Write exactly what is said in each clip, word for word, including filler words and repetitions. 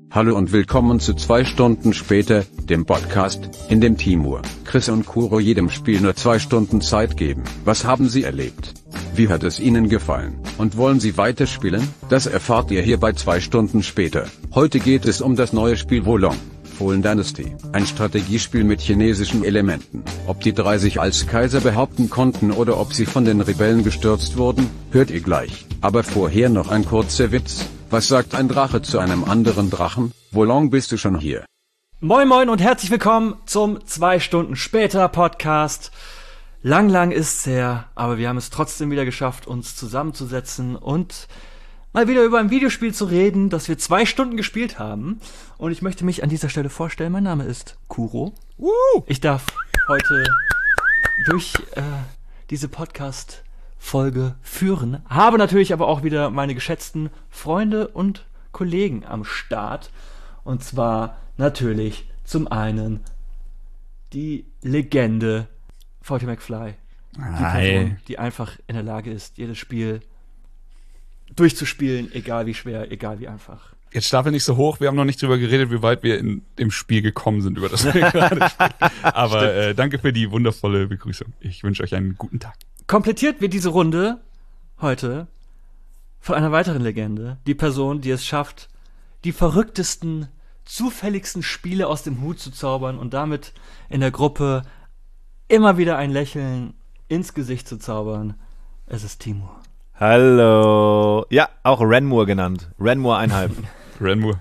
Hallo und willkommen zu zwei Stunden später, dem Podcast, in dem Timur, Chris und Kuro jedem Spiel nur zwei Stunden Zeit geben. Was haben sie erlebt? Wie hat es ihnen gefallen? Und wollen sie weiterspielen? Das erfahrt ihr hier bei zwei Stunden später. Heute geht es um das neue Spiel Wo Long, Fallen Dynasty, ein Strategiespiel mit chinesischen Elementen. Ob die drei sich als Kaiser behaupten konnten oder ob sie von den Rebellen gestürzt wurden, hört ihr gleich. Aber vorher noch ein kurzer Witz. Was sagt ein Drache zu einem anderen Drachen? Wo long bist du schon hier? Moin moin und herzlich willkommen zum zwei Stunden später Podcast. Lang, lang ist's her, aber wir haben es trotzdem wieder geschafft, uns zusammenzusetzen und mal wieder über ein Videospiel zu reden, das wir zwei Stunden gespielt haben. Und ich möchte mich an dieser Stelle vorstellen, mein Name ist Kuro. Woo! Ich darf heute durch äh, diese Podcast Folge führen, habe natürlich aber auch wieder meine geschätzten Freunde und Kollegen am Start. Und zwar natürlich zum einen die Legende Forty McFly. Die Person, die einfach in der Lage ist, jedes Spiel durchzuspielen, egal wie schwer, egal wie einfach. Jetzt stapel nicht so hoch, wir haben noch nicht drüber geredet, wie weit wir in dem Spiel gekommen sind, über das wir gerade sprechen. Aber äh, danke für die wundervolle Begrüßung. Ich wünsche euch einen guten Tag. Komplettiert wird diese Runde heute von einer weiteren Legende. Die Person, die es schafft, die verrücktesten, zufälligsten Spiele aus dem Hut zu zaubern und damit in der Gruppe immer wieder ein Lächeln ins Gesicht zu zaubern. Es ist Timur. Hallo. Ja, auch Renmoor genannt. Renmoor einhalb. Renmoor.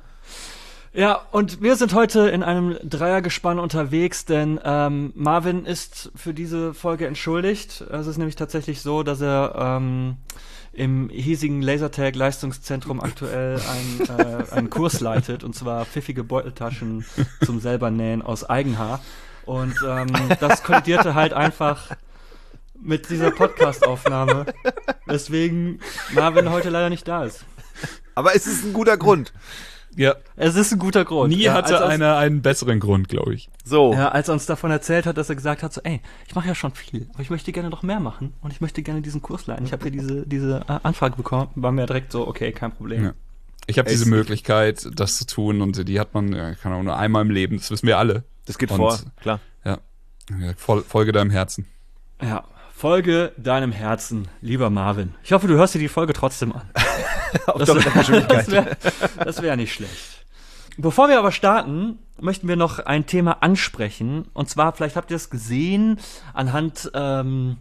Ja, und wir sind heute in einem Dreiergespann unterwegs, denn ähm, Marvin ist für diese Folge entschuldigt. Es ist nämlich tatsächlich so, dass er ähm, im hiesigen Lasertag-Leistungszentrum aktuell ein, äh, einen Kurs leitet, und zwar pfiffige Beuteltaschen zum selber nähen aus Eigenhaar. Und ähm, das kollidierte halt einfach mit dieser Podcast-Aufnahme, weswegen Marvin heute leider nicht da ist. Aber es ist ein guter Grund. Ja. Es ist ein guter Grund. Nie ja, hatte einer einen besseren Grund, glaube ich. So. Ja, als er uns davon erzählt hat, dass er gesagt hat, so, ey, ich mache ja schon viel, aber ich möchte gerne noch mehr machen und ich möchte gerne diesen Kurs leiten. Ich habe hier diese diese äh, Anfrage bekommen, war mir direkt so, okay, kein Problem. Ja. Ich habe diese Möglichkeit, das zu tun, und die hat man, ja, kann auch nur einmal im Leben, das wissen wir alle. Das geht und, vor, klar. Ja, Fol- Folge deinem Herzen. Ja, folge deinem Herzen, lieber Marvin. Ich hoffe, du hörst dir die Folge trotzdem an. Auf doppelter Geschwindigkeit. Das wäre das wär nicht schlecht. Bevor wir aber starten, möchten wir noch ein Thema ansprechen. Und zwar, vielleicht habt ihr es gesehen, anhand ähm,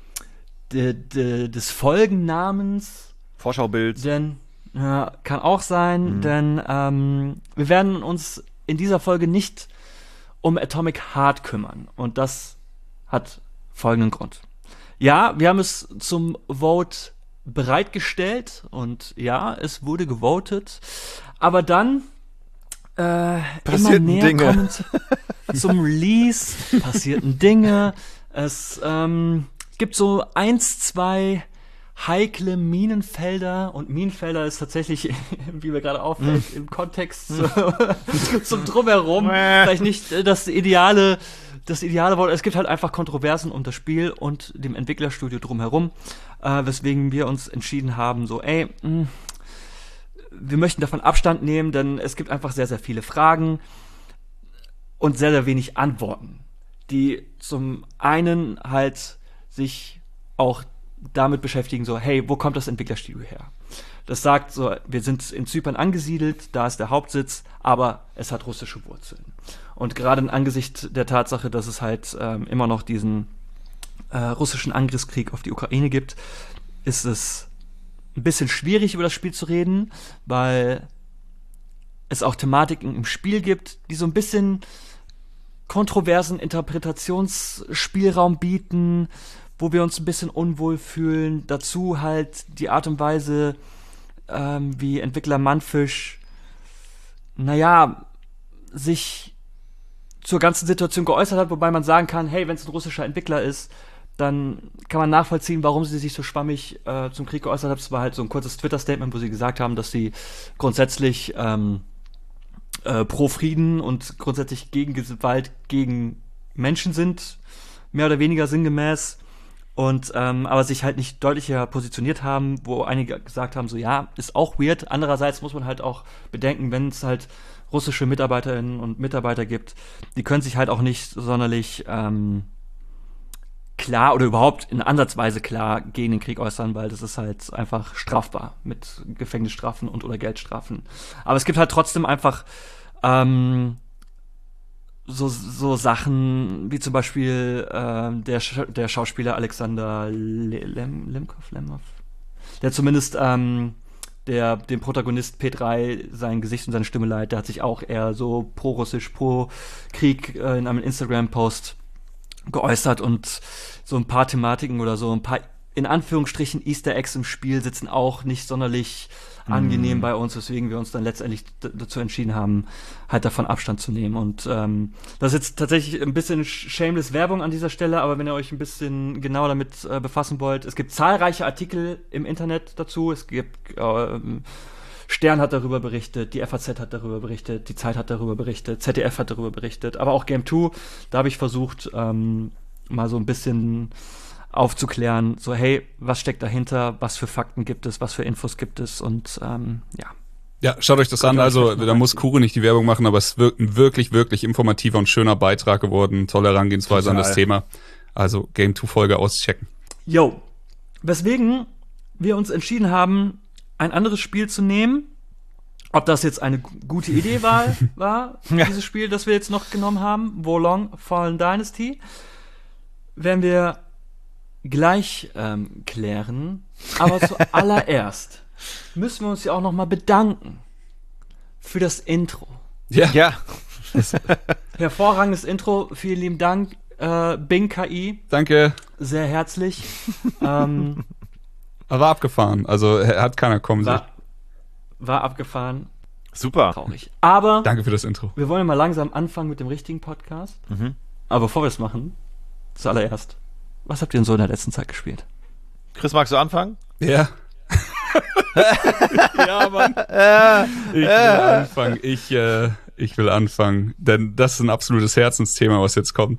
de, de, des Folgennamens. Vorschaubild. Denn, ja, kann auch sein, Mhm. denn ähm, wir werden uns in dieser Folge nicht um Atomic Heart kümmern. Und das hat folgenden Grund. Ja, wir haben es zum Vote bereitgestellt und ja, es wurde gewotet. Aber dann Äh, immer näher Dinge. kommend zum Release passierten Dinge. Es ähm, gibt so eins, zwei heikle Minenfelder, und Minenfelder ist tatsächlich, wie mir gerade auffällt, im Kontext zu, zum Drumherum vielleicht nicht äh, das ideale, das ideale Wort. Es gibt halt einfach Kontroversen um das Spiel und dem Entwicklerstudio drumherum, äh, weswegen wir uns entschieden haben, so, ey, mh, wir möchten davon Abstand nehmen, denn es gibt einfach sehr, sehr viele Fragen und sehr, sehr wenig Antworten, die zum einen halt sich auch damit beschäftigen, so, hey, wo kommt das Entwicklerstudio her? Das sagt so, wir sind in Zypern angesiedelt, da ist der Hauptsitz, aber es hat russische Wurzeln. Und gerade in Angesicht der Tatsache, dass es halt ähm, immer noch diesen äh, russischen Angriffskrieg auf die Ukraine gibt, ist es ein bisschen schwierig, über das Spiel zu reden, weil es auch Thematiken im Spiel gibt, die so ein bisschen kontroversen Interpretationsspielraum bieten, wo wir uns ein bisschen unwohl fühlen. Dazu halt die Art und Weise, ähm, wie Entwickler Mannfisch, naja, sich zur ganzen Situation geäußert hat, wobei man sagen kann, hey, wenn es ein russischer Entwickler ist, dann kann man nachvollziehen, warum sie sich so schwammig äh, zum Krieg geäußert haben. Es war halt so ein kurzes Twitter-Statement, wo sie gesagt haben, dass sie grundsätzlich ähm, äh, pro Frieden und grundsätzlich gegen Gewalt gegen Menschen sind, mehr oder weniger sinngemäß. Und ähm, aber sich halt nicht deutlicher positioniert haben, wo einige gesagt haben, so ja, ist auch weird. Andererseits muss man halt auch bedenken, wenn es halt russische Mitarbeiterinnen und Mitarbeiter gibt, die können sich halt auch nicht sonderlich ähm, klar oder überhaupt in Ansatzweise klar gegen den Krieg äußern, weil das ist halt einfach strafbar mit Gefängnisstrafen und oder Geldstrafen. Aber es gibt halt trotzdem einfach ähm, So, so Sachen wie zum Beispiel äh, der, Sch- der Schauspieler Alexander Le- Lem- Lemkov, Lemov, der zumindest ähm, der dem Protagonist P drei sein Gesicht und seine Stimme leiht, der hat sich auch eher so pro-russisch, pro-Krieg äh, in einem Instagram-Post geäußert und so ein paar Thematiken oder so ein paar in Anführungsstrichen Easter Eggs im Spiel sitzen auch nicht sonderlich angenehm bei uns, weswegen wir uns dann letztendlich d- dazu entschieden haben, halt davon Abstand zu nehmen. Und ähm, das ist jetzt tatsächlich ein bisschen shameless Werbung an dieser Stelle, aber wenn ihr euch ein bisschen genauer damit äh, befassen wollt, es gibt zahlreiche Artikel im Internet dazu. Es gibt äh, Stern hat darüber berichtet, die F A Z hat darüber berichtet, die Zeit hat darüber berichtet, Z D F hat darüber berichtet, aber auch Game zwei, da habe ich versucht, ähm, mal so ein bisschen aufzuklären, so hey, was steckt dahinter, was für Fakten gibt es, was für Infos gibt es und ähm, ja. Ja, schaut euch das Könnt an, ihr euch also vielleicht noch da muss Kuro nicht die Werbung machen, aber es ist wir- ein wirklich, wirklich informativer und schöner Beitrag geworden, tolle Herangehensweise an das Total. Thema. Also Game zwei Folge auschecken. Yo, weswegen wir uns entschieden haben, ein anderes Spiel zu nehmen. Ob das jetzt eine gu- gute Idee war, war dieses Spiel, das wir jetzt noch genommen haben, Wolong Fallen Dynasty, werden wir gleich ähm, klären. Aber zuallererst müssen wir uns ja auch noch mal bedanken für das Intro. Ja, Ja, Hervorragendes Intro, vielen lieben Dank, äh, Bing K I, danke. sehr herzlich. ähm, Aber war abgefahren, also äh, hat keiner kommen sehen. war, war abgefahren, super. traurig. Aber Danke für das Intro. wir wollen mal langsam anfangen mit dem richtigen Podcast. Mhm. Aber bevor wir das machen, zuallererst, was habt ihr denn so in der letzten Zeit gespielt? Chris, magst du anfangen? Ja. ja, Mann. Ich will anfangen. Ich, äh, ich will anfangen. Denn das ist ein absolutes Herzensthema, was jetzt kommt.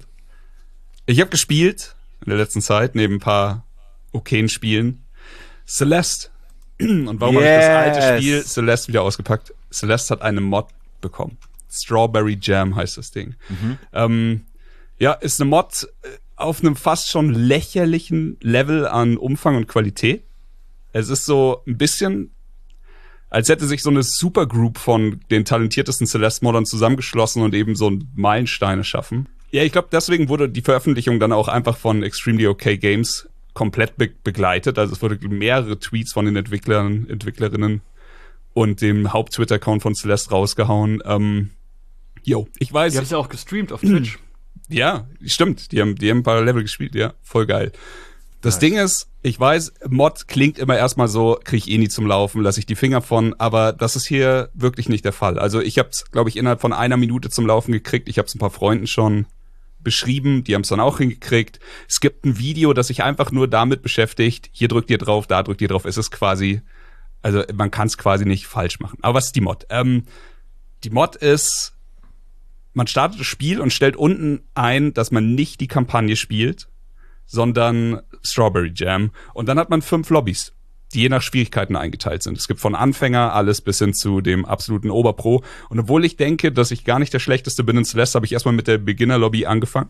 Ich habe gespielt in der letzten Zeit, neben ein paar okayen Spielen, Celeste. Und warum habe ich das alte Yes. Spiel Celeste wieder ausgepackt? Celeste hat eine Mod bekommen. Strawberry Jam heißt das Ding. Ähm, ja, ist eine Mod äh, auf einem fast schon lächerlichen Level an Umfang und Qualität. Es ist so ein bisschen, als hätte sich so eine Supergroup von den talentiertesten Celeste-Modern zusammengeschlossen und eben so einen Meilenstein erschaffen. Ja, ich glaube, deswegen wurde die Veröffentlichung dann auch einfach von Extremely Okay Games komplett be- begleitet. Also es wurde mehrere Tweets von den Entwicklern, Entwicklerinnen und dem Haupt-Twitter-Account von Celeste rausgehauen. Ähm, yo, ich weiß. Ihr habt es ja auch gestreamt auf Twitch. Ja, stimmt. Die haben, die haben ein paar Level gespielt, ja. Voll geil. Das Nice. Ding ist, ich weiß, Mod klingt immer erstmal so, krieg ich eh nie zum Laufen, lasse ich die Finger von, aber das ist hier wirklich nicht der Fall. Also ich habe es, glaube ich, innerhalb von einer Minute zum Laufen gekriegt. Ich habe es ein paar Freunden schon beschrieben, die haben es dann auch hingekriegt. Es gibt ein Video, das sich einfach nur damit beschäftigt, hier drückt ihr drauf, da drückt ihr drauf. Es ist quasi, also man kann es quasi nicht falsch machen. Aber was ist die Mod? Ähm, die Mod ist, man startet das Spiel und stellt unten ein, dass man nicht die Kampagne spielt, sondern Strawberry Jam. Und dann hat man fünf Lobbys, die je nach Schwierigkeiten eingeteilt sind. Es gibt von Anfänger alles bis hin zu dem absoluten Oberpro. Und obwohl ich denke, dass ich gar nicht der Schlechteste bin in Celeste, habe ich erstmal mit der Beginner-Lobby angefangen.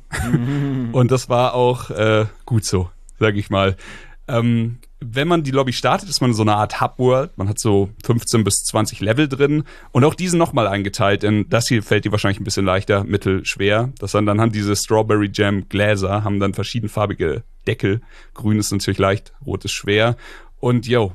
Und das war auch äh, gut so, sag ich mal. Ähm, wenn man die Lobby startet, ist man in so einer Art Hub-World. Man hat so fünfzehn bis zwanzig Level drin. Und auch diese nochmal eingeteilt. In das hier fällt dir wahrscheinlich ein bisschen leichter, mittel, schwer. Das dann, dann haben diese Strawberry Jam Gläser, haben dann verschiedenfarbige Deckel. Grün ist natürlich leicht, rot ist schwer. Und yo,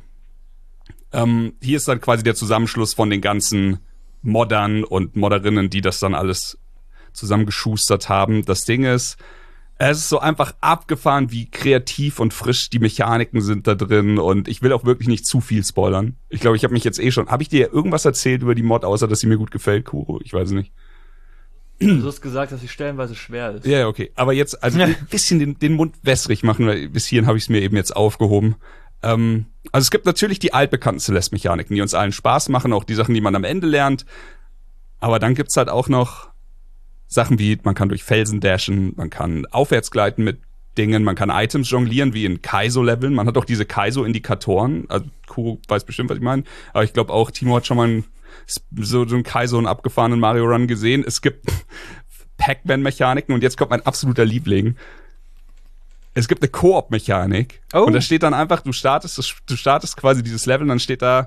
ähm, hier ist dann quasi der Zusammenschluss von den ganzen Moddern und Modderinnen, die das dann alles zusammengeschustert haben. Das Ding ist, es ist so einfach abgefahren, wie kreativ und frisch die Mechaniken sind da drin. Und ich will auch wirklich nicht zu viel spoilern. Ich glaube, ich habe mich jetzt eh schon... Habe ich dir irgendwas erzählt über die Mod, außer dass sie mir gut gefällt, Kuro? Ich weiß nicht. Du hast gesagt, dass sie stellenweise schwer ist. Ja, okay. Aber jetzt also ein bisschen den, den Mund wässrig machen, weil bis hierhin habe ich es mir eben jetzt aufgehoben. Ähm, also es gibt natürlich die altbekannten Celeste-Mechaniken, die uns allen Spaß machen, auch die Sachen, die man am Ende lernt. Aber dann gibt's halt auch noch Sachen wie, man kann durch Felsen dashen, man kann aufwärts gleiten mit Dingen, man kann Items jonglieren, wie in Kaizo-Leveln. Man hat auch diese Kaizo-Indikatoren. Also Kuro weiß bestimmt, was ich meine. Aber ich glaube auch, Timo hat schon mal einen, so, so einen Kaizo, einen abgefahrenen Mario Run gesehen. Es gibt Pac-Man-Mechaniken und jetzt kommt mein absoluter Liebling. Es gibt eine Koop-Mechanik. Oh. Und da steht dann einfach, du startest, du startest quasi dieses Level und dann steht da,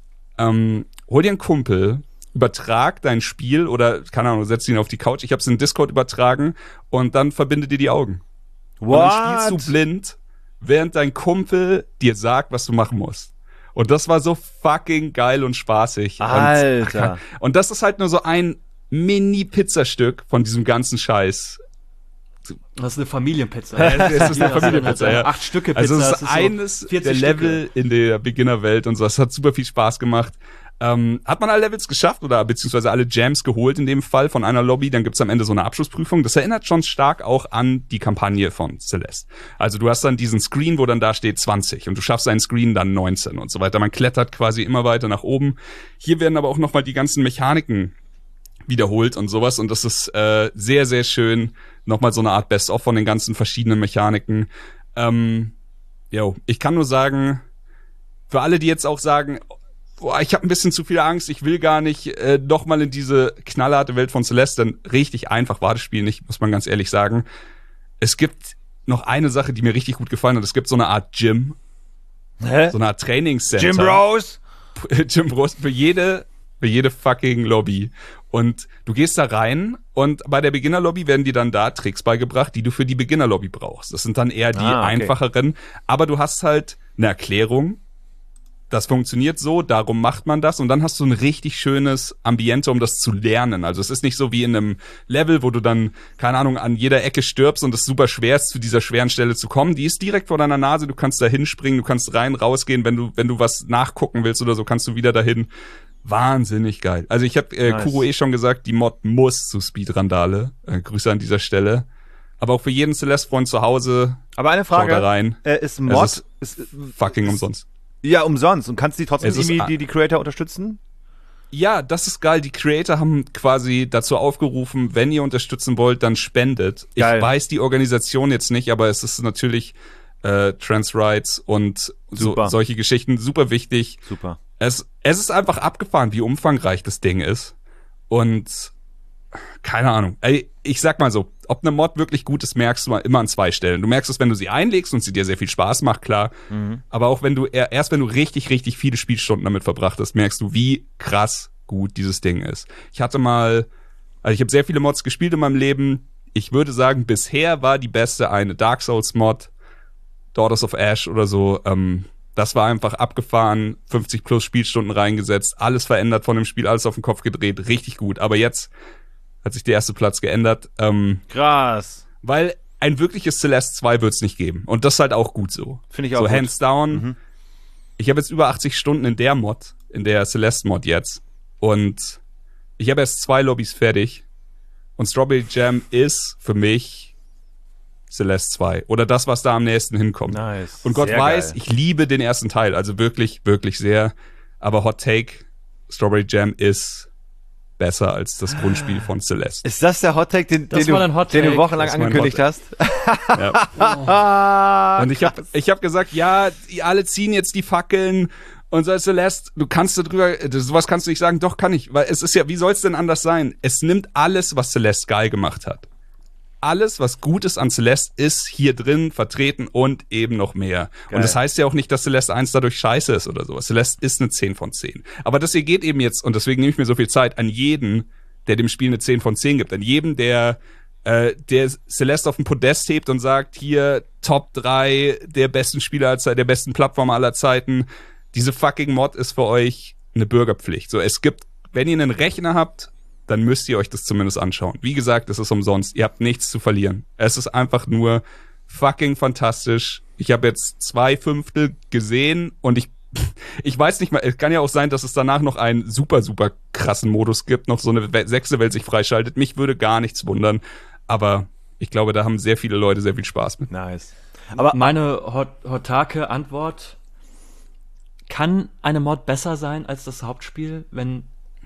ähm, hol dir einen Kumpel, übertrag dein Spiel oder, keine Ahnung, setz ihn auf die Couch. Ich habe es in Discord übertragen und dann verbinde dir die Augen. What? Und dann spielst du blind, während dein Kumpel dir sagt, was du machen musst. Und das war so fucking geil und spaßig. Alter. Und, und das ist halt nur so ein Mini-Pizzastück von diesem ganzen Scheiß. Das ist eine Familienpizza. Ja, es ist eine Familienpizza, ja. Acht Stücke Pizza. Also es ist, das ist eines so der Level Stücke. in der Beginnerwelt und so. Es hat super viel Spaß gemacht. Ähm, hat man alle Levels geschafft oder beziehungsweise alle Jams geholt in dem Fall von einer Lobby, dann gibt's am Ende so eine Abschlussprüfung. Das erinnert schon stark auch an die Kampagne von Celeste. Also du hast dann diesen Screen, wo dann da steht zwanzig und du schaffst einen Screen dann neunzehn und so weiter. Man klettert quasi immer weiter nach oben. Hier werden aber auch nochmal die ganzen Mechaniken wiederholt und sowas und das ist äh, sehr, sehr schön. Nochmal so eine Art Best-of von den ganzen verschiedenen Mechaniken. Ähm, yo, ich kann nur sagen, für alle, die jetzt auch sagen, boah, ich habe ein bisschen zu viel Angst, ich will gar nicht äh, noch mal in diese knallharte Welt von Celeste, denn richtig einfach war das Spiel nicht, muss man ganz ehrlich sagen. Es gibt noch eine Sache, die mir richtig gut gefallen hat. Es gibt so eine Art Gym, Hä? so eine Art Trainingscenter. Jim Bros? Gym Bros für jede, für jede fucking Lobby. Und du gehst da rein und bei der Beginner-Lobby werden dir dann da Tricks beigebracht, die du für die Beginner-Lobby brauchst. Das sind dann eher die Ah, okay. einfacheren, aber du hast halt eine Erklärung. Das funktioniert so, darum macht man das und dann hast du ein richtig schönes Ambiente, um das zu lernen. Also es ist nicht so wie in einem Level, wo du dann, keine Ahnung, an jeder Ecke stirbst und es super schwer ist, zu dieser schweren Stelle zu kommen. Die ist direkt vor deiner Nase, du kannst da hinspringen, du kannst rein, rausgehen, wenn du wenn du was nachgucken willst oder so, kannst du wieder dahin. Wahnsinnig geil. Also ich habe äh, Nice. Kuro eh schon gesagt, die Mod muss zu Speedrandale. Äh, Grüße an dieser Stelle. Aber auch für jeden Celeste-Freund zu Hause, Aber eine Frage, Schau da rein. Äh, ist Mod, Es ist, fucking umsonst. ja, umsonst. Und kannst du trotzdem Es ist irgendwie a- die, die Creator unterstützen? Ja, das ist geil. Die Creator haben quasi dazu aufgerufen, wenn ihr unterstützen wollt, dann spendet. Geil. Ich weiß die Organisation jetzt nicht, aber es ist natürlich äh, Trans Rights und so, Super. solche Geschichten super wichtig. Super. Es, es ist einfach abgefahren, wie umfangreich das Ding ist. Und keine Ahnung. Ey, ich sag mal so, ob eine Mod wirklich gut ist, merkst du mal immer an zwei Stellen. Du merkst es, wenn du sie einlegst und sie dir sehr viel Spaß macht, klar. Mhm. Aber auch wenn du, erst wenn du richtig, richtig viele Spielstunden damit verbracht hast, merkst du, wie krass gut dieses Ding ist. Ich hatte mal, also ich habe sehr viele Mods gespielt in meinem Leben. Ich würde sagen, bisher war die beste eine Dark Souls Mod, Daughters of Ash oder so. Ähm, das war einfach abgefahren, fünfzig plus Spielstunden reingesetzt, alles verändert von dem Spiel, alles auf den Kopf gedreht, richtig gut. Aber jetzt hat sich der erste Platz geändert, ähm, Krass. weil ein wirkliches Celeste zwei wird's nicht geben. Und das ist halt auch gut so. Finde ich auch So gut. hands down. Mhm. Ich habe jetzt über achtzig Stunden in der Mod, in der Celeste-Mod jetzt. Und ich habe erst zwei Lobbys fertig. Und Strawberry Jam ist für mich Celeste zwei. Oder das, was da am nächsten hinkommt. Nice. Und Gott Sehr weiß, geil. ich liebe den ersten Teil. Also wirklich, wirklich sehr. Aber Hot Take, Strawberry Jam ist besser als das Grundspiel von Celeste. Ist das der Hottake, den, Das den, war du, dein Hot den du Take. wochenlang Das ist mein angekündigt hast? Ja. Und ich habe ich hab gesagt, ja, die alle ziehen jetzt die Fackeln und so, Celeste, du kannst darüber, das- sowas kannst du nicht sagen, doch kann ich, weil es ist ja, wie soll es denn anders sein? Es nimmt alles, was Celeste geil gemacht hat. Alles, was gut ist an Celeste, ist hier drin vertreten und eben noch mehr. Geil. Und das heißt ja auch nicht, dass Celeste eins dadurch scheiße ist oder sowas. Celeste ist eine zehn von zehn. Aber das hier geht eben jetzt, und deswegen nehme ich mir so viel Zeit, an jeden, der dem Spiel eine zehn von zehn gibt, an jedem, der äh, der Celeste auf den Podest hebt und sagt, hier Top drei der besten Spieler aller Zeiten, der besten Plattformer aller Zeiten. Diese fucking Mod ist für euch eine Bürgerpflicht. So, es gibt, wenn ihr einen Rechner habt, dann müsst ihr euch das zumindest anschauen. Wie gesagt, es ist umsonst. Ihr habt nichts zu verlieren. Es ist einfach nur fucking fantastisch. Ich habe jetzt zwei Fünftel gesehen und ich ich weiß nicht mal, es kann ja auch sein, dass es danach noch einen super, super krassen Modus gibt, noch so eine We- sechste Welt sich freischaltet. Mich würde gar nichts wundern, aber ich glaube, da haben sehr viele Leute sehr viel Spaß mit. Nice. Aber meine Hot Hotake Antwort: Kann eine Mod besser sein als das Hauptspiel, wenn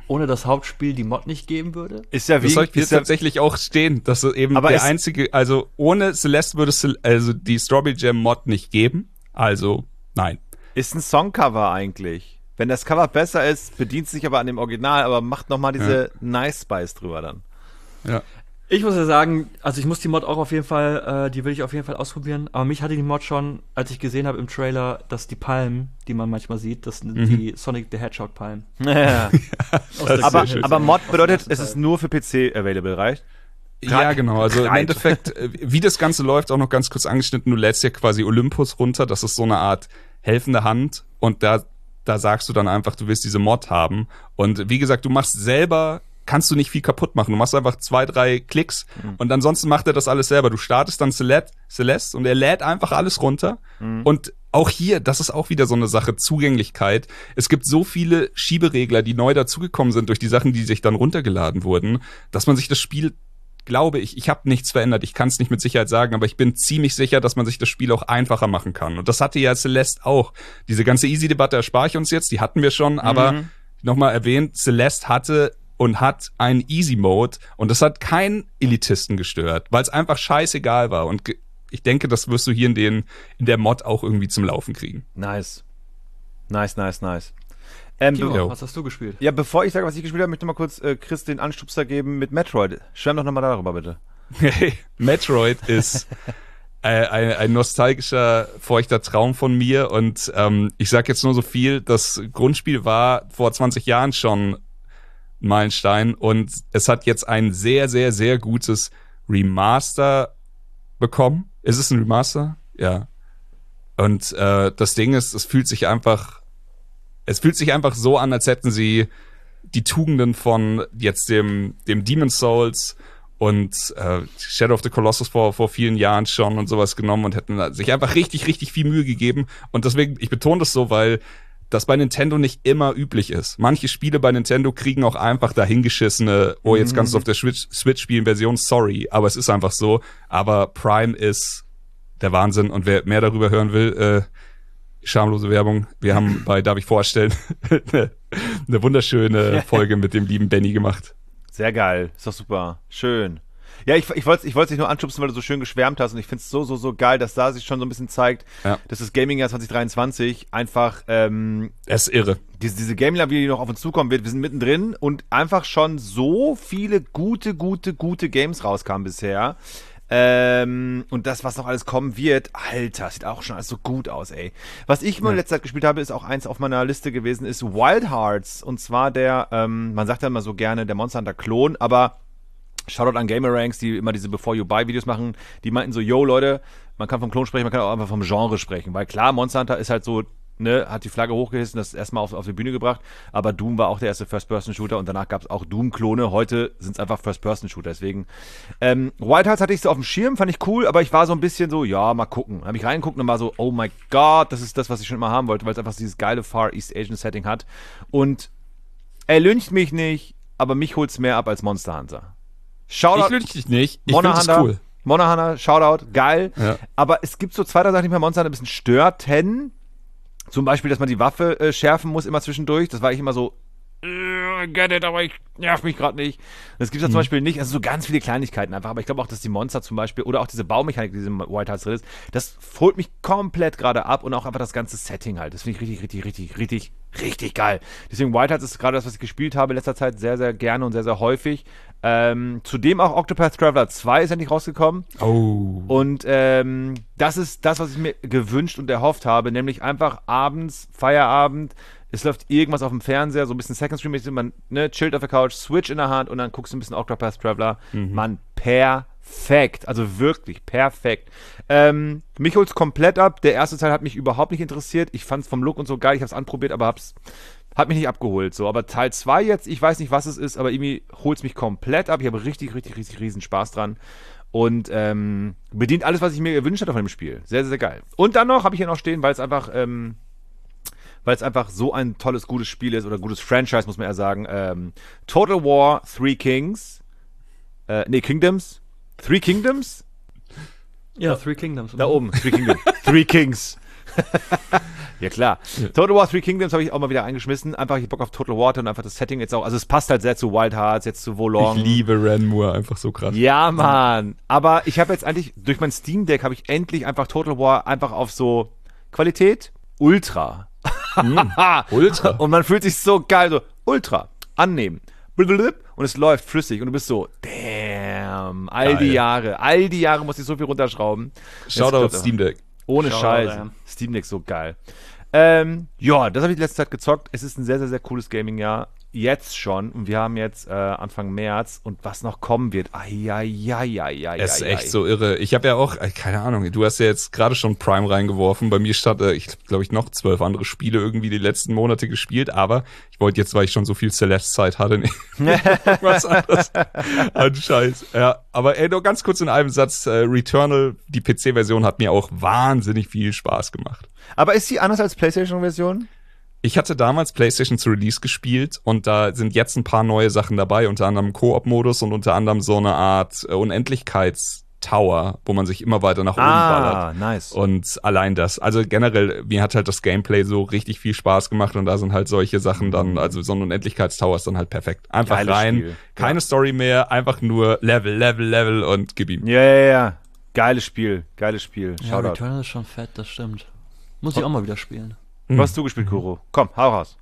ohne das Hauptspiel die Mod nicht geben würde? Ist ja wie, Das soll ich ist ja, tatsächlich auch stehen, dass es eben Aber der ist- einzige, also ohne Celeste würde es also die Strawberry Jam Mod nicht geben. Also, nein. ist ein Songcover eigentlich. Wenn das Cover besser ist, bedient sich aber an dem Original, aber macht nochmal diese Nice Spice drüber dann. Ja. Ich muss ja sagen, also ich muss die Mod auch auf jeden Fall, äh, die will ich auf jeden Fall ausprobieren. Aber mich hatte die Mod schon, als ich gesehen habe im Trailer, dass die Palmen, die man manchmal sieht, das sind die Sonic the Hedgehog Palmen. Ja. Aus der aber, Geschichte. aber Mod bedeutet, Aus dem es ersten ist nur für P C available, reicht? Ja, genau. Also im Drei. Endeffekt, äh, wie das Ganze läuft, auch noch ganz kurz angeschnitten. Du lädst ja quasi Olympus runter. Das ist so eine Art helfende Hand. Und da, da sagst du dann einfach, du willst diese Mod haben. Und wie gesagt, du machst selber, kannst du nicht viel kaputt machen. Du machst einfach zwei, drei Klicks. Mhm. Und ansonsten macht er das alles selber. Du startest dann Celeste, Celeste und er lädt einfach alles runter. Mhm. Und auch hier, das ist auch wieder so eine Sache, Zugänglichkeit. Es gibt so viele Schieberegler, die neu dazugekommen sind durch die Sachen, die sich dann runtergeladen wurden, dass man sich das Spiel, glaube ich, ich habe nichts verändert, ich kann es nicht mit Sicherheit sagen, aber ich bin ziemlich sicher, dass man sich das Spiel auch einfacher machen kann. Und das hatte ja Celeste auch. Diese ganze Easy-Debatte erspare ich uns jetzt, die hatten wir schon, aber nochmal erwähnt, Celeste hatte und hat einen Easy-Mode und das hat keinen Elitisten gestört, weil es einfach scheißegal war. Und ge- ich denke, das wirst du hier in, den, in der Mod auch irgendwie zum Laufen kriegen. Nice. Nice, nice, nice. Ähm, Timo, be- Jo. was hast du gespielt? ja, bevor ich sage, was ich gespielt habe, möchte ich noch mal kurz äh, Chris den Anstupser geben mit Metroid. Schwärm doch noch mal darüber, bitte. Hey, Metroid ist äh, ein, ein nostalgischer, feuchter Traum von mir und ähm, ich sag jetzt nur so viel, das Grundspiel war vor zwanzig Jahren schon ein Meilenstein und es hat jetzt ein sehr, sehr, sehr gutes Remaster bekommen. Ist es ein Remaster? Ja. Und äh, das Ding ist, es fühlt sich einfach, es fühlt sich einfach so an, als hätten sie die Tugenden von jetzt dem, dem Demon's Souls und äh, Shadow of the Colossus vor, vor vielen Jahren schon und sowas genommen und hätten sich einfach richtig, richtig viel Mühe gegeben. Und deswegen, ich betone das so, weil das bei Nintendo nicht immer üblich ist. Manche Spiele bei Nintendo kriegen auch einfach dahingeschissene, oh, jetzt kannst du auf der Switch, Switch spielen, Version, sorry, aber es ist einfach so. Aber Prime ist der Wahnsinn und wer mehr darüber hören will, äh, schamlose Werbung. Wir haben bei Darf ich vorstellen eine, eine wunderschöne Folge mit dem lieben Benny gemacht. Sehr geil. Ist doch super. Schön. Ja, ich, ich wollte ich wollte dich nur anschubsen, weil du so schön geschwärmt hast und ich finde es so, so, so geil, dass da sich schon so ein bisschen zeigt, Ja. dass das Gaming-Jahr zwanzig dreiundzwanzig einfach ähm, Es ist irre. diese, diese Gaming-Jahr, wie die noch auf uns zukommen wird, wir sind mittendrin und einfach schon so viele gute, gute, gute Games rauskamen bisher. Ähm, und das, was noch alles kommen wird, Alter, sieht auch schon alles so gut aus, ey. Was ich mal in letzter Zeit gespielt habe, ist auch eins auf meiner Liste gewesen, ist Wild Hearts. Und zwar der, ähm, man sagt ja immer so gerne, der Monster Hunter Klon, aber Shoutout an Gameranks, die immer diese Before You Buy Videos machen, die meinten so, yo Leute, man kann vom Klon sprechen, man kann auch einfach vom Genre sprechen, weil klar, Monster Hunter ist halt so, ne, hat die Flagge hochgehissen, das erstmal auf, auf die Bühne gebracht, aber Doom war auch der erste First-Person-Shooter und danach gab es auch Doom-Klone, heute sind es einfach First-Person-Shooter, deswegen ähm, Wild Hearts hatte ich so auf dem Schirm, fand ich cool, aber ich war so ein bisschen so, ja, mal gucken, dann habe ich reingeguckt und war so, oh my God, das ist das, was ich schon immer haben wollte, weil es einfach dieses geile Far East Asian Setting hat und er lyncht mich nicht, aber mich holt's mehr ab als Monster Hunter. Shoutout, Ich lüge dich nicht. Ich finde es Monster cool. Monster, Shoutout, geil. Ja. Aber es gibt so zwei, drei Sachen, die mich bei Monster Hunter ein bisschen störten. Zum Beispiel, dass man die Waffe äh, schärfen muss immer zwischendurch. Das war ich immer so, äh, get it, aber ich nerv mich gerade nicht. Das gibt es Mhm. zum Beispiel nicht. Also so ganz viele Kleinigkeiten einfach. Aber ich glaube auch, dass die Monster zum Beispiel oder auch diese Baumechanik, die in diesem White Hearts drin ist, das holt mich komplett gerade ab und auch einfach das ganze Setting halt. Das finde ich richtig, richtig, richtig, richtig, richtig geil. Deswegen White Hearts ist gerade das, was ich gespielt habe in letzter Zeit sehr, sehr gerne und sehr, sehr häufig. Ähm, zudem auch Octopath Traveler zwei ist endlich rausgekommen. Oh. Und ähm, das ist das, was ich mir gewünscht und erhofft habe, nämlich einfach abends, Feierabend, es läuft irgendwas auf dem Fernseher, so ein bisschen Second Screen, man ne, chillt auf der Couch, Switch in der Hand und dann guckst du ein bisschen Octopath Traveler. Mann, perfekt, also wirklich perfekt. Ähm, mich holt's komplett ab, der erste Teil hat mich überhaupt nicht interessiert, ich fand's vom Look und so geil, ich hab's anprobiert, aber hab's hat mich nicht abgeholt, so. Aber Teil zwei jetzt, ich weiß nicht, was es ist, aber irgendwie holt es mich komplett ab. Ich habe richtig, richtig, richtig riesen Spaß dran. Und ähm, bedient alles, was ich mir gewünscht hatte von dem Spiel. Sehr, sehr, sehr geil. Und dann noch, habe ich hier noch stehen, weil es einfach, ähm, weil es einfach so ein tolles, gutes Spiel ist, oder gutes Franchise, muss man eher sagen. Ähm, Total War Three Kings. Äh, nee, Kingdoms. Three Kingdoms? Ja, Three Kingdoms. Da oben, Three Kingdoms. Three Kings. Ja, klar. Ja. Total War Three Kingdoms habe ich auch mal wieder eingeschmissen. Einfach, ich hab Bock auf Total War und einfach das Setting jetzt auch. Also, es passt halt sehr zu Wild Hearts, jetzt zu Wolong. Ich liebe Ranmore, einfach so krass. Ja, Mann. Aber ich habe jetzt eigentlich, durch mein Steam Deck habe ich endlich einfach Total War einfach auf so Qualität Ultra. Mm, Ultra. Und man fühlt sich so geil, so Ultra. Annehmen. Und es läuft flüssig und du bist so, damn, all die Jahre, all die Jahre muss ich so viel runterschrauben. Shoutout Steam Deck. Ohne Shoutout, Scheiß. ja. Steam Deck so geil. Ähm, ja, das habe ich die letzte Zeit gezockt. Es ist ein sehr, sehr, sehr cooles Gaming-Jahr. Jetzt schon. Und wir haben jetzt äh, Anfang März. Und was noch kommen wird. Ai, Es ist echt so irre. Ich habe ja auch, äh, keine Ahnung, du hast ja jetzt gerade schon Prime reingeworfen. Bei mir stand, äh, ich glaube ich, noch zwölf andere Spiele irgendwie die letzten Monate gespielt. Aber ich wollte jetzt, weil ich schon so viel Celeste-Zeit hatte, nicht was anderes an Scheiß. Ja, aber ey, nur ganz kurz in einem Satz. Äh, Returnal, die P C-Version, hat mir auch wahnsinnig viel Spaß gemacht. Aber ist sie anders als PlayStation-Version? Ich hatte damals PlayStation zu Release gespielt und da sind jetzt ein paar neue Sachen dabei, unter anderem Koop-Modus und unter anderem so eine Art äh, Unendlichkeitstower, wo man sich immer weiter nach oben ballert. Ah, nice. Und allein das, also generell, mir hat halt das Gameplay so richtig viel Spaß gemacht und da sind halt solche Sachen dann, also so ein Unendlichkeitstower ist dann halt perfekt. Einfach Geiles rein, Spiel. keine Ja. Story mehr, einfach nur Level, Level, Level und gib ihm. Ja, ja, ja. Geiles Spiel. Geiles Spiel. Ja, Shoutout. Returnal ist schon fett, das stimmt. Muss ich auch mal wieder spielen. Was hast du gespielt, Kuro? Komm, hau raus.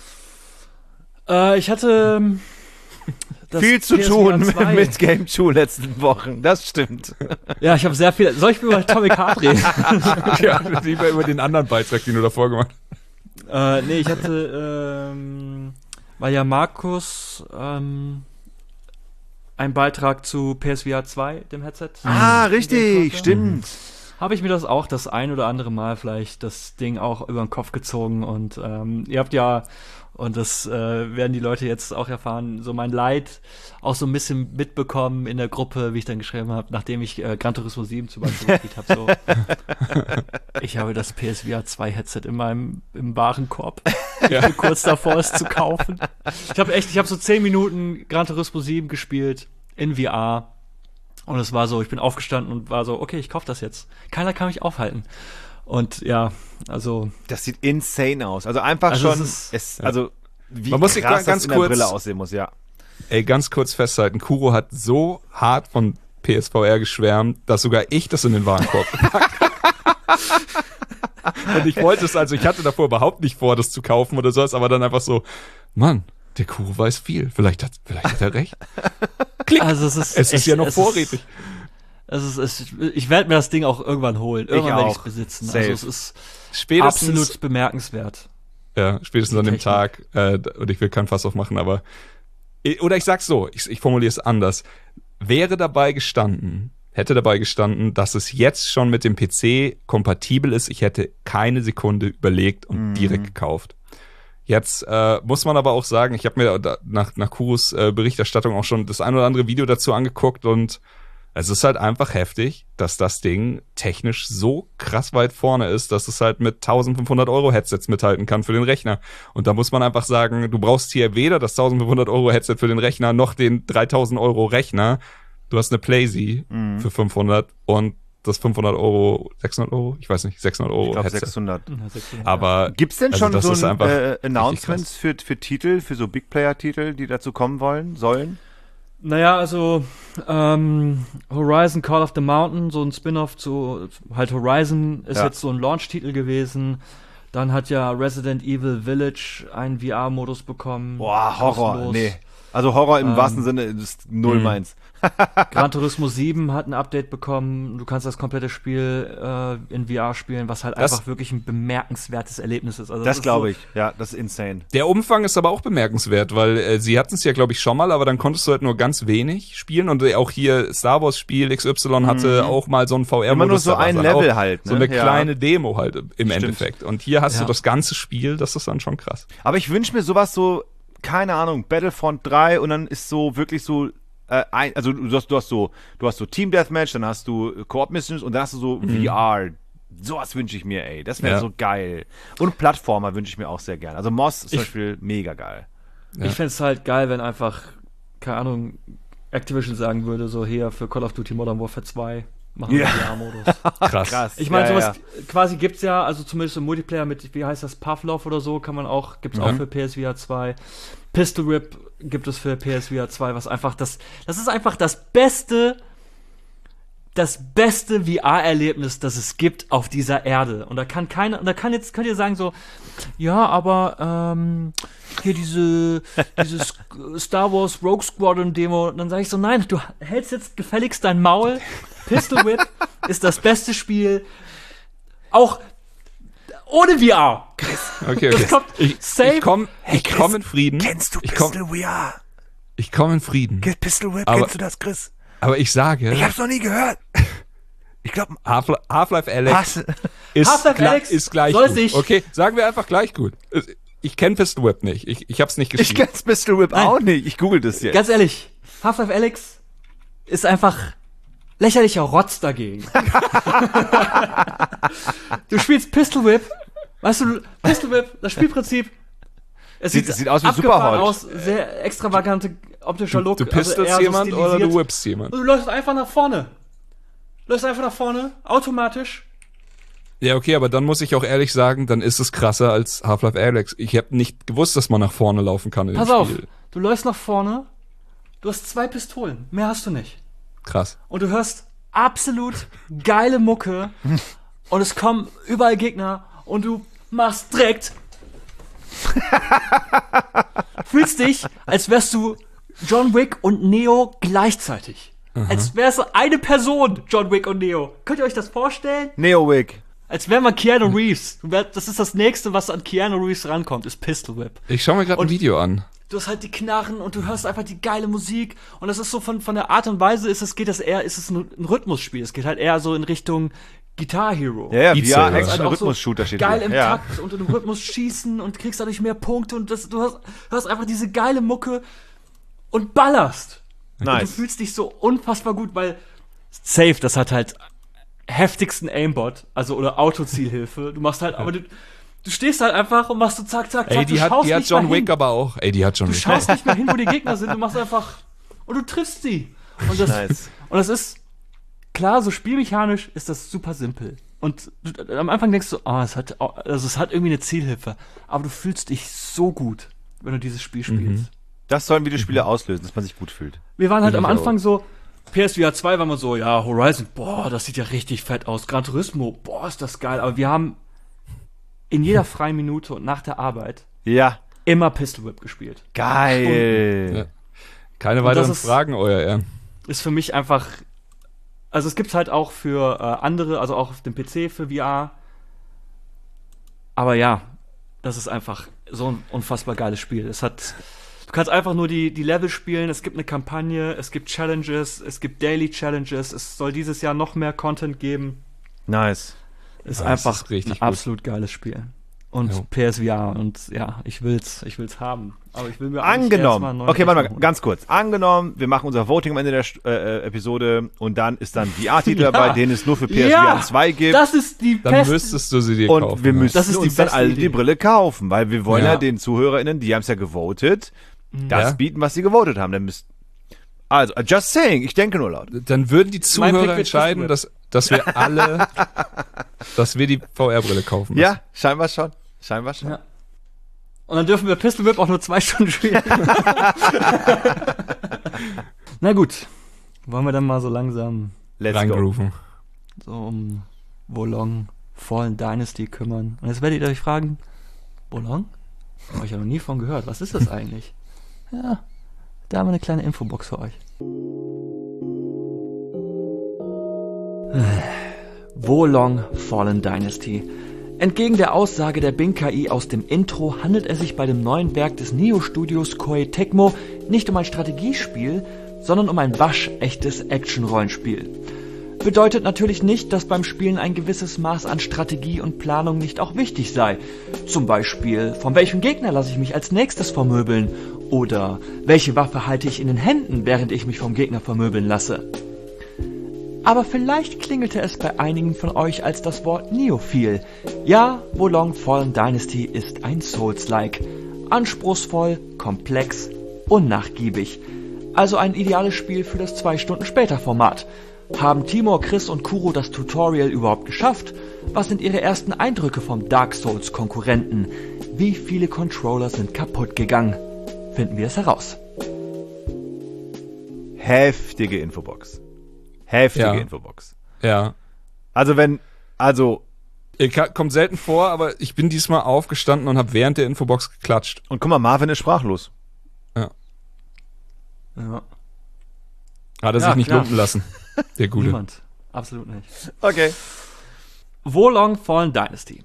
Äh, ich hatte ähm, das Viel zu P S V R tun mit, zwei. mit Game zwei letzten Wochen. Das stimmt. Ja, ich habe sehr viel. Soll ich über Atomic Heart reden? Ja, lieber über den anderen Beitrag, den du davor gemacht hast. äh, nee, ich hatte, ähm, weil ja Markus ähm, einen Beitrag zu P S V R zwei, dem Headset. Ah, Mhm. richtig. Stimmt. Habe ich mir das auch das ein oder andere Mal vielleicht das Ding auch über den Kopf gezogen und ähm, ihr habt ja, und das äh, werden die Leute jetzt auch erfahren, so mein Leid auch so ein bisschen mitbekommen in der Gruppe, wie ich dann geschrieben habe, nachdem ich äh, Gran Turismo sieben zum Beispiel gespielt habe. So. Ich habe das P S V R zwei Headset in meinem im Warenkorb. Ja. Ich bin kurz davor, es zu kaufen. Ich habe echt, ich habe so zehn Minuten Gran Turismo sieben gespielt in V R. Und es war so, ich bin aufgestanden und war so, okay, ich kauf das jetzt. Keiner kann mich aufhalten. Und ja, also Das sieht insane aus. Also einfach Also schon, es ist- es, also wie Man muss sich krass ganz das in der kurz- Brille aussehen muss, ja. Ey, ganz kurz festhalten, Kuro hat so hart von P S V R geschwärmt, dass sogar ich das in den Warenkorb gepackt habe. Und ich wollte es, also ich hatte davor überhaupt nicht vor, das zu kaufen oder sowas, aber dann einfach so, Mann, der Kuro weiß viel, vielleicht hat, vielleicht hat er recht. Klick. Also es ist, Es ist echt- ja noch es vorrätig. Ist, es ist, es ist, ich werde mir das Ding auch irgendwann holen. Irgendwann werde ich es auch. besitzen. Safe. Also es ist Spätestens, absolut bemerkenswert. ja, spätestens an dem Technik. Tag, äh, und ich will kein Fass aufmachen, aber, oder ich sag's so, ich, ich formuliere es anders. Wäre dabei gestanden, hätte dabei gestanden, dass es jetzt schon mit dem P C kompatibel ist, ich hätte keine Sekunde überlegt und Mhm. direkt gekauft. Jetzt äh, muss man aber auch sagen, ich habe mir da, nach, nach Kuros äh, Berichterstattung auch schon das ein oder andere Video dazu angeguckt und es ist halt einfach heftig, dass das Ding technisch so krass weit vorne ist, dass es halt mit eintausendfünfhundert Euro Headsets mithalten kann für den Rechner. Und da muss man einfach sagen, du brauchst hier weder das eintausendfünfhundert Euro Headset für den Rechner noch den dreitausend Euro Rechner. Du hast eine PlayZ Mhm. für fünfhundert und das fünfhundert Euro, sechshundert Euro, ich weiß nicht, sechshundert Euro Ich glaube Headset. sechshundert. Aber Gibt's denn also schon das ist so ein einfach äh, richtig Announcements für, für Titel, für so Big Player Titel, die dazu kommen wollen, sollen? Naja, also ähm, Horizon Call of the Mountain, so ein Spin-off zu halt Horizon ist Ja. jetzt so ein Launch-Titel gewesen. Dann hat ja Resident Evil Village einen V R-Modus bekommen. Boah, Horror, Kostenlos. nee. Also Horror im Ähm, wahrsten Sinne ist null Mhm. meins. Gran Turismo sieben hat ein Update bekommen. Du kannst das komplette Spiel äh, in V R spielen, was halt Das- einfach wirklich ein bemerkenswertes Erlebnis ist. Also Das ist glaube so, ich. Ja, das ist insane. Der Umfang ist aber auch bemerkenswert, weil äh, sie hatten es ja, glaube ich, schon mal, aber dann konntest du halt nur ganz wenig spielen. Und äh, auch hier Star Wars Spiel X Y hatte auch mal so ein V R-Modus. Immer nur so da war ein dann Level auch halt, So ne? eine Ja. kleine Demo halt im Stimmt. Endeffekt. Und hier hast Ja. du das ganze Spiel, das ist dann schon krass. Aber ich wünsche mir sowas so, keine Ahnung, Battlefront drei und dann ist so wirklich so, äh, ein, also du hast, du hast so, du hast so Team Deathmatch, dann hast du äh, Co-op Missions und dann hast du so V R. Sowas wünsche ich mir, ey. Das wäre Ja. so geil. Und Plattformer wünsche ich mir auch sehr gern. Also Moss ist zum Ich- Beispiel mega geil. Ja. Ich fänd's halt geil, wenn einfach, keine Ahnung, Activision sagen würde, so hier für Call of Duty Modern Warfare zwei machen wir Ja. V R-Modus. Krass. Krass. Ich meine, Ja, sowas ja. quasi gibt's ja, also zumindest im Multiplayer mit, wie heißt das, Pavlov oder so, kann man auch, gibt's Ja. auch für P S V R zwei. Pistol Whip gibt es für P S V R zwei, was einfach das, das ist einfach das beste, das beste V R-Erlebnis, das es gibt auf dieser Erde. Und da kann keiner, und da kann jetzt, könnt ihr sagen so, ja, aber, ähm, hier diese, dieses Star Wars Rogue Squadron Demo, und dann sage ich so, nein, du hältst jetzt gefälligst dein Maul. Pistol Whip ist das beste Spiel, auch ohne V R. Okay, okay. Das kommt ich safe. ich komme ich Chris, komm in Frieden. Kennst du ich komm, Pistol V R? ich komme in Frieden. Pistol Whip, Aber- kennst du das, Chris? Aber ich sage, Ich hab's noch nie gehört. Ich glaube, Half- Half-Life Alyx Hass. ist, Half-Life gla- Alyx ist gleich soll gut. sich- Okay, sagen wir einfach gleich gut. Ich kenne Pistol Whip nicht. Ich, ich hab's nicht Ich gespielt. kenn's Pistol Whip Nein. auch nicht. Ich google das jetzt. Ganz ehrlich, Half-Life Alyx ist einfach lächerlicher Rotz dagegen. Du spielst Pistol Whip, weißt du, Pistol Whip, das Spielprinzip, es Sieht- sieht, sieht aus wie abgefahren Superhot. aus, sehr extravagante optischer Look. Du pistolst also eher so jemand oder stilisiert. du whippst jemand? Und du läufst einfach nach vorne. Du läufst einfach nach vorne, automatisch. Ja, okay, aber dann muss ich auch ehrlich sagen, dann ist es krasser als Half-Life Alyx. Ich habe nicht gewusst, dass man nach vorne laufen kann in Pass dem auf, Spiel. du läufst nach vorne, du hast zwei Pistolen, mehr hast du nicht. Krass. Und du hörst absolut geile Mucke und es kommen überall Gegner und du machst direkt. Fühlst dich, als wärst du John Wick und Neo gleichzeitig. Als wärst du eine Person, John Wick und Neo. Könnt ihr euch das vorstellen? Neowick. Als wäre man Keanu Reeves. Du wär- Das ist das Nächste, was an Keanu Reeves rankommt, ist Pistol Whip. Ich schaue mir gerade ein Und- Video an. Du hast halt die Knarren und du hörst einfach die geile Musik und das ist so von, von der Art und Weise ist es, geht das eher, ist es ein, ein Rhythmusspiel. Es geht halt eher so in Richtung Guitar Hero. Ja, ja, Beat V R, Saber. Action, Also auch Rhythmus-Shooter steht geil hier. im Ja. Takt und im Rhythmus schießen und kriegst dadurch mehr Punkte und das, du hast, hörst einfach diese geile Mucke und ballerst. Und du Nice. fühlst dich so unfassbar gut, weil Safe, das hat halt heftigsten Aimbot, also oder Autozielhilfe. Du machst halt, aber du, du stehst halt einfach und machst so zack, zack, zack. Ey, die du hat, schaust die hat nicht mehr John Wick hin. aber auch. Ey, die hat John Du Wick. schaust nicht mehr hin, wo die Gegner sind. Du machst einfach und du triffst sie. Und das, Nice. und das ist klar, so spielmechanisch ist das super simpel. Und du, am Anfang denkst du, ah, es hat, also es hat irgendwie eine Zielhilfe. Aber du fühlst dich so gut, wenn du dieses Spiel spielst. Das sollen Videospiele auslösen, dass man sich gut fühlt. Wir waren halt Ich am auch. Anfang so, P S V R zwei war man so, ja, Horizon, boah, das sieht ja richtig fett aus. Gran Turismo, boah, ist das geil. Aber wir haben in jeder freien Minute und nach der Arbeit Ja. immer Pistol Whip gespielt. Geil. Ja. Keine Und weiteren das ist- Fragen, euer Ehren. Ist für mich einfach, also es gibt's halt auch für äh, andere, also auch auf dem P C für V R. Aber ja, das ist einfach so ein unfassbar geiles Spiel. Es hat, du kannst einfach nur die, die Level spielen, es gibt eine Kampagne, es gibt Challenges, es gibt Daily Challenges, es soll dieses Jahr noch mehr Content geben. Nice. Ist Ja, es einfach ist richtig ein gut. absolut geiles Spiel. Und Jo. P S V R und ja, ich will's, ich will's haben. Aber ich will mir eigentlich erst mal Angenommen. einen neuen Okay, warte Rechner mal, holen. ganz kurz. Angenommen, wir machen unser Voting am Ende der St- äh, äh, Episode und dann ist dann V R-Titel Ja. dabei, den es nur für P S V Ja, R zwei gibt. Das ist die Dann beste. müsstest du sie dir Und kaufen. wir ja. müssen Das ist die uns dann beste alle Idee. die Brille kaufen, weil wir wollen ja, Ja. den ZuhörerInnen, die haben es ja gewotet, das Ja. bieten, was sie gewotet haben. Dann müsst, also, just saying, ich denke nur laut. Dann würden die Mein Pick Zuhörer wird entscheiden, Pistol dass, dass wir alle, dass wir die V R-Brille kaufen müssen. Ja, scheinbar schon. Scheinbar schon. Ja. Und dann dürfen wir Pistol Whip auch nur zwei Stunden spielen. Na gut. Wollen wir dann mal so langsam Let's go. Reingrooven. so um Wolong Fallen Dynasty kümmern. Und jetzt werdet ihr euch fragen, Wolong? Habe ich ja noch nie von gehört. Was ist das eigentlich? Ja, da haben wir eine kleine Infobox für euch. Wolong Fallen Dynasty. Entgegen der Aussage der Bing-K I aus dem Intro handelt es sich bei dem neuen Werk des Neo-Studios Koei Tecmo nicht um ein Strategiespiel, sondern um ein waschechtes Action-Rollenspiel. Bedeutet natürlich nicht, dass beim Spielen ein gewisses Maß an Strategie und Planung nicht auch wichtig sei. Zum Beispiel, von welchem Gegner lasse ich mich als nächstes vermöbeln? Oder welche Waffe halte ich in den Händen, während ich mich vom Gegner vermöbeln lasse? Aber vielleicht klingelte es bei einigen von euch als das Wort Neophil. Ja, Wolong Fallen Dynasty ist ein Souls-like. Anspruchsvoll, komplex, unnachgiebig. Also ein ideales Spiel für das zwei Stunden später Format. Haben Timur, Chris und Kuro das Tutorial überhaupt geschafft? Was sind ihre ersten Eindrücke vom Dark Souls Konkurrenten? Wie viele Controller sind kaputt gegangen? Finden wir es heraus. Heftige Infobox. Heftige Ja. Infobox. Ja. Also wenn, also, Ich, kommt selten vor, aber ich bin diesmal aufgestanden und habe während der Infobox geklatscht. und guck mal, Marvin ist sprachlos. Ja. Ja, Hat er Ja, sich nicht klar. lumpen lassen. Der Gute. niemand. Absolut nicht. Okay. Wolong Fallen Dynasty.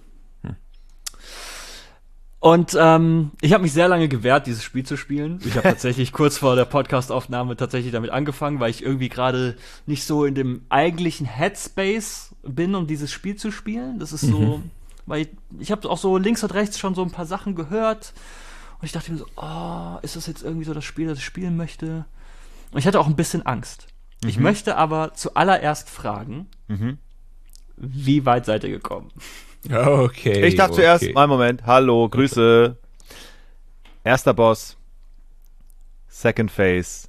Und ähm, ich habe mich sehr lange gewehrt, dieses Spiel zu spielen. Ich habe tatsächlich kurz vor der Podcast-Aufnahme tatsächlich damit angefangen, weil ich irgendwie gerade nicht so in dem eigentlichen Headspace bin, um dieses Spiel zu spielen. Das ist so, weil ich, ich habe auch so links und rechts schon so ein paar Sachen gehört. Und ich dachte mir so, oh, ist das jetzt irgendwie so das Spiel, das ich spielen möchte? Und ich hatte auch ein bisschen Angst. Ich möchte aber zuallererst fragen, Mhm. wie weit seid ihr gekommen? Okay. Ich dachte okay. zuerst, mal Moment, hallo, Grüße. Erster Boss. Second Phase.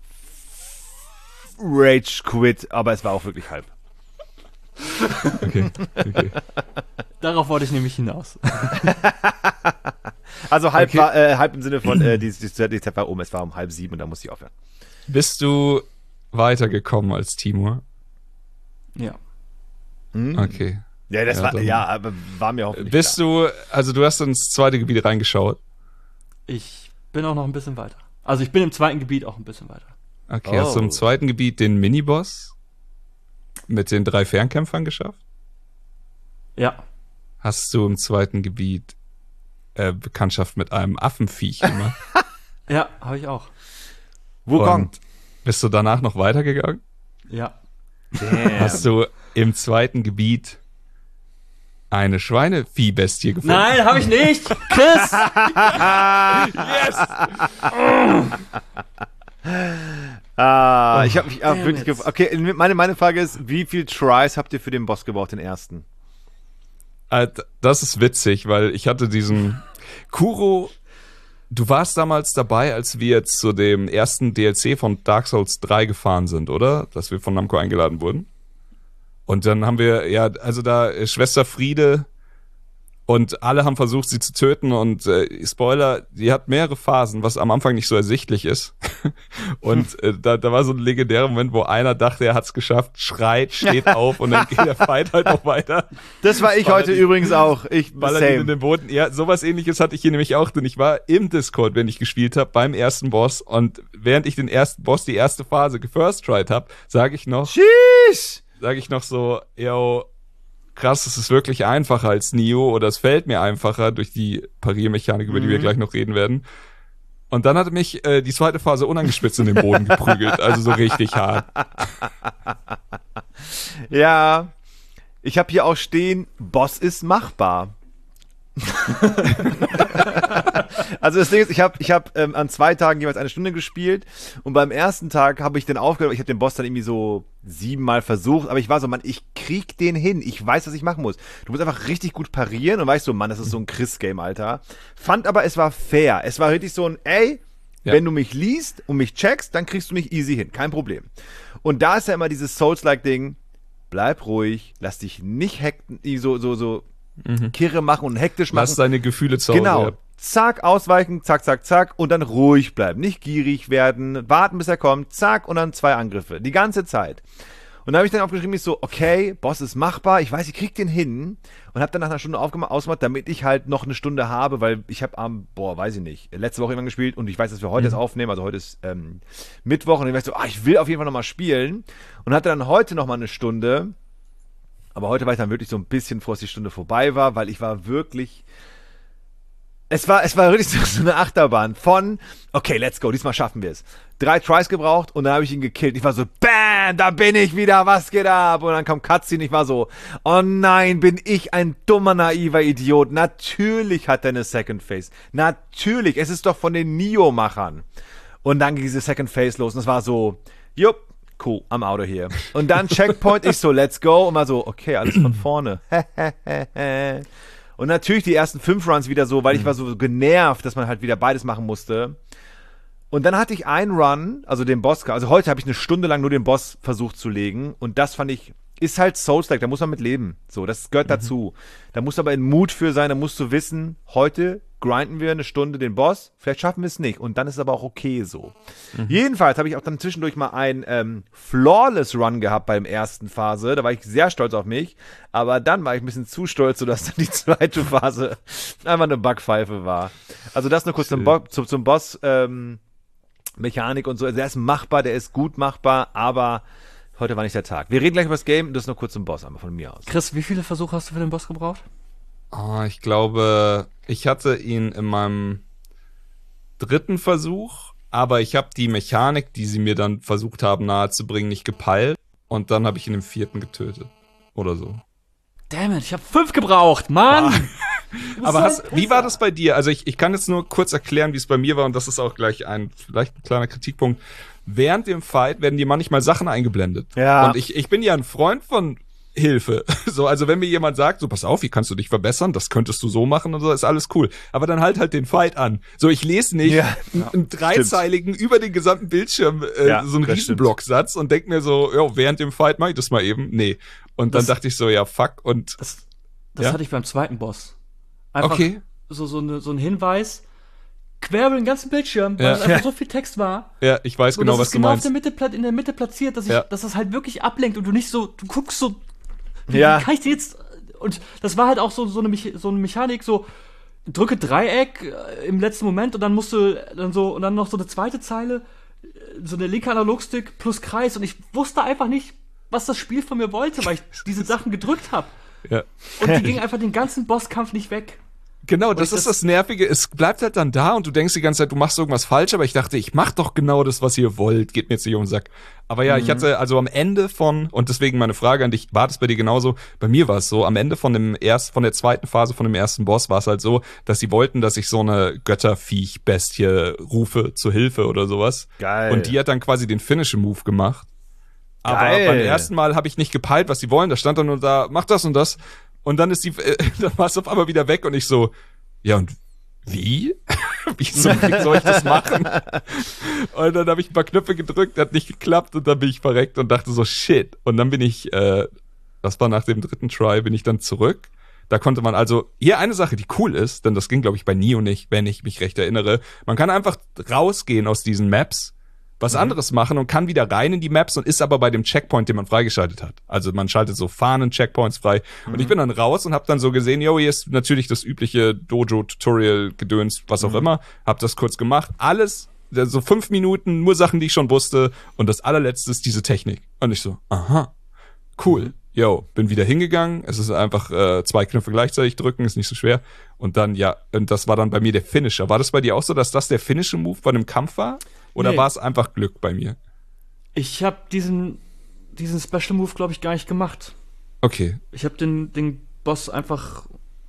Rage Quit, aber es war auch wirklich halb. Okay. okay. Darauf wollte ich nämlich hinaus. Also halb Okay. war, äh, halb im Sinne von, äh, die, die, die Zeit war um, es war um halb sieben und da musste ich aufhören. Bist du weitergekommen als Timur? Ja. Mhm. Okay. Ja, das Ja, war, dann- ja, aber war mir hoffentlich Bist du, also du hast ins zweite Gebiet reingeschaut. Ich bin auch noch ein bisschen weiter. Also ich bin im zweiten Gebiet auch ein bisschen weiter. Okay, hast du Oh. im zweiten Gebiet den Miniboss mit den drei Fernkämpfern geschafft? Ja. Hast du im zweiten Gebiet äh, Bekanntschaft mit einem Affenviech gemacht? Ja, habe ich auch. Wukong. Und bist du danach noch weitergegangen? Ja. Damn. Hast du im zweiten Gebiet eine Schweineviehbestie gefunden? Nein, habe ich nicht. Chris! Ah, ich habe mich auch damn wirklich it. gefragt. Okay, meine, meine Frage ist, wie viel Tries habt ihr für den Boss gebraucht, den ersten? Äh, d- Das ist witzig, weil ich hatte diesen Kuro. Du warst damals dabei, als wir jetzt zu dem ersten D L C von Dark Souls drei gefahren sind, oder? Dass wir von Namco eingeladen wurden. Und dann haben wir, ja, also da äh, Schwester Friede und alle haben versucht, sie zu töten und äh, Spoiler, die hat mehrere Phasen, was am Anfang nicht so ersichtlich ist. Und äh, da, da war so ein legendärer Moment, wo einer dachte, er hat's geschafft, schreit, steht auf und dann geht der Fight halt noch weiter. Das war ich Ballert heute ihn- übrigens auch. Ich, Ballert ihn in same. den Boden. Ja, sowas ähnliches hatte ich hier nämlich auch, denn ich war im Discord, wenn ich gespielt habe, beim ersten Boss und während ich den ersten Boss, die erste Phase gefirst tried habe, sage ich noch, Sheesh! sage ich noch so, yo, krass, es ist wirklich einfacher als Nioh oder es fällt mir einfacher durch die Pariermechanik, über die wir gleich noch reden werden. Und dann hatte mich äh, die zweite Phase unangespitzt in den Boden geprügelt, also so richtig hart. Ja, ich habe hier auch stehen, Boss ist machbar. Also das Ding ist, ich habe ich hab, ähm, an zwei Tagen jeweils eine Stunde gespielt und beim ersten Tag habe ich den aufgehört, ich habe den Boss dann irgendwie so siebenmal versucht, aber ich war so, Mann, ich krieg den hin, ich weiß, was ich machen muss. Du musst einfach richtig gut parieren und weißt so, Mann, das ist so ein Chris-Game, Alter. Fand aber, es war fair, es war richtig so ein, ey, Ja. wenn du mich liest und mich checkst, dann kriegst du mich easy hin, kein Problem. Und da ist ja immer dieses Souls-like-Ding, bleib ruhig, lass dich nicht hacken, so, so, so kirre machen und hektisch machen. Lass deine Gefühle zu Hause. Genau. Ja. Zack, ausweichen, zack, zack, zack und dann ruhig bleiben. Nicht gierig werden, warten, bis er kommt, zack und dann zwei Angriffe. Die ganze Zeit. Und dann habe ich dann aufgeschrieben, ich so, okay, Boss ist machbar, ich weiß, ich krieg den hin. Und habe dann nach einer Stunde aufgemacht, ausgemacht, damit ich halt noch eine Stunde habe, weil ich habe am, boah, weiß ich nicht, letzte Woche irgendwann gespielt und ich weiß, dass wir heute Mhm. das aufnehmen, also heute ist ähm, Mittwoch und ich weiß so, ah, ich will auf jeden Fall nochmal spielen. Und hatte dann heute nochmal eine Stunde. Aber heute war ich dann wirklich so ein bisschen froh, dass die Stunde vorbei war, weil ich war wirklich... Es war, es war wirklich so, so eine Achterbahn von, okay, let's go, diesmal schaffen wir es. Drei Tries gebraucht und dann habe ich ihn gekillt. Ich war so, bam, da bin ich wieder, was geht ab? Und dann kam Cutscene, ich war so, oh nein, bin ich ein dummer, naiver Idiot. Natürlich hat er eine Second Phase. Natürlich, es ist doch von den Nioh-Machern. Und dann ging diese Second Phase los und es war so, jupp, cool, I'm out of here. Und dann Checkpoint, ich so, let's go. Und war so, okay, alles von vorne. Und natürlich die ersten fünf Runs wieder so, weil ich war so genervt, dass man halt wieder beides machen musste. Und dann hatte ich einen Run, also den Boss, also heute habe ich eine Stunde lang nur den Boss versucht zu legen und das fand ich, ist halt Souls-like, da muss man mit leben. So, das gehört mhm. dazu. Da musst du aber in Mut für sein, da musst du wissen, heute grinden wir eine Stunde den Boss, vielleicht schaffen wir es nicht und dann ist es aber auch okay so. Mhm. Jedenfalls habe ich auch dann zwischendurch mal einen ähm, Flawless Run gehabt beim ersten Phase, da war ich sehr stolz auf mich, aber dann war ich ein bisschen zu stolz, sodass dann die zweite Phase einfach eine Backpfeife war. Also das nur kurz zum, Bo- zum, zum Boss, ähm, Mechanik und so, also der ist machbar, der ist gut machbar, aber heute war nicht der Tag. Wir reden gleich über das Game, das ist nur kurz zum Boss, einmal von mir aus. Chris, wie viele Versuche hast du für den Boss gebraucht? Oh, ich glaube, ich hatte ihn in meinem dritten Versuch, aber ich habe die Mechanik, die sie mir dann versucht haben nahezubringen, nicht gepeilt und dann habe ich ihn im vierten getötet. Oder so. Damn it, ich habe fünf gebraucht, Mann! Ah. Aber hast, wie war das bei dir? Also ich, ich kann jetzt nur kurz erklären, wie es bei mir war und das ist auch gleich ein vielleicht ein kleiner Kritikpunkt. Während dem Fight werden dir manchmal Sachen eingeblendet. Ja. Und ich, ich bin ja ein Freund von Hilfe. So, also wenn mir jemand sagt, so pass auf, wie kannst du dich verbessern, das könntest du so machen und so, ist alles cool. Aber dann halt halt den Fight an. So, ich lese nicht ja, einen, einen dreizeiligen über den gesamten Bildschirm äh, ja, so einen Riesenblocksatz und denk mir so, ja, während dem Fight mach ich das mal eben. Nee. Und das, dann dachte ich so, ja, fuck. Und das, das ja? hatte ich beim zweiten Boss. Einfach okay. so, so, eine, so ein Hinweis, quer über den ganzen Bildschirm, weil Ja. es einfach so viel Text war. Ja, ich weiß So, genau, das was ist du genau meinst. auf der Mitte, in der Mitte platziert, dass, ich, Ja. dass das halt wirklich ablenkt und du nicht so, du guckst so, wie, Ja. wie kann ich dir jetzt, und das war halt auch so, so, eine, Mich- so eine Mechanik, so, drücke Dreieck äh, im letzten Moment und dann musst du dann so, und dann noch so eine zweite Zeile, äh, so eine linke Analogstick plus Kreis und ich wusste einfach nicht, was das Spiel von mir wollte, weil ich diese Sachen gedrückt habe. Ja. Und die ging einfach den ganzen Bosskampf nicht weg. Genau, das ich ist das- das Nervige. Es bleibt halt dann da und du denkst die ganze Zeit, du machst irgendwas falsch, aber ich dachte, ich mach doch genau das, was ihr wollt. Geht mir jetzt nicht um den Sack. Aber ja, mhm. ich hatte also am Ende von, und deswegen meine Frage an dich, war das bei dir genauso? Bei mir war es so, am Ende von dem erst, von der zweiten Phase von dem ersten Boss war es halt so, dass sie wollten, dass ich so eine Götterviech-Bestie rufe zur Hilfe oder sowas. Geil. Und die hat dann quasi den Finishing-Move gemacht. Aber Geil. beim ersten Mal habe ich nicht gepeilt, was sie wollen. Da stand dann nur da, mach das und das. Und dann ist die, äh, dann war es auf einmal wieder weg und ich so, ja und wie? wie, so, wie soll ich das machen? Und dann habe ich ein paar Knöpfe gedrückt, hat nicht geklappt und dann bin ich verreckt und dachte so, shit. Und dann bin ich, äh, das war nach dem dritten Try, bin ich dann zurück. Da konnte man also, hier eine Sache, die cool ist, denn das ging, glaube ich, bei Nioh nicht, wenn ich mich recht erinnere. Man kann einfach rausgehen aus diesen Maps, was anderes machen und kann wieder rein in die Maps und ist aber bei dem Checkpoint, den man freigeschaltet hat. Also man schaltet so Fahnen-Checkpoints frei. Mhm. Und ich bin dann raus und hab dann so gesehen, yo, hier ist natürlich das übliche Dojo-Tutorial-Gedöns, was auch mhm. immer. Hab das kurz gemacht. Alles, so fünf Minuten, nur Sachen, die ich schon wusste. Und das allerletzte ist diese Technik. Und ich so, aha, cool. Mhm. Yo, bin wieder hingegangen. Es ist einfach äh, zwei Knöpfe gleichzeitig drücken, ist nicht so schwer. Und dann, ja, und das war dann bei mir der Finisher. War das bei dir auch so, dass das der Finishing-Move bei einem Kampf war? Oder Nee. war es einfach Glück bei mir? Ich habe diesen, diesen Special Move, glaube ich, gar nicht gemacht. Okay. Ich habe den, den Boss einfach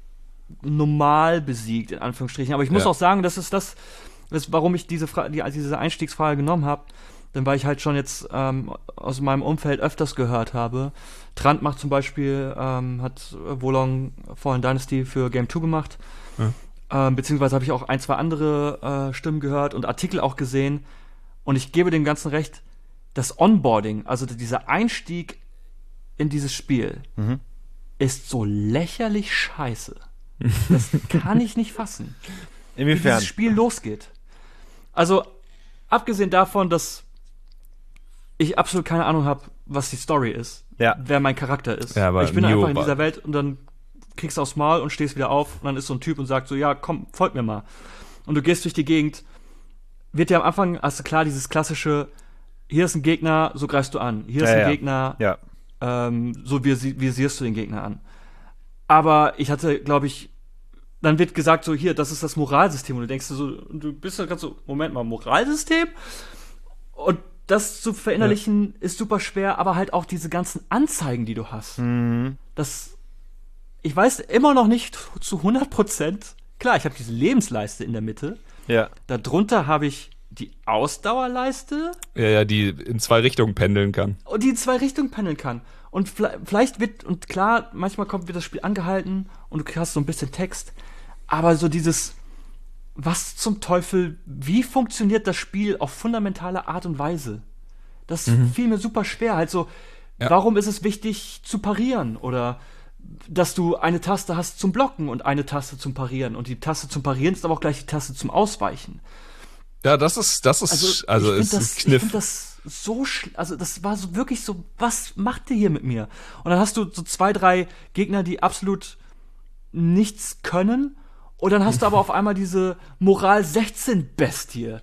normal besiegt, in Anführungsstrichen. Aber ich muss Ja. auch sagen, das ist das, das warum ich diese, Fra- die, diese Einstiegsfrage genommen habe. Denn weil ich halt schon jetzt ähm, aus meinem Umfeld öfters gehört habe. Trant macht zum Beispiel, ähm, hat Wolong Fallen Dynasty für Game zwei gemacht. Ja. Ähm, beziehungsweise habe ich auch ein, zwei andere äh, Stimmen gehört und Artikel auch gesehen. Und ich gebe dem Ganzen recht, das Onboarding, also dieser Einstieg in dieses Spiel, Mhm. ist so lächerlich scheiße. Das kann ich nicht fassen. Wie Inwiefern? dieses Spiel losgeht. Also, abgesehen davon, dass ich absolut keine Ahnung habe, was die Story ist, Ja. wer mein Charakter ist. Ja, aber ich bin Nioh einfach in war- dieser Welt und dann kriegst du aufs Maul und stehst wieder auf und dann ist so ein Typ und sagt so, ja, komm, folg mir mal. Und du gehst durch die Gegend. Wird dir am Anfang, hast du klar, dieses klassische, hier ist ein Gegner, so greifst du an. Hier ist Ja, ein ja. Gegner, Ja. ähm, so visi- visierst du den Gegner an. Aber ich hatte, glaube ich, dann wird gesagt so, hier, das ist das Moralsystem. Und du denkst dir so, und du bist dann ganz so, Moment mal, Moralsystem? Und das zu verinnerlichen ist super schwer, aber halt auch diese ganzen Anzeigen, die du hast. Mhm. Das, ich weiß immer noch nicht zu hundert Prozent. Klar, ich habe diese Lebensleiste in der Mitte. Ja. Darunter habe ich die Ausdauerleiste Ja, ja, die in zwei Richtungen pendeln kann. und die in zwei Richtungen pendeln kann. Und vle- vielleicht wird, und klar, manchmal kommt wird das Spiel angehalten und du hast so ein bisschen Text, aber so dieses, was zum Teufel, wie funktioniert das Spiel auf fundamentale Art und Weise? Das mhm. fiel mir super schwer. Halt so, ja. Warum ist es wichtig zu parieren? Oder dass du eine Taste hast zum Blocken und eine Taste zum Parieren. Und die Taste zum Parieren ist aber auch gleich die Taste zum Ausweichen. Ja, das ist, das ist, also, also ist das, ein Kniff. Ich finde das so, schl- also das war so wirklich so, was macht ihr hier mit mir? Und dann hast du so zwei, drei Gegner, die absolut nichts können. Und dann hast du aber auf einmal diese Moral sechzehn Bestie.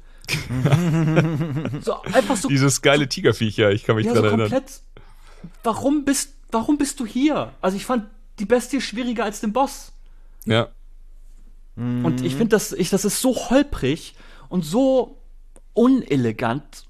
So einfach so. Dieses geile Tigerviecher, ich kann mich ja, dran so erinnern. Komplett, warum bist, warum bist du hier? Also ich fand die Bestie schwieriger als den Boss. Ja. Und ich finde, das, ich, das ist so holprig und so unelegant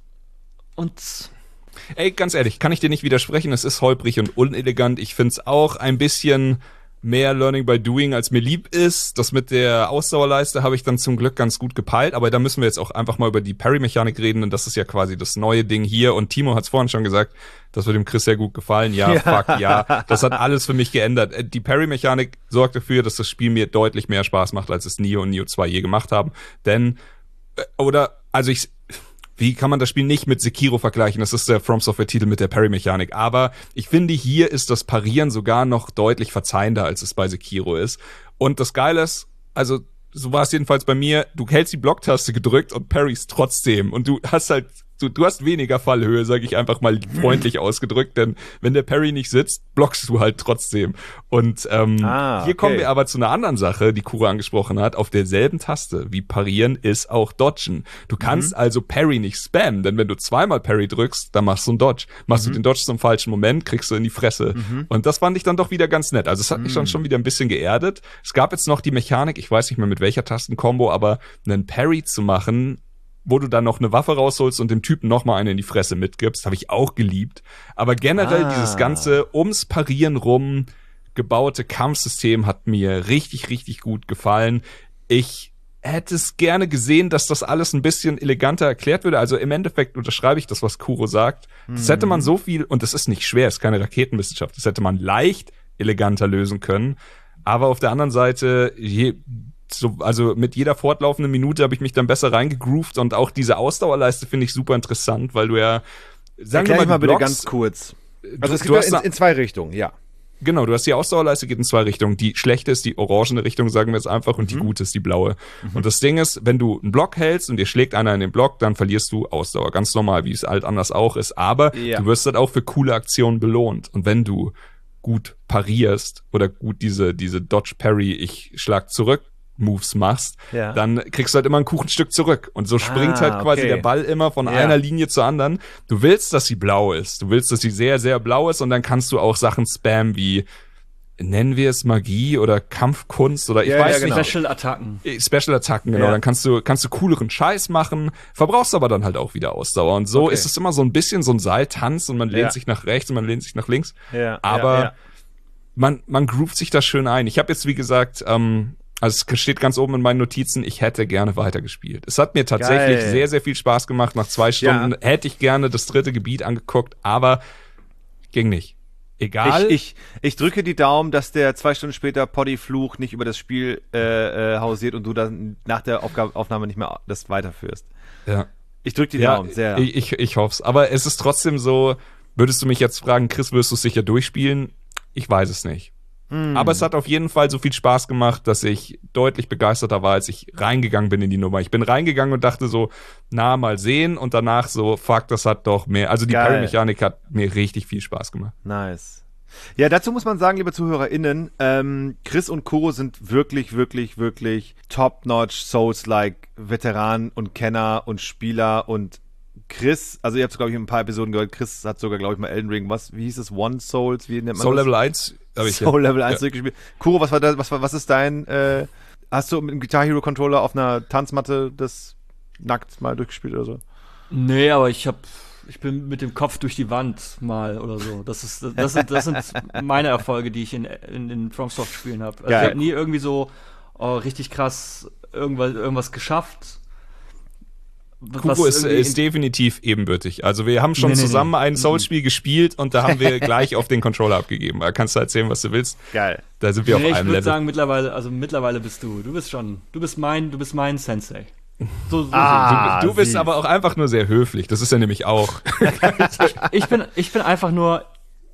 und Ey, ganz ehrlich, kann ich dir nicht widersprechen, es ist holprig und unelegant. Ich find's auch ein bisschen mehr Learning by Doing, als mir lieb ist. Das mit der Ausdauerleiste habe ich dann zum Glück ganz gut gepeilt, aber da müssen wir jetzt auch einfach mal über die Parry-Mechanik reden, und das ist ja quasi das neue Ding hier, und Timo hat's vorhin schon gesagt, das wird dem Chris sehr gut gefallen. Ja, ja, fuck, ja. Das hat alles für mich geändert. Die Parry-Mechanik sorgt dafür, dass das Spiel mir deutlich mehr Spaß macht, als es Nioh und Nioh zwei je gemacht haben, denn, oder, also ich, wie kann man das Spiel nicht mit Sekiro vergleichen? Das ist der From Software-Titel mit der Parry-Mechanik. Aber ich finde, hier ist das Parieren sogar noch deutlich verzeihender, als es bei Sekiro ist. Und das Geile ist, also so war es jedenfalls bei mir, du hältst die Blocktaste gedrückt und parryst trotzdem. Und du hast halt, du, du hast weniger Fallhöhe, sage ich einfach mal freundlich ausgedrückt. Denn wenn der Parry nicht sitzt, blockst du halt trotzdem. Und ähm, ah, okay. hier kommen wir aber zu einer anderen Sache, die Kuro angesprochen hat. Auf derselben Taste wie Parieren ist auch Dodgen. Du kannst mhm. also Parry nicht spammen, denn wenn du zweimal Parry drückst, dann machst du einen Dodge. Machst mhm. du den Dodge zum falschen Moment, kriegst du in die Fresse. Mhm. Und das fand ich dann doch wieder ganz nett. Also es hat mich dann schon wieder ein bisschen geerdet. Es gab jetzt noch die Mechanik, ich weiß nicht mehr mit welcher Tastenkombo, aber einen Parry zu machen, wo du dann noch eine Waffe rausholst und dem Typen noch mal eine in die Fresse mitgibst, habe ich auch geliebt. Aber generell ah. dieses ganze ums Parieren rum gebaute Kampfsystem hat mir richtig, richtig gut gefallen. Ich hätte es gerne gesehen, dass das alles ein bisschen eleganter erklärt würde. Also im Endeffekt unterschreibe ich das, was Kuro sagt. Das hätte man so viel, und das ist nicht schwer, ist keine Raketenwissenschaft, das hätte man leicht eleganter lösen können. Aber auf der anderen Seite, je, so, also mit jeder fortlaufenden Minute habe ich mich dann besser reingegroovt, und auch diese Ausdauerleiste finde ich super interessant, weil du ja, sagen wir Erklär mal, ich mal bitte Blocks, ganz kurz. Also du, es du gibt hast ja in, in zwei Richtungen, ja. Genau, du hast die Ausdauerleiste, geht in zwei Richtungen. Die schlechte ist die orangene Richtung, sagen wir jetzt einfach, und mhm. die gute ist die blaue. Mhm. Und das Ding ist, wenn du einen Block hältst und dir schlägt einer in den Block, dann verlierst du Ausdauer. Ganz normal, wie es halt anders auch ist. Aber ja. du wirst halt auch für coole Aktionen belohnt. Und wenn du gut parierst oder gut diese, diese Dodge-Parry, ich schlag zurück, Moves machst, ja. dann kriegst du halt immer ein Kuchenstück zurück. Und so springt ah, halt quasi okay. der Ball immer von ja. einer Linie zur anderen. Du willst, dass sie blau ist. Du willst, dass sie sehr, sehr blau ist, und dann kannst du auch Sachen spammen wie, nennen wir es Magie oder Kampfkunst oder ich ja, weiß ja, genau. nicht. Special-Attacken. Special-Attacken, genau. Ja. Dann kannst du, kannst du cooleren Scheiß machen, verbrauchst aber dann halt auch wieder Ausdauer. Und so okay. ist es immer so ein bisschen so ein Seiltanz, und man lehnt ja. sich nach rechts und man lehnt sich nach links. Ja. Aber ja, ja. man, man groovt sich da schön ein. Ich habe jetzt, wie gesagt, ähm, also es steht ganz oben in meinen Notizen, ich hätte gerne weitergespielt. Es hat mir tatsächlich Geil. sehr, sehr viel Spaß gemacht. Nach zwei Stunden Ja. hätte ich gerne das dritte Gebiet angeguckt, aber ging nicht. Egal. Ich, ich, ich drücke die Daumen, dass der zwei Stunden später Poddy-Fluch nicht über das Spiel äh, äh, hausiert und du dann nach der Aufgabe, Aufnahme nicht mehr das weiterführst. Ja. Ich drücke die Ja, Daumen, sehr. Ich, ich, ich hoffe es. Aber es ist trotzdem so, würdest du mich jetzt fragen, Chris, wirst du es sicher durchspielen? Ich weiß es nicht. Hm. Aber es hat auf jeden Fall so viel Spaß gemacht, dass ich deutlich begeisterter war, als ich reingegangen bin in die Nummer. Ich bin reingegangen und dachte so, na, mal sehen, und danach so, fuck, das hat doch mehr. Also die Geil. Parry-Mechanik hat mir richtig viel Spaß gemacht. Nice. Ja, dazu muss man sagen, liebe ZuhörerInnen, ähm, Chris und Kuro sind wirklich, wirklich, wirklich top-notch Souls-like Veteranen und Kenner und Spieler, und Chris, also ihr habt es, glaube ich, in ein paar Episoden gehört, Chris hat sogar, glaube ich, mal Elden Ring, was, wie hieß es, One Souls, wie nennt man Soul das? Level eins habe ich Soul Level eins ja. durchgespielt. Kuro, was war das, was war, was ist dein, äh, hast du mit dem Guitar Hero Controller auf einer Tanzmatte das nackt mal durchgespielt oder so? Nee, aber ich hab, ich bin mit dem Kopf durch die Wand mal oder so. Das ist, das sind, das sind meine Erfolge, die ich in, in, in FromSoft-Spielen habe. Also Geil. ich habe nie irgendwie so oh, richtig krass irgendwas, irgendwas geschafft. Kuro ist, ist definitiv ebenbürtig. Also wir haben schon nee, nee, zusammen nee. ein Souls-Spiel gespielt und da haben wir gleich auf den Controller abgegeben. Da kannst du erzählen, was du willst. Geil. Da sind wir nee, auf einem Level. Ich würde Level. sagen, mittlerweile, also mittlerweile bist du. Du bist schon, du bist mein, du bist mein Sensei. So, so ah, du, du bist aber auch einfach nur sehr höflich. Das ist er nämlich auch. ich bin, ich bin einfach nur.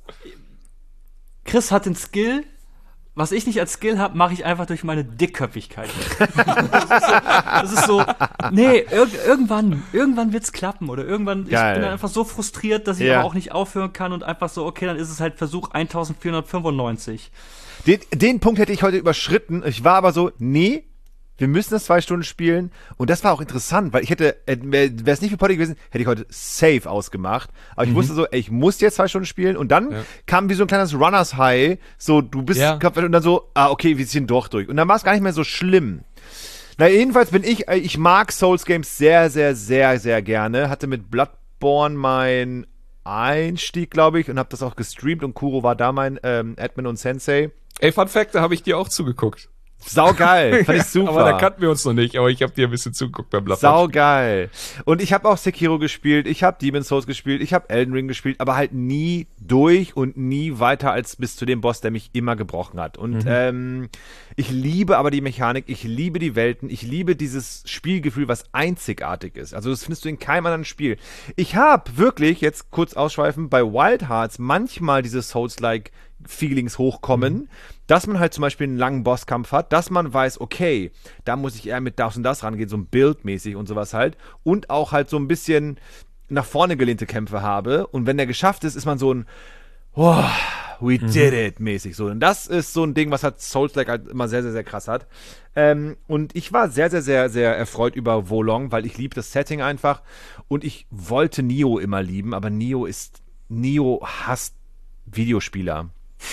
Chris hat den Skill. Was ich nicht als Skill habe, mache ich einfach durch meine Dickköpfigkeit. das, ist so, das ist so, nee, ir- irgendwann, irgendwann wird's klappen oder irgendwann, Geil. ich bin dann einfach so frustriert, dass ich ja. aber auch nicht aufhören kann und einfach so, okay, dann ist es halt Versuch vierzehnhundertfünfundneunzig. Den, den Punkt hätte ich heute überschritten. Ich war aber so, nee, wir müssen das zwei Stunden spielen. Und das war auch interessant, weil ich hätte, wäre es nicht für Potti gewesen, hätte ich heute safe ausgemacht. Aber ich mhm. wusste so, ey, ich muss jetzt zwei Stunden spielen. Und dann ja. kam wie so ein kleines Runners High. So, du bist, ja. und dann so, ah, okay, wir sind doch durch. Und dann war es gar nicht mehr so schlimm. Na, jedenfalls bin ich, ich mag Souls Games sehr, sehr, sehr, sehr gerne. Hatte mit Bloodborne mein Einstieg, glaube ich, und habe das auch gestreamt. Und Kuro war da mein ähm, Admin und Sensei. Ey, Fun Fact, da habe ich dir auch zugeguckt. Saugeil, fand ich super. Aber da kannten wir uns noch nicht, aber ich habe dir ein bisschen zugeguckt beim Bloodborne. Saugeil. Und ich habe auch Sekiro gespielt, ich habe Demon's Souls gespielt, ich habe Elden Ring gespielt, aber halt nie durch und nie weiter als bis zu dem Boss, der mich immer gebrochen hat. Und mhm. ähm, ich liebe aber die Mechanik, ich liebe die Welten, ich liebe dieses Spielgefühl, was einzigartig ist. Also das findest du in keinem anderen Spiel. Ich habe wirklich, jetzt kurz ausschweifen, bei Wild Hearts manchmal diese Souls-like Feelings hochkommen, mhm. dass man halt zum Beispiel einen langen Bosskampf hat, dass man weiß, okay, da muss ich eher mit das und das rangehen, so ein Bildmäßig und sowas halt, und auch halt so ein bisschen nach vorne gelehnte Kämpfe habe, und wenn der geschafft ist, ist man so ein oh, we mhm. did it mäßig so, und das ist so ein Ding, was halt Souls-like halt immer sehr, sehr, sehr krass hat. Ähm, und ich war sehr, sehr, sehr, sehr erfreut über Wo Long, weil ich liebe das Setting einfach, und ich wollte Nioh immer lieben, aber Nioh ist, Nioh hasst Videospieler.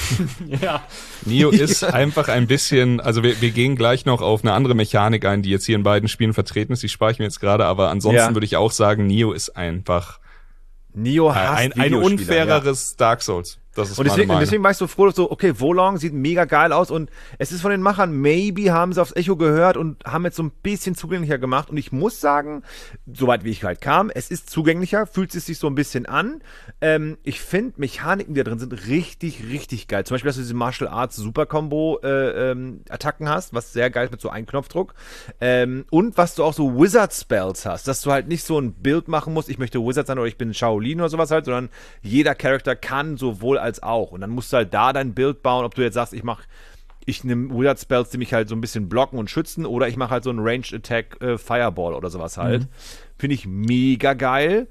ja. Nioh ist ja. einfach ein bisschen, also wir, wir gehen gleich noch auf eine andere Mechanik ein, die jetzt hier in beiden Spielen vertreten ist, die spare ich mir jetzt gerade, aber ansonsten ja. würde ich auch sagen, Nioh ist einfach Nioh hasst ein, ein unfaireres ja. Dark Souls. Das ist und deswegen, und deswegen war ich so froh, so, okay, Wo Long sieht mega geil aus, und es ist von den Machern, maybe haben sie aufs Echo gehört und haben jetzt so ein bisschen zugänglicher gemacht, und ich muss sagen, soweit wie ich halt kam, es ist zugänglicher, fühlt es sich so ein bisschen an. Ähm, ich finde, Mechaniken, die da drin sind, richtig, richtig geil. Zum Beispiel, dass du diese Martial Arts Super Combo äh, ähm, Attacken hast, was sehr geil ist mit so einem Knopfdruck. Ähm, und was du auch so Wizard Spells hast, dass du halt nicht so ein Bild machen musst, ich möchte Wizard sein oder ich bin Shaolin oder sowas halt, sondern jeder Charakter kann sowohl als auch. Und dann musst du halt da dein Bild bauen, ob du jetzt sagst, ich mach, ich nehme Wizard Spells, die mich halt so ein bisschen blocken und schützen, oder ich mache halt so einen Ranged Attack äh, Fireball oder sowas halt. Mhm. Finde ich mega geil.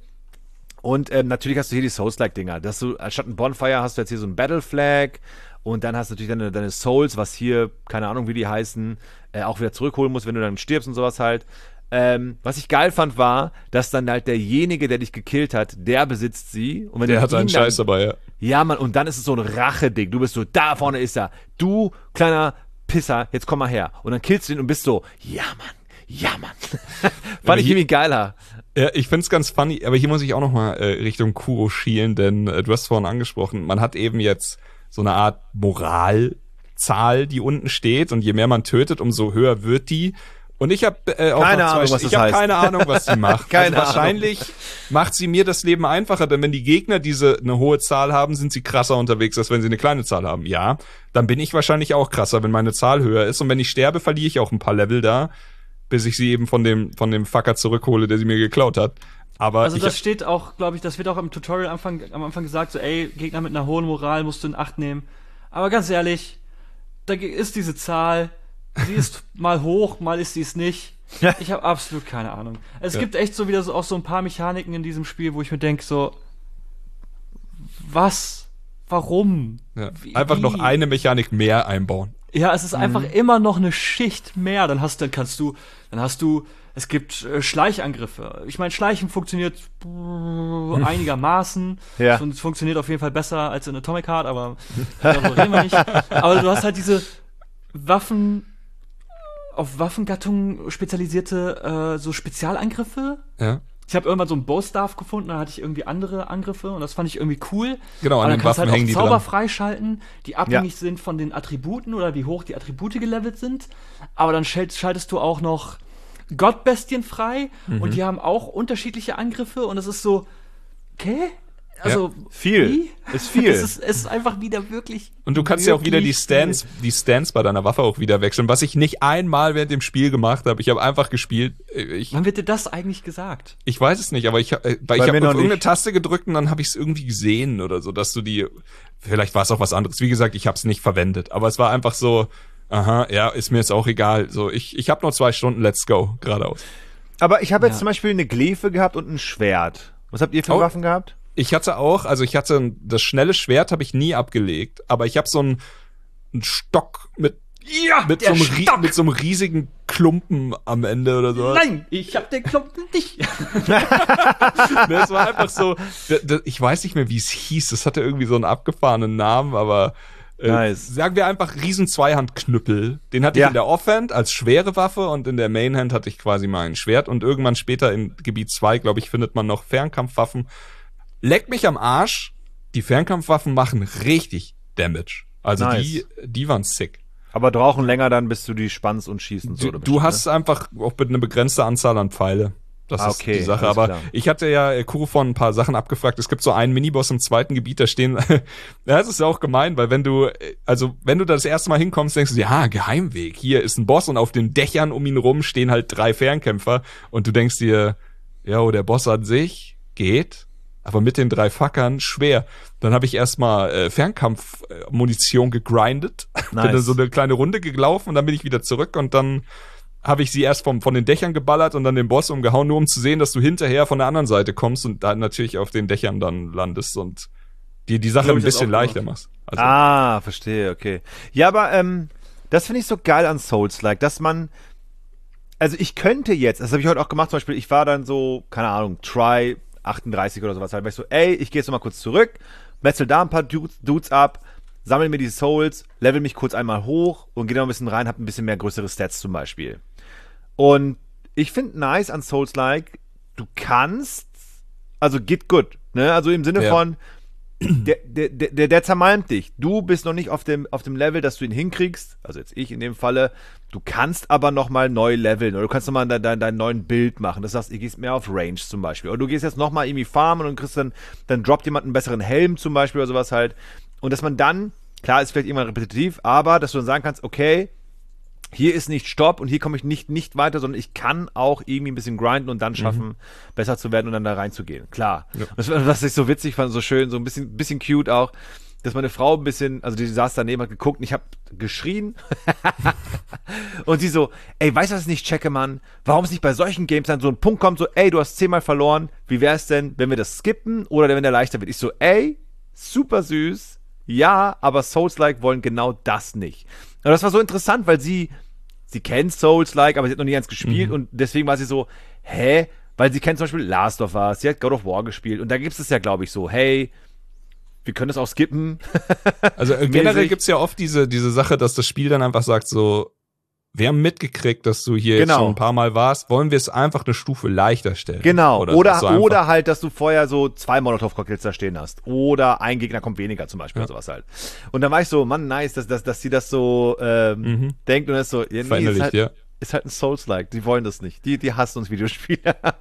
Und ähm, natürlich hast du hier die Souls-like-Dinger. Dass du, anstatt ein Bonfire hast du jetzt hier so ein Battle Flag, und dann hast du natürlich deine, deine Souls, was hier, keine Ahnung wie die heißen, äh, auch wieder zurückholen musst, wenn du dann stirbst und sowas halt. Ähm, was ich geil fand, war, dass dann halt derjenige, der dich gekillt hat, der besitzt sie. Und wenn der hat einen Scheiß dabei, ja. Ja, Mann, und dann ist es so ein Rache-Ding. Du bist so, da vorne ist er. Du, kleiner Pisser, jetzt komm mal her. Und dann killst du ihn und bist so, ja, Mann, ja, Mann. Fand ich irgendwie geiler. Ja, ich find's ganz funny, aber hier muss ich auch noch mal äh, Richtung Kuro schielen, denn äh, du hast vorhin angesprochen, man hat eben jetzt so eine Art Moralzahl, die unten steht, und je mehr man tötet, umso höher wird die. Und ich habe äh, auch keine Ahnung, zwei, was das ich habe heißt. keine Ahnung, was die macht. keine also wahrscheinlich Ahnung. macht sie mir das Leben einfacher, denn wenn die Gegner diese eine hohe Zahl haben, sind sie krasser unterwegs, als wenn sie eine kleine Zahl haben. Ja, dann bin ich wahrscheinlich auch krasser, wenn meine Zahl höher ist, und wenn ich sterbe, verliere ich auch ein paar Level da, bis ich sie eben von dem von dem Fucker zurückhole, der sie mir geklaut hat. Aber also das hab, steht auch, glaube ich, das wird auch im Tutorial am Anfang, am Anfang gesagt, so ey, Gegner mit einer hohen Moral musst du in Acht nehmen. Aber ganz ehrlich, da ist diese Zahl, sie ist mal hoch, mal ist sie es nicht. Ich habe absolut keine Ahnung. Es ja. gibt echt so wieder so auch so ein paar Mechaniken in diesem Spiel, wo ich mir denke so, was? Warum? Ja. Einfach Wie? noch eine Mechanik mehr einbauen. Ja, es ist mhm. einfach immer noch eine Schicht mehr. Dann hast, dann kannst du, dann hast du, es gibt äh, Schleichangriffe. Ich meine, Schleichen funktioniert äh, einigermaßen. Ja. Es funktioniert auf jeden Fall besser als in Atomic Heart, aber darüber reden wir nicht. Aber du hast halt diese Waffen, auf Waffengattungen spezialisierte äh, so Spezialangriffe. Ja. Ich habe irgendwann so einen Bowstaff gefunden, da hatte ich irgendwie andere Angriffe, und das fand ich irgendwie cool. Genau, an aber dann den kannst Waffen du halt hängen auch die Zauber dran. freischalten, die abhängig ja. sind von den Attributen oder wie hoch die Attribute gelevelt sind. Aber dann schalt, schaltest du auch noch Gottbestien frei mhm. und die haben auch unterschiedliche Angriffe und es ist so, okay, also ja, viel, wie? ist viel. es, ist, es ist einfach wieder wirklich Und du kannst ja auch wieder die Stance, die Stance bei deiner Waffe auch wieder wechseln, was ich nicht einmal während dem Spiel gemacht habe. Ich habe einfach gespielt. Ich, Wann wird dir das eigentlich gesagt? Ich weiß es nicht, aber ich, äh, weil ich habe auf irgendeine Taste gedrückt und dann habe ich es irgendwie gesehen oder so, dass du die, vielleicht war es auch was anderes. Wie gesagt, ich habe es nicht verwendet, aber es war einfach so, aha, ja, ist mir jetzt auch egal. So, ich, ich habe noch zwei Stunden, let's go, geradeaus. Aber ich habe jetzt Ja. zum Beispiel eine Glefe gehabt und ein Schwert. Was habt ihr für Oh. Waffen gehabt? Ich hatte auch, also ich hatte das schnelle Schwert habe ich nie abgelegt, aber ich habe so einen, einen Stock mit Ja, mit so, einem Rie- mit so einem riesigen Klumpen am Ende oder so. Nein, ich hab den Klumpen nicht. Das war einfach so, d- d- ich weiß nicht mehr, wie es hieß, das hatte irgendwie so einen abgefahrenen Namen, aber äh, Nice. sagen wir einfach riesen Zweihandknüppel. Den hatte Ja. ich in der Offhand als schwere Waffe und in der Mainhand hatte ich quasi mein Schwert und irgendwann später in Gebiet zwei, glaube ich, findet man noch Fernkampfwaffen. Leck mich am Arsch, die Fernkampfwaffen machen richtig Damage. Also Nice. die, die waren sick. Aber brauchen länger dann, bis du die spannst und schießt und so. Du, oder du bestimmt, hast einfach auch eine begrenzte Anzahl an Pfeile. Das Ah, ist okay, die Sache. alles Aber klar. ich hatte ja äh, Kurofon ein paar Sachen abgefragt. Es gibt so einen Miniboss im zweiten Gebiet, da stehen, ja, das ist ja auch gemein, weil wenn du, äh, also wenn du da das erste Mal hinkommst, denkst du, ja, Geheimweg, hier ist ein Boss und auf den Dächern um ihn rum stehen halt drei Fernkämpfer und du denkst dir, ja, der Boss an sich geht, aber mit den drei Fackern schwer. Dann habe ich erstmal äh, Fernkampfmunition gegrindet, Nice. bin dann so eine kleine Runde gelaufen und dann bin ich wieder zurück und dann habe ich sie erst vom, von den Dächern geballert und dann den Boss umgehauen, nur um zu sehen, dass du hinterher von der anderen Seite kommst und da natürlich auf den Dächern dann landest und dir die Sache So hab ein ich das bisschen auch leichter gemacht. machst. Also, Ah, verstehe, okay. Ja, aber ähm, das finde ich so geil an Souls-like, dass man, also ich könnte jetzt, das habe ich heute auch gemacht, zum Beispiel, ich war dann so, keine Ahnung, Try achtunddreißig oder sowas, halt, weil ich so, ey, ich gehe jetzt noch mal kurz zurück, metzel da ein paar Dudes, Dudes ab, sammel mir die Souls, level mich kurz einmal hoch und gehe noch ein bisschen rein, hab ein bisschen mehr größere Stats zum Beispiel. Und ich finde nice an Souls-like, du kannst, also geht gut, ne, also im Sinne Ja. von, der, der, der, der zermalmt dich. Du bist noch nicht auf dem, auf dem Level, dass du ihn hinkriegst. Also jetzt ich in dem Falle. Du kannst aber nochmal neu leveln. Oder du kannst nochmal dein, dein, dein neuen Bild machen. Das heißt, du gehst mehr auf Range zum Beispiel. Oder du gehst jetzt nochmal irgendwie farmen und kriegst dann, dann droppt jemand einen besseren Helm zum Beispiel oder sowas halt. Und dass man dann, klar ist vielleicht irgendwann repetitiv, aber dass du dann sagen kannst, okay, hier ist nicht Stopp und hier komme ich nicht, nicht weiter, sondern ich kann auch irgendwie ein bisschen grinden und dann schaffen, mhm. besser zu werden und dann da reinzugehen. Klar. Ja. Das, was ich so witzig fand, so schön, so ein bisschen, bisschen cute auch, dass meine Frau ein bisschen, also die saß daneben, hat geguckt und ich habe geschrien. Und sie so, ey, weißt du, was ich nicht checke, Mann? Warum es nicht bei solchen Games dann so ein Punkt kommt, so, ey, du hast zehnmal verloren, wie wär's denn, wenn wir das skippen oder wenn der leichter wird? Ich so, ey, super süß, ja, aber Souls-like wollen genau das nicht. Und das war so interessant, weil sie, sie kennt Souls-like, aber sie hat noch nie eins gespielt mhm. und deswegen war sie so, hä? Weil sie kennt zum Beispiel Last of Us, sie hat God of War gespielt und da gibt es ja, glaube ich, so, hey, wir können das auch skippen. Also äh, generell gibt's ja oft diese, diese Sache, dass das Spiel dann einfach sagt so, wir haben mitgekriegt, dass du hier genau. jetzt schon ein paar Mal warst, wollen wir es einfach eine Stufe leichter stellen. Genau, oder, oder, so oder halt, dass du vorher so zwei Molotov-Cocktails da stehen hast. Oder ein Gegner kommt weniger zum Beispiel, ja. oder sowas halt. Und dann war ich so, Mann, nice, dass, dass, dass sie das so ähm, mhm. denkt und das so, ja, nee, ist halt, ja. ist halt ein Souls-like, die wollen das nicht. Die, die hassen uns Videospiele.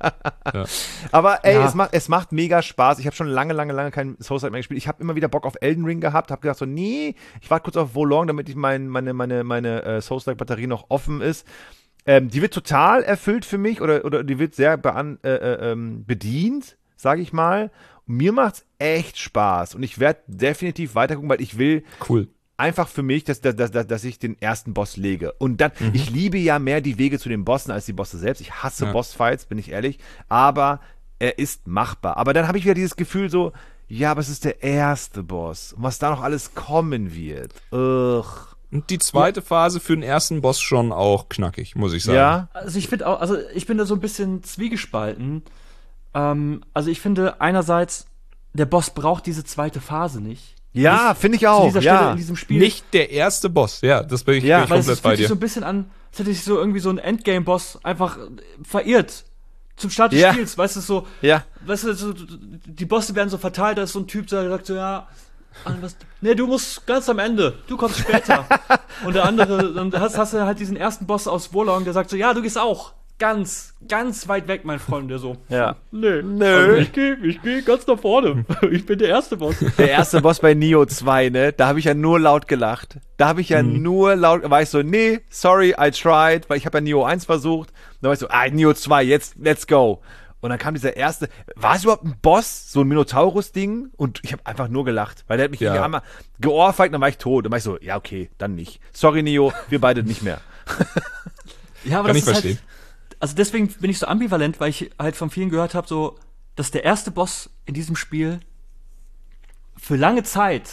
Ja. Aber ey, ja. es, macht, es macht mega Spaß. Ich habe schon lange, lange, lange kein Souls-like mehr gespielt. Ich habe immer wieder Bock auf Elden Ring gehabt, habe gedacht so, nee, ich warte kurz auf Wolong, damit ich mein, meine, meine, meine äh, Souls-like-Batterie noch offen ist. Ähm, die wird total erfüllt für mich oder, oder die wird sehr bean, äh, äh, bedient, sage ich mal. Und mir macht's echt Spaß und ich werde definitiv weitergucken, weil ich will cool. einfach für mich, dass, dass, dass, dass ich den ersten Boss lege. Und dann, mhm. ich liebe ja mehr die Wege zu den Bossen als die Bosse selbst. Ich hasse ja. Bossfights, bin ich ehrlich. Aber er ist machbar. Aber dann habe ich wieder dieses Gefühl so, ja, aber es ist der erste Boss. Und was da noch alles kommen wird. Ugh. Und die zweite ja. Phase für den ersten Boss schon auch knackig, muss ich sagen. Ja. Also ich finde auch, also ich bin da so ein bisschen zwiegespalten. Ähm, also ich finde einerseits, der Boss braucht diese zweite Phase nicht. Ja, finde ich auch. Zu dieser ja. Stelle in diesem Spiel. Nicht der erste Boss, ja, das bin ich, ja, bin ich weil komplett es bei fühlt dir. sich so ein bisschen an, als hätte sich so irgendwie so ein Endgame-Boss einfach verirrt. Zum Start des ja. Spiels, weißt du, so, ja. weißt du, so, die Bosse werden so verteilt, da ist so ein Typ, der sagt so, ja, was, nee, du musst ganz am Ende, du kommst später. Und der andere, dann hast, hast du halt diesen ersten Boss aus Wolong, der sagt so, ja, du gehst auch. ganz, ganz weit weg, mein Freund, der so, Ja. nee, Nö. also ich gehe ich geh ganz nach vorne. Ich bin der erste Boss. Der erste Boss bei Nioh zwei, ne? Da habe ich ja nur laut gelacht. Da habe ich ja Mhm. nur laut, war ich so, nee, sorry, I tried, weil ich habe ja Nioh eins versucht. Dann war ich so, ah, Nioh zwei, jetzt, let's go. Und dann kam dieser erste, war es überhaupt ein Boss, so ein Minotaurus-Ding? Und ich habe einfach nur gelacht, weil der hat mich Ja. irgendwie einmal geohrfeigt, dann war ich tot. Dann war ich so, ja, okay, dann nicht. Sorry, Nioh, wir beide nicht mehr. Ja, aber Kann das ich ist verstehen. halt, also deswegen bin ich so ambivalent, weil ich halt von vielen gehört habe, so, dass der erste Boss in diesem Spiel für lange Zeit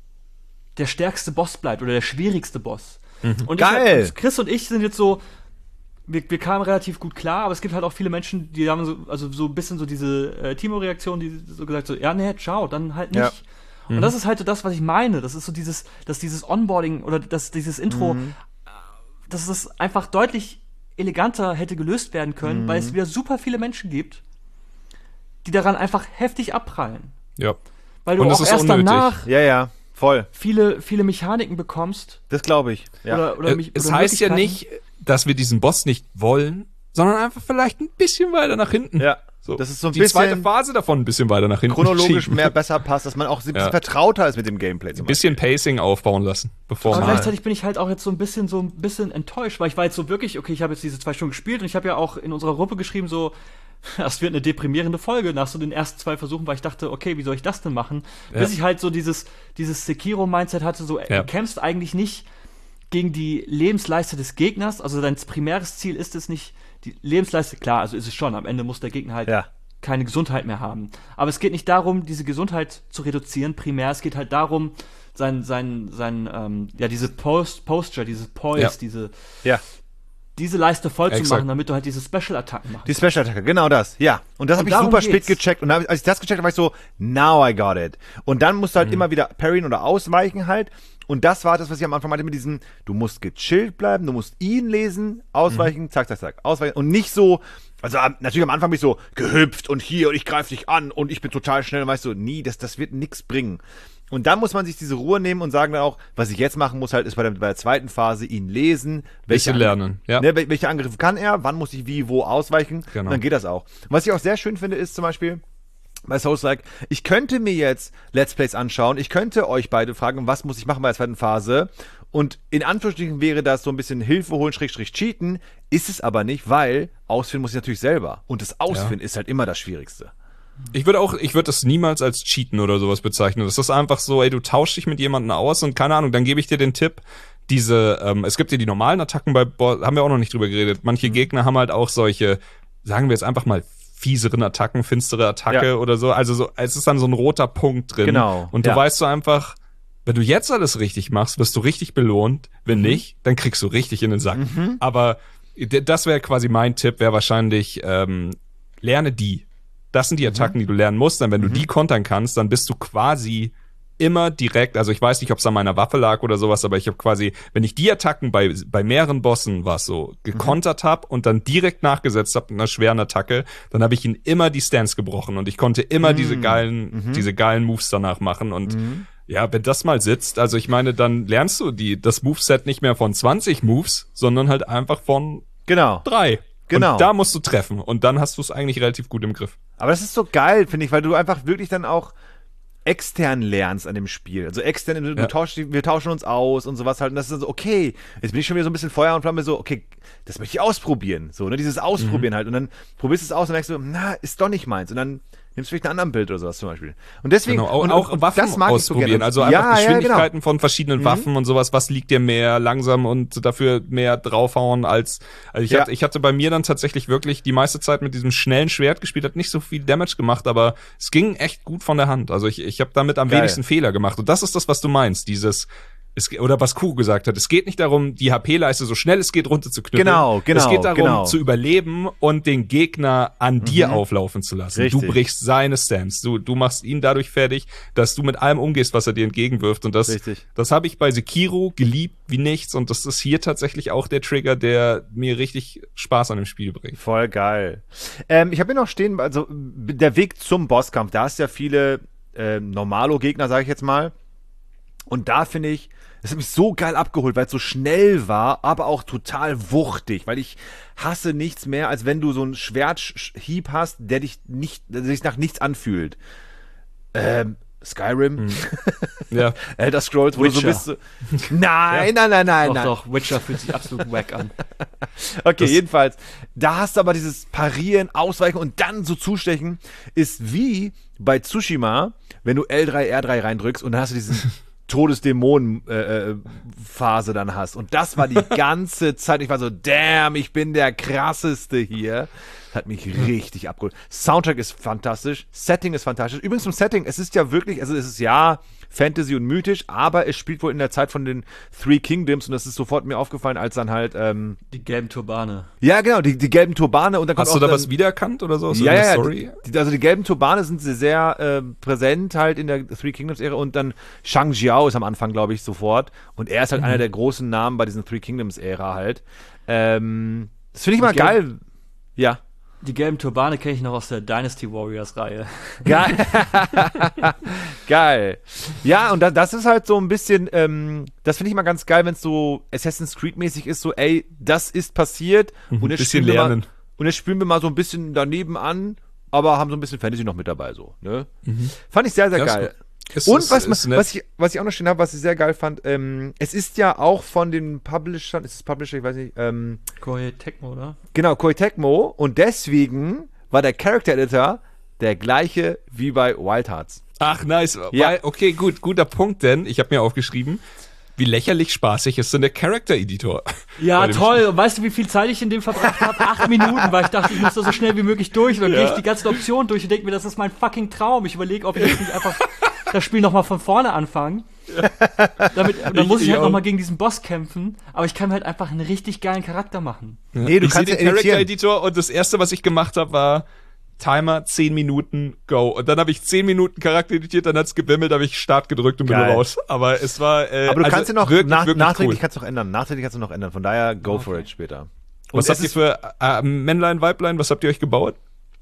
der stärkste Boss bleibt oder der schwierigste Boss. Und Geil. Ich, Chris und ich sind jetzt so, wir, wir kamen relativ gut klar, aber es gibt halt auch viele Menschen, die haben so, also so ein bisschen so diese äh, Timo-Reaktion, die so gesagt so, ja, nee, ciao, dann halt nicht. Ja. Und das ist halt so das, was ich meine. Das ist so dieses, dass dieses Onboarding oder das, dieses Intro, Mhm. äh, dass es einfach deutlich eleganter hätte gelöst werden können, Mhm. weil es wieder super viele Menschen gibt, die daran einfach heftig abprallen. Ja. Weil du Und es auch ist erst unnötig. danach Ja, ja, voll. viele, viele Mechaniken bekommst. Das glaube ich. Ja. Oder, oder Äh, mich, es oder heißt ja Möglichkeiten. nicht, dass wir diesen Boss nicht wollen, sondern einfach vielleicht ein bisschen weiter nach hinten. Ja. So. Das ist so ein die bisschen zweite Phase davon ein bisschen weiter nach hinten. chronologisch schieben. mehr besser passt, dass man auch ein bisschen Ja. vertrauter ist mit dem Gameplay. Zum Ein bisschen Pacing aufbauen lassen, bevor Aber man. gleichzeitig bin ich halt auch jetzt so ein bisschen so ein bisschen enttäuscht, weil ich war jetzt so wirklich, okay, ich habe jetzt diese zwei Stunden gespielt und ich habe ja auch in unserer Gruppe geschrieben, so, das wird eine deprimierende Folge nach so den ersten zwei Versuchen, weil ich dachte, okay, wie soll ich das denn machen? Ja. Bis ich halt so dieses, dieses Sekiro-Mindset hatte, so, Ja. du kämpfst eigentlich nicht gegen die Lebensleiste des Gegners, also dein primäres Ziel ist es nicht, die Lebensleiste, klar, also ist es schon, am Ende muss der Gegner halt Ja. keine Gesundheit mehr haben. Aber es geht nicht darum, diese Gesundheit zu reduzieren, primär, es geht halt darum, sein, sein, sein, ähm, ja, diese Post, Posture, dieses Poise, Ja. diese, Ja. diese Leiste voll zu Exakt. machen, damit du halt diese Special-Attacken machst. Die Special-Attacke, genau das, ja. Und das Und habe ich darum super spät geht's. gecheckt. Und dann hab ich, als ich das gecheckt habe, war ich so, now I got it. Und dann musst du halt Mhm. immer wieder parryen oder ausweichen halt. Und das war das, was ich am Anfang meinte mit diesem, du musst gechillt bleiben, du musst ihn lesen, ausweichen, Mhm. zack, zack, zack, ausweichen. Und nicht so, also am- natürlich am Anfang bin ich so gehüpft und hier und ich greife dich an und ich bin total schnell. Und weißt du, nie, das, das wird nichts bringen. Und dann muss man sich diese Ruhe nehmen und sagen dann auch, was ich jetzt machen muss halt, ist bei der, bei der zweiten Phase ihn lesen. Bisschen Angr- lernen, ja. Ne, wel- welche Angriffe kann er, wann muss ich wie, wo ausweichen. Genau. Und dann geht das auch. Und was ich auch sehr schön finde, ist zum Beispiel bei Souls-like, ich könnte mir jetzt Let's Plays anschauen, ich könnte euch beide fragen, was muss ich machen bei der zweiten Phase? Und in Anführungsstrichen wäre das so ein bisschen Hilfe holen, Schrägstrich cheaten, ist es aber nicht, weil ausführen muss ich natürlich selber. Und das Ausführen ist halt immer das Schwierigste. Ich würde auch, ich würde das niemals als Cheaten oder sowas bezeichnen. Das ist einfach so, ey, du tauschst dich mit jemandem aus und keine Ahnung, dann gebe ich dir den Tipp, diese, ähm, es gibt ja die normalen Attacken bei Boss, haben wir auch noch nicht drüber geredet. Manche Mhm. Gegner haben halt auch solche, sagen wir jetzt einfach mal, fieseren Attacken, finstere Attacke Ja. oder so. Also so, es ist dann so ein roter Punkt drin. Genau, Und du ja. weißt so einfach, wenn du jetzt alles richtig machst, wirst du richtig belohnt. Wenn Mhm. nicht, dann kriegst du richtig in den Sack. Aber d- das wäre quasi mein Tipp, wäre wahrscheinlich, ähm, lerne die. Das sind die Attacken, die du lernen musst. Dann, wenn du die kontern kannst, dann bist du quasi immer direkt, also ich weiß nicht, ob es an meiner Waffe lag oder sowas, aber ich habe quasi, wenn ich die Attacken bei, bei mehreren Bossen was so gekontert habe und dann direkt nachgesetzt habe mit einer schweren Attacke, dann habe ich ihnen immer die Stance gebrochen und ich konnte immer diese geilen, diese geilen Moves danach machen und ja, wenn das mal sitzt, also ich meine, dann lernst du die, das Moveset nicht mehr von zwanzig Moves, sondern halt einfach von Genau. drei. Genau. Und da musst du treffen und dann hast du es eigentlich relativ gut im Griff. Aber das ist so geil, finde ich, weil du einfach wirklich dann auch extern lernst an dem Spiel. Also extern, du, du Ja. tauschst, wir tauschen uns aus und sowas halt. Und das ist dann so, okay, jetzt bin ich schon wieder so ein bisschen Feuer und Flamme, so, okay, das möchte ich ausprobieren. So, ne, dieses Ausprobieren halt. Und dann probierst du es aus und merkst du, na, ist doch nicht meins. Und dann nimmst du vielleicht ein anderen Bild oder sowas zum Beispiel. Und deswegen, Genau, auch, und, auch und Waffen das mag ich so ausprobieren, gerne. also einfach Ja, ja, Geschwindigkeiten genau. von verschiedenen Waffen und sowas, was liegt dir mehr langsam und dafür mehr draufhauen als, also ich, Ja. hatte, ich hatte bei mir dann tatsächlich wirklich die meiste Zeit mit diesem schnellen Schwert gespielt, hat nicht so viel Damage gemacht, aber es ging echt gut von der Hand, also ich, ich habe damit am Geil. wenigsten Fehler gemacht und das ist das, was du meinst, dieses es, oder was Kuh gesagt hat, es geht nicht darum, die H P-Leiste so schnell es geht runterzuknüppeln. Genau, genau, Es geht darum, genau. zu überleben und den Gegner an dir auflaufen zu lassen. Richtig. Du brichst seine Stance. Du, du machst ihn dadurch fertig, dass du mit allem umgehst, was er dir entgegenwirft. Und das, Richtig. das habe ich bei Sekiro geliebt wie nichts. Und das ist hier tatsächlich auch der Trigger, der mir richtig Spaß an dem Spiel bringt. Voll geil. Ähm, ich habe hier noch stehen, also der Weg zum Bosskampf, da hast du ja viele äh, Normalo-Gegner, sage ich jetzt mal. Und da finde ich, Das hat mich so geil abgeholt, weil es so schnell war, aber auch total wuchtig, weil ich hasse nichts mehr, als wenn du so einen Schwerthieb hast, der dich nicht, der sich nach nichts anfühlt. Ähm, Skyrim? Mhm. Ja. Elder Scrolls, wo Witcher. du so bist. So, nein, nein, nein, nein, Doch, nein. doch, Witcher fühlt sich absolut wack an. Okay, Das- jedenfalls. Da hast du aber dieses Parieren, Ausweichen und dann so zustechen, ist wie bei Tsushima, wenn du L drei, R drei reindrückst und dann hast du diesen Todesdämonen-Phase dann hast. Und das war die ganze Zeit. Ich war so, damn, ich bin der Krasseste hier. Hat mich richtig abgeholt. Soundtrack ist fantastisch. Setting ist fantastisch. Übrigens zum Setting, es ist ja wirklich, also es ist ja Fantasy und mythisch, aber es spielt wohl in der Zeit von den Three Kingdoms und das ist sofort mir aufgefallen, als dann halt, ähm, Die gelben Turbane. ja genau, die, die gelben Turbane und dann kommt Hast auch du da dann, was wiedererkannt oder so? aus ja, ja, irgendeiner ja, Story? die, die, also die gelben Turbane sind sehr, sehr äh, präsent halt in der Three Kingdoms-Ära und dann Shang Jiao ist am Anfang, glaube ich, sofort und er ist halt Mhm. einer der großen Namen bei diesen Three Kingdoms-Ära halt. Ähm, das finde ich mal Und gelb- geil. Ja. Die gelben Turbane kenne ich noch aus der Dynasty Warriors Reihe. Geil. Geil. Ja, und da, das ist halt so ein bisschen, ähm, das finde ich mal ganz geil, wenn es so Assassin's Creed-mäßig ist, so, ey, das ist passiert und jetzt, bisschen spielen wir mal, lernen. und jetzt spielen wir mal so ein bisschen daneben an, aber haben so ein bisschen Fantasy noch mit dabei, so, ne? Fand ich sehr, sehr Ja, ist geil. gut. Ist- Und ist- was, ist nett. was, ich, was ich auch noch stehen habe, was ich sehr geil fand, ähm, es ist ja auch von den Publishern, ist es Publisher, ich weiß nicht, ähm, Koei Tecmo, oder? genau, Koei Tecmo und deswegen war der Character Editor der gleiche wie bei Wild Hearts. Ach, nice. Ja. Weil, okay, gut, guter Punkt, denn ich habe mir aufgeschrieben, wie lächerlich spaßig ist denn der Character-Editor? Ja, Bei dem toll. Und weißt du, wie viel Zeit ich in dem verbracht habe? Acht Minuten, weil ich dachte, ich muss da so schnell wie möglich durch. Und dann gehe ich die ganzen Optionen durch und denke mir, das ist mein fucking Traum. Ich überlege, ob ich jetzt nicht einfach das Spiel nochmal von vorne anfange. Damit, dann muss ich Ich halt auch. nochmal gegen diesen Boss kämpfen. Aber ich kann halt einfach einen richtig geilen Charakter machen. Nee, du ich sehe kannst den ja editieren. Character-Editor und das erste, was ich gemacht habe, war Timer, zehn Minuten, go. Und dann habe ich zehn Minuten Charakter editiert, dann hat's gebimmelt, habe ich Start gedrückt und bin Geil. raus. Aber es war äh, Aber du also kannst ja noch, wirklich, nach, wirklich nachträglich cool. kannst du noch ändern. Nachträglich kannst du noch ändern. Von daher, go Okay. for it später. Was Und habt es ihr für äh, Männlein, Weiblein, was habt ihr euch gebaut?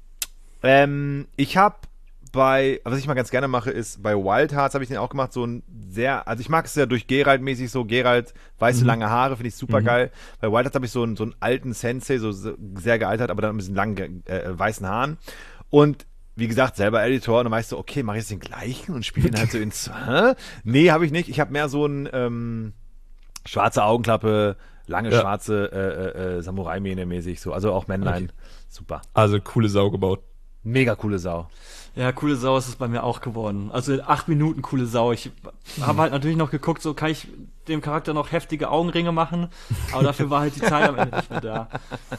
Ähm, ich habe bei, was ich mal ganz gerne mache, ist bei Wild Hearts habe ich den auch gemacht, so ein sehr, also ich mag es ja durch Geralt-mäßig so, Geralt, weiße lange Haare, finde ich super geil. Bei Wild Hearts habe ich so einen, so einen alten Sensei, so so sehr gealtert, aber dann mit diesen langen äh, weißen Haaren. Und wie gesagt, selber Editor und dann weißt du, okay, mache ich jetzt den gleichen und spiele ihn halt so ins, hä? Nee, habe ich nicht. Ich habe mehr so ein, ähm, schwarze Augenklappe, lange Ja. schwarze äh, äh, äh, Samurai-Mähne mäßig, so, also auch Männlein. Okay. Super. Also coole Sau gebaut. Mega coole Sau. Ja, coole Sau ist es bei mir auch geworden. Also in acht Minuten coole Sau. Ich habe halt natürlich noch geguckt, so kann ich dem Charakter noch heftige Augenringe machen, aber dafür war halt die Zeit am Ende nicht mehr da.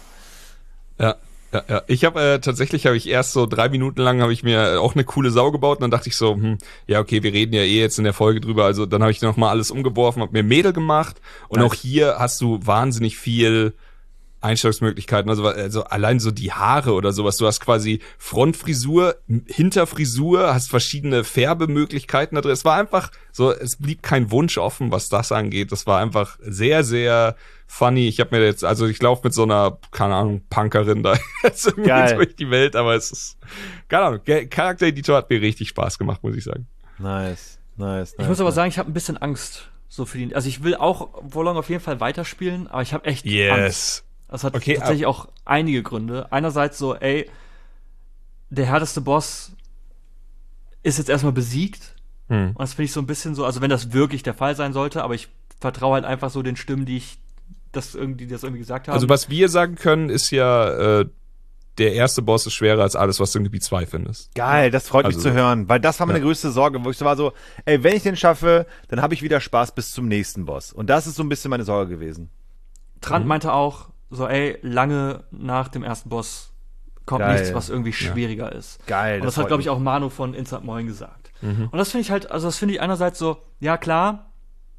Ja, ja, ja. Ich habe äh, tatsächlich habe ich erst so drei Minuten lang habe ich mir auch eine coole Sau gebaut und dann dachte ich so, hm, ja okay, wir reden ja eh jetzt in der Folge drüber. Also dann habe ich noch mal alles umgeworfen, habe mir Mädel gemacht und Nice. auch hier hast du wahnsinnig viel Einstellungsmöglichkeiten, also, also allein so die Haare oder sowas. Du hast quasi Frontfrisur, Hinterfrisur, hast verschiedene Färbemöglichkeiten da drin. Es war einfach so, es blieb kein Wunsch offen, was das angeht. Das war einfach sehr, sehr funny. Ich habe mir jetzt, also ich laufe mit so einer, keine Ahnung, Punkerin da jetzt irgendwie Geil. durch die Welt, aber es ist, keine Ahnung, Ge- Charaktereditor hat mir richtig Spaß gemacht, muss ich sagen. Nice, nice, nice. Ich muss aber sagen, ich habe ein bisschen Angst so für den. Also ich will auch Wolong auf jeden Fall weiterspielen, aber ich habe echt Angst. Das hat Okay, tatsächlich auch einige Gründe. Einerseits so, ey, der härteste Boss ist jetzt erstmal besiegt. Hm. Und das finde ich so ein bisschen so, also wenn das wirklich der Fall sein sollte, aber ich vertraue halt einfach so den Stimmen, die ich das irgendwie, die das irgendwie gesagt haben. Also was wir sagen können, ist ja, äh, der erste Boss ist schwerer als alles, was du in Gebiet zwei findest. Geil, das freut Also- mich zu hören, weil das war meine Ja. größte Sorge, wo ich so war so, ey, wenn ich den schaffe, dann habe ich wieder Spaß bis zum nächsten Boss. Und das ist so ein bisschen meine Sorge gewesen. Trant Mhm. meinte auch, so, ey, lange nach dem ersten Boss kommt Geil. nichts, was irgendwie schwieriger ist. Geil, Und das das, hat, freut glaube ich, mich. auch Manu von Instant Moin gesagt. Mhm. Und das finde ich halt, also das finde ich einerseits so, ja klar,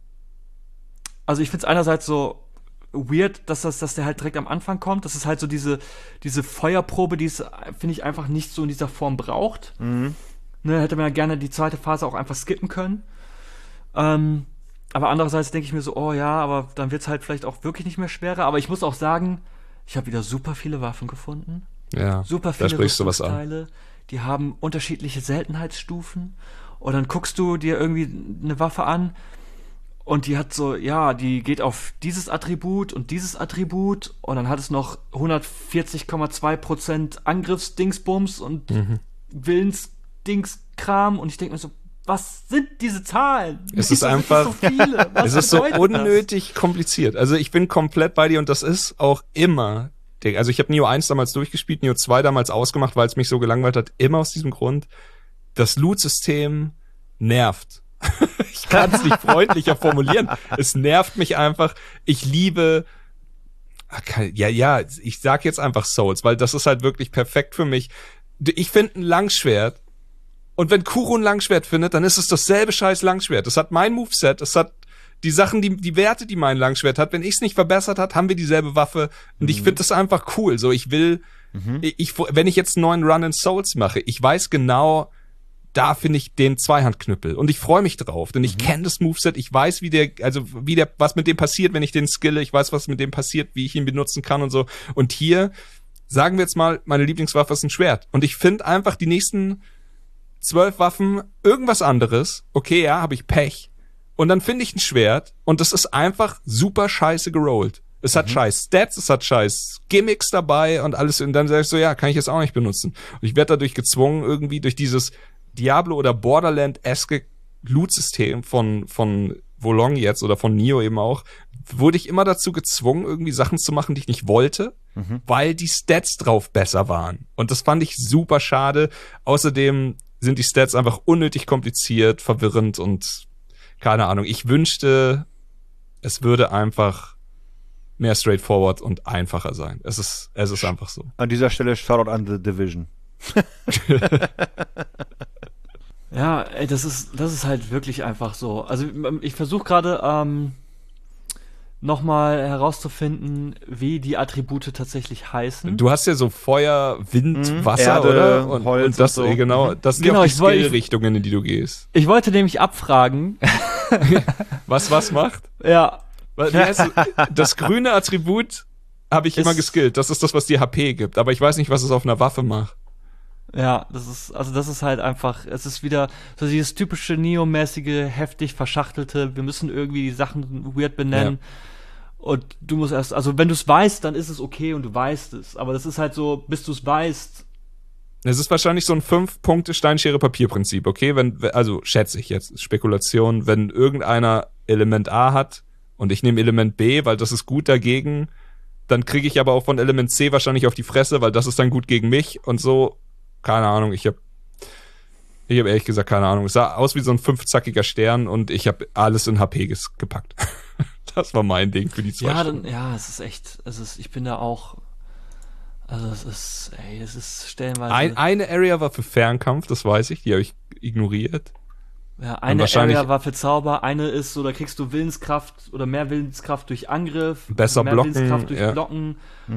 also ich finde es einerseits so weird, dass das, dass der halt direkt am Anfang kommt. Das ist halt so diese, diese Feuerprobe, die es, finde ich, einfach nicht so in dieser Form braucht. Mhm. Ne, hätte man ja gerne die zweite Phase auch einfach skippen können. Ähm, aber andererseits denke ich mir so, oh ja, aber dann wird es halt vielleicht auch wirklich nicht mehr schwerer. Aber ich muss auch sagen, ich habe wieder super viele Waffen gefunden. Ja, Super da viele sprichst du was an. Rüstungsteile. Die haben unterschiedliche Seltenheitsstufen. Und dann guckst du dir irgendwie eine Waffe an Und die hat so, ja, die geht auf dieses Attribut und dieses Attribut und dann hat es noch hundertvierzig Komma zwei Prozent Angriffsdingsbums und mhm. Willensdingskram und ich denke mir so, was sind diese Zahlen? Es ist einfach, so viele? Was es ist so bedeutet unnötig das? kompliziert. Also ich bin komplett bei dir und das ist auch immer, also ich habe Nioh eins damals durchgespielt, Nioh zwei damals ausgemacht, weil es mich so gelangweilt hat, immer aus diesem Grund, das Loot-System nervt. Ich kann es nicht freundlicher formulieren. Es nervt mich einfach. Ich liebe, ja, ja, ich sag jetzt einfach Souls, weil das ist halt wirklich perfekt für mich. Ich finde ein Langschwert und wenn Kuro ein Langschwert findet, dann ist es dasselbe scheiß Langschwert. Das hat mein Moveset, es hat die Sachen, die, die Werte, die mein Langschwert hat. Wenn ich es nicht verbessert hat, haben wir dieselbe Waffe und mhm. ich finde das einfach cool. So, ich will, mhm. ich, wenn ich jetzt einen neuen Run in Souls mache, ich weiß genau, da finde ich den Zweihandknüppel und ich freue mich drauf, denn ich mhm. kenne das Moveset, ich weiß, wie der, also wie der, was mit dem passiert, wenn ich den skille, ich weiß, was mit dem passiert, wie ich ihn benutzen kann und so. Und hier, sagen wir jetzt mal, meine Lieblingswaffe ist ein Schwert. Und ich finde einfach die nächsten zwölf Waffen irgendwas anderes. Okay, ja, habe ich Pech. Und dann finde ich ein Schwert und das ist einfach super scheiße gerollt. Es hat mhm. scheiß Stats, es hat scheiß Gimmicks dabei und alles. Und dann sag ich so, ja, kann ich jetzt auch nicht benutzen. Und ich werde dadurch gezwungen, irgendwie durch dieses Diablo- oder Borderland-eske Loot-System von, von Wo Long jetzt oder von Nioh eben auch, wurde ich immer dazu gezwungen, irgendwie Sachen zu machen, die ich nicht wollte, mhm. weil die Stats drauf besser waren. Und das fand ich super schade. Außerdem sind die Stats einfach unnötig kompliziert, verwirrend und keine Ahnung. Ich wünschte, es würde einfach mehr straightforward und einfacher sein. Es ist, es ist einfach so. An dieser Stelle Shoutout an The Division. Ja, ey, das ist, das ist halt wirklich einfach so. Also ich versuche gerade ähm, nochmal herauszufinden, wie die Attribute tatsächlich heißen. Du hast ja so Feuer, Wind, mhm. Wasser, Erde, oder? Und, Holz und das, und so. genau, das sind genau, ja auch die ich wollte- Skill-Richtungen, in die du gehst. Ich wollte nämlich abfragen. Was was macht? Ja. Wie heißt es? Das grüne Attribut habe ich Ist- immer geskillt. Das ist das, was dir H P gibt. Aber ich weiß nicht, was es auf einer Waffe macht. Ja, das ist, also das ist halt einfach, es ist wieder so dieses typische Neo-mäßige, heftig verschachtelte, wir müssen irgendwie die Sachen weird benennen. Ja. Und du musst erst, also wenn du es weißt, dann ist es okay und du weißt es. Aber das ist halt so, bis du es weißt. Es ist wahrscheinlich so ein fünf-Punkte-Steinschere-Papier-Prinzip, okay? Wenn, also schätze ich jetzt, Spekulation, wenn irgendeiner Element A hat und ich nehme Element B, weil das ist gut dagegen, dann kriege ich aber auch von Element C wahrscheinlich auf die Fresse, weil das ist dann gut gegen mich und so. Keine Ahnung, ich habe ich hab ehrlich gesagt keine Ahnung. Es sah aus wie so ein fünfzackiger Stern und ich habe alles in H P ges- gepackt. Das war mein Ding für die zwei Ja, Stunden. dann, ja, es ist echt, es ist, ich bin da auch, also es ist, ey, es ist stellenweise. Ein, eine Area war für Fernkampf, das weiß ich, die habe ich ignoriert. Ja, eine wahrscheinlich- Area war für Zauber, eine ist so, da kriegst du Willenskraft oder mehr Willenskraft durch Angriff, Besser mehr blocken, Willenskraft durch ja. Blocken,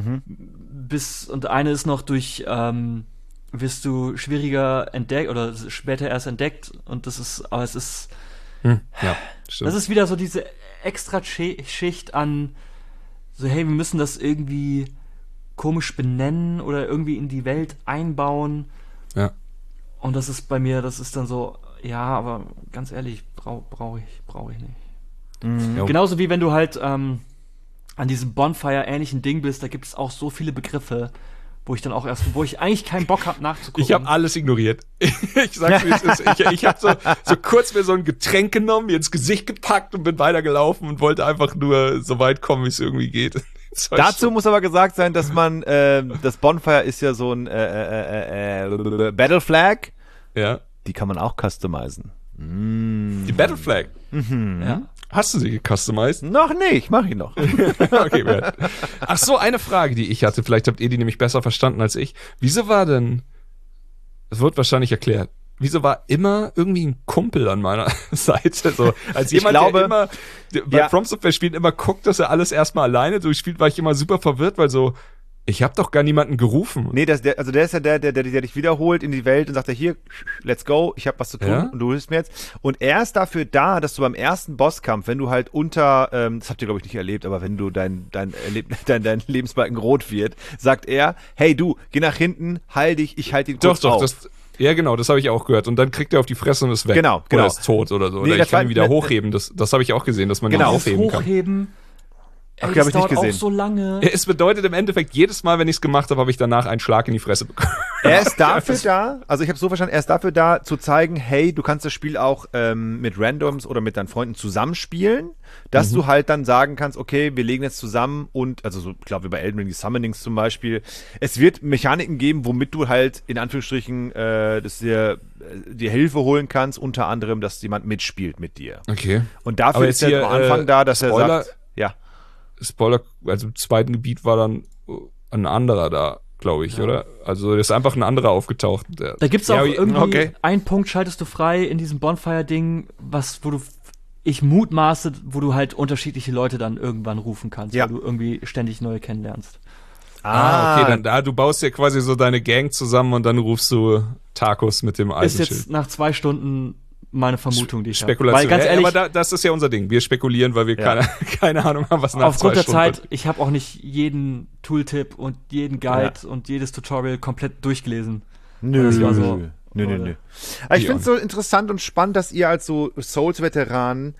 bis, und eine ist noch durch, ähm, wirst du schwieriger entdeckt oder später erst entdeckt und das ist, aber es ist, Hm, ja, stimmt. das ist wieder so diese extra Schi- Schicht an, so hey, wir müssen das irgendwie komisch benennen oder irgendwie in die Welt einbauen. ja. Und das ist bei mir, das ist dann so, ja, aber ganz ehrlich, brauche brauch ich, brauche ich nicht. Jo. Genauso wie wenn du halt ähm, an diesem Bonfire-ähnlichen Ding bist, da gibt es auch so viele Begriffe, wo ich dann auch erst, wo ich eigentlich keinen Bock habe nachzugucken. Ich habe alles ignoriert. Ich sag's wie es ist. Ich, ich habe so, so kurz mir so ein Getränk genommen, mir ins Gesicht gepackt und bin weitergelaufen und wollte einfach nur so weit kommen, wie es irgendwie geht. Zwei Dazu Stunden. muss aber gesagt sein, dass man, äh, das Bonfire ist ja so ein äh, äh, äh, Battle Flag. Ja. Die kann man auch customizen. Die Battle Flag. ja? Hast du sie gecustomized? Noch nicht, mach ich noch. Okay, man. Ach so, eine Frage, die ich hatte. Vielleicht habt ihr die nämlich besser verstanden als ich. Wieso war denn, das wird wahrscheinlich erklärt, wieso war immer irgendwie ein Kumpel an meiner Seite? So, als Ich jemand, glaube- der immer, der bei Ja. From Software spielt, immer guckt, dass er alles erstmal alleine durchspielt, war ich immer super verwirrt, weil so, ich habe doch gar niemanden gerufen. Nee, das, der, also der ist ja der, der, der, der dich wiederholt in die Welt und sagt ja, hier, let's go, ich habe was zu tun Ja? und du hilfst mir jetzt. Und er ist dafür da, dass du beim ersten Bosskampf, wenn du halt unter, ähm, das habt ihr glaube ich nicht erlebt, aber wenn du dein, dein, Erleb dein, dein Lebensbalken rot wird, sagt er, hey du, geh nach hinten, heil dich, ich halte ihn Doch, kurz doch, auf. das, Ja, genau, das habe ich auch gehört. Und dann kriegt er auf die Fresse und ist weg. Genau, genau. Oder ist tot oder so. Nee, oder das ich kann war- ihn wieder ne- hochheben. Das, das habe ich auch gesehen, dass man Genau. ihn Dieses aufheben kann. Hochheben, ey, Okay, das hab ich nicht dauert gesehen. auch so lange. Ja, es bedeutet im Endeffekt, jedes Mal, wenn ich es gemacht habe, habe ich danach einen Schlag in die Fresse bekommen. Er ist dafür da, also ich habe so verstanden, er ist dafür da, zu zeigen, hey, du kannst das Spiel auch ähm, mit Randoms oder mit deinen Freunden zusammenspielen, dass Mhm. du halt dann sagen kannst, okay, wir legen jetzt zusammen und, also so, ich glaube, wie bei Elden Ring, die Summonings zum Beispiel, es wird Mechaniken geben, womit du halt in Anführungsstrichen äh, das dir, äh, dir Hilfe holen kannst, unter anderem, dass jemand mitspielt mit dir. Okay. Und dafür Aber ist jetzt er hier, am Anfang äh, da, dass Spoiler- er sagt, ja. Spoiler, also im zweiten Gebiet war dann ein anderer da, glaube ich, oder? Also da ist einfach ein anderer aufgetaucht. Der, Da gibt's Ja, auch aber- irgendwie okay. einen Punkt, schaltest du frei in diesem Bonfire-Ding, was, wo du, ich mutmaße, wo du halt unterschiedliche Leute dann irgendwann rufen kannst, Ja. weil du irgendwie ständig neue kennenlernst. Ah, okay, dann da, du baust ja quasi so deine Gang zusammen und dann rufst du Tacos mit dem Ist Eisenschild. jetzt nach zwei Stunden meine Vermutung, die ich habe. Spekulation. Weil ganz Ja, ehrlich, aber da, das ist ja unser Ding. Wir spekulieren, weil wir Ja. keine, keine Ahnung haben, was nach aufgrund zwei der Stunden Zeit, wird. ich habe auch nicht jeden Tooltip und jeden Guide und jedes Tutorial komplett durchgelesen. Nö, Das war so- nö, nö, Leute. nö. Aber ich Ja. finde es so interessant und spannend, dass ihr als so Souls-Veteranen,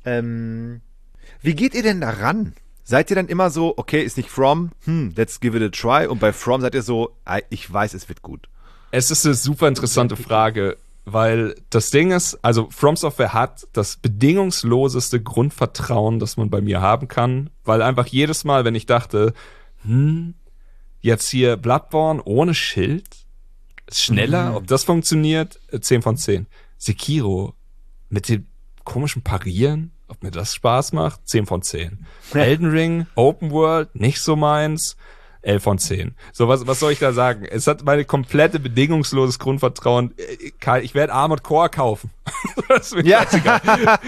ähm, wie geht ihr denn da ran? Seid ihr dann immer so, okay, ist nicht From, hm, let's give it a try, und bei From seid ihr so, ah, ich weiß, es wird gut. Es ist eine super interessante Frage, weil das Ding ist, also From Software hat das bedingungsloseste Grundvertrauen, das man bei mir haben kann, weil einfach jedes Mal, wenn ich dachte, hm, jetzt hier Bloodborne ohne Schild, ist schneller, Mhm. ob das funktioniert, äh, zehn von zehn. Sekiro mit dem komischen Parieren, ob mir das Spaß macht, zehn von zehn. Elden Ring, Open World, nicht so meins, elf von zehn. So, was, was soll ich da sagen? Es hat meine komplette bedingungsloses Grundvertrauen. Ich werde Armored Core kaufen. Das ist mir Ja. scheißegal.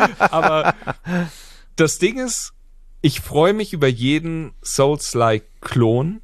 Aber das Ding ist, ich freue mich über jeden Souls-like-Klon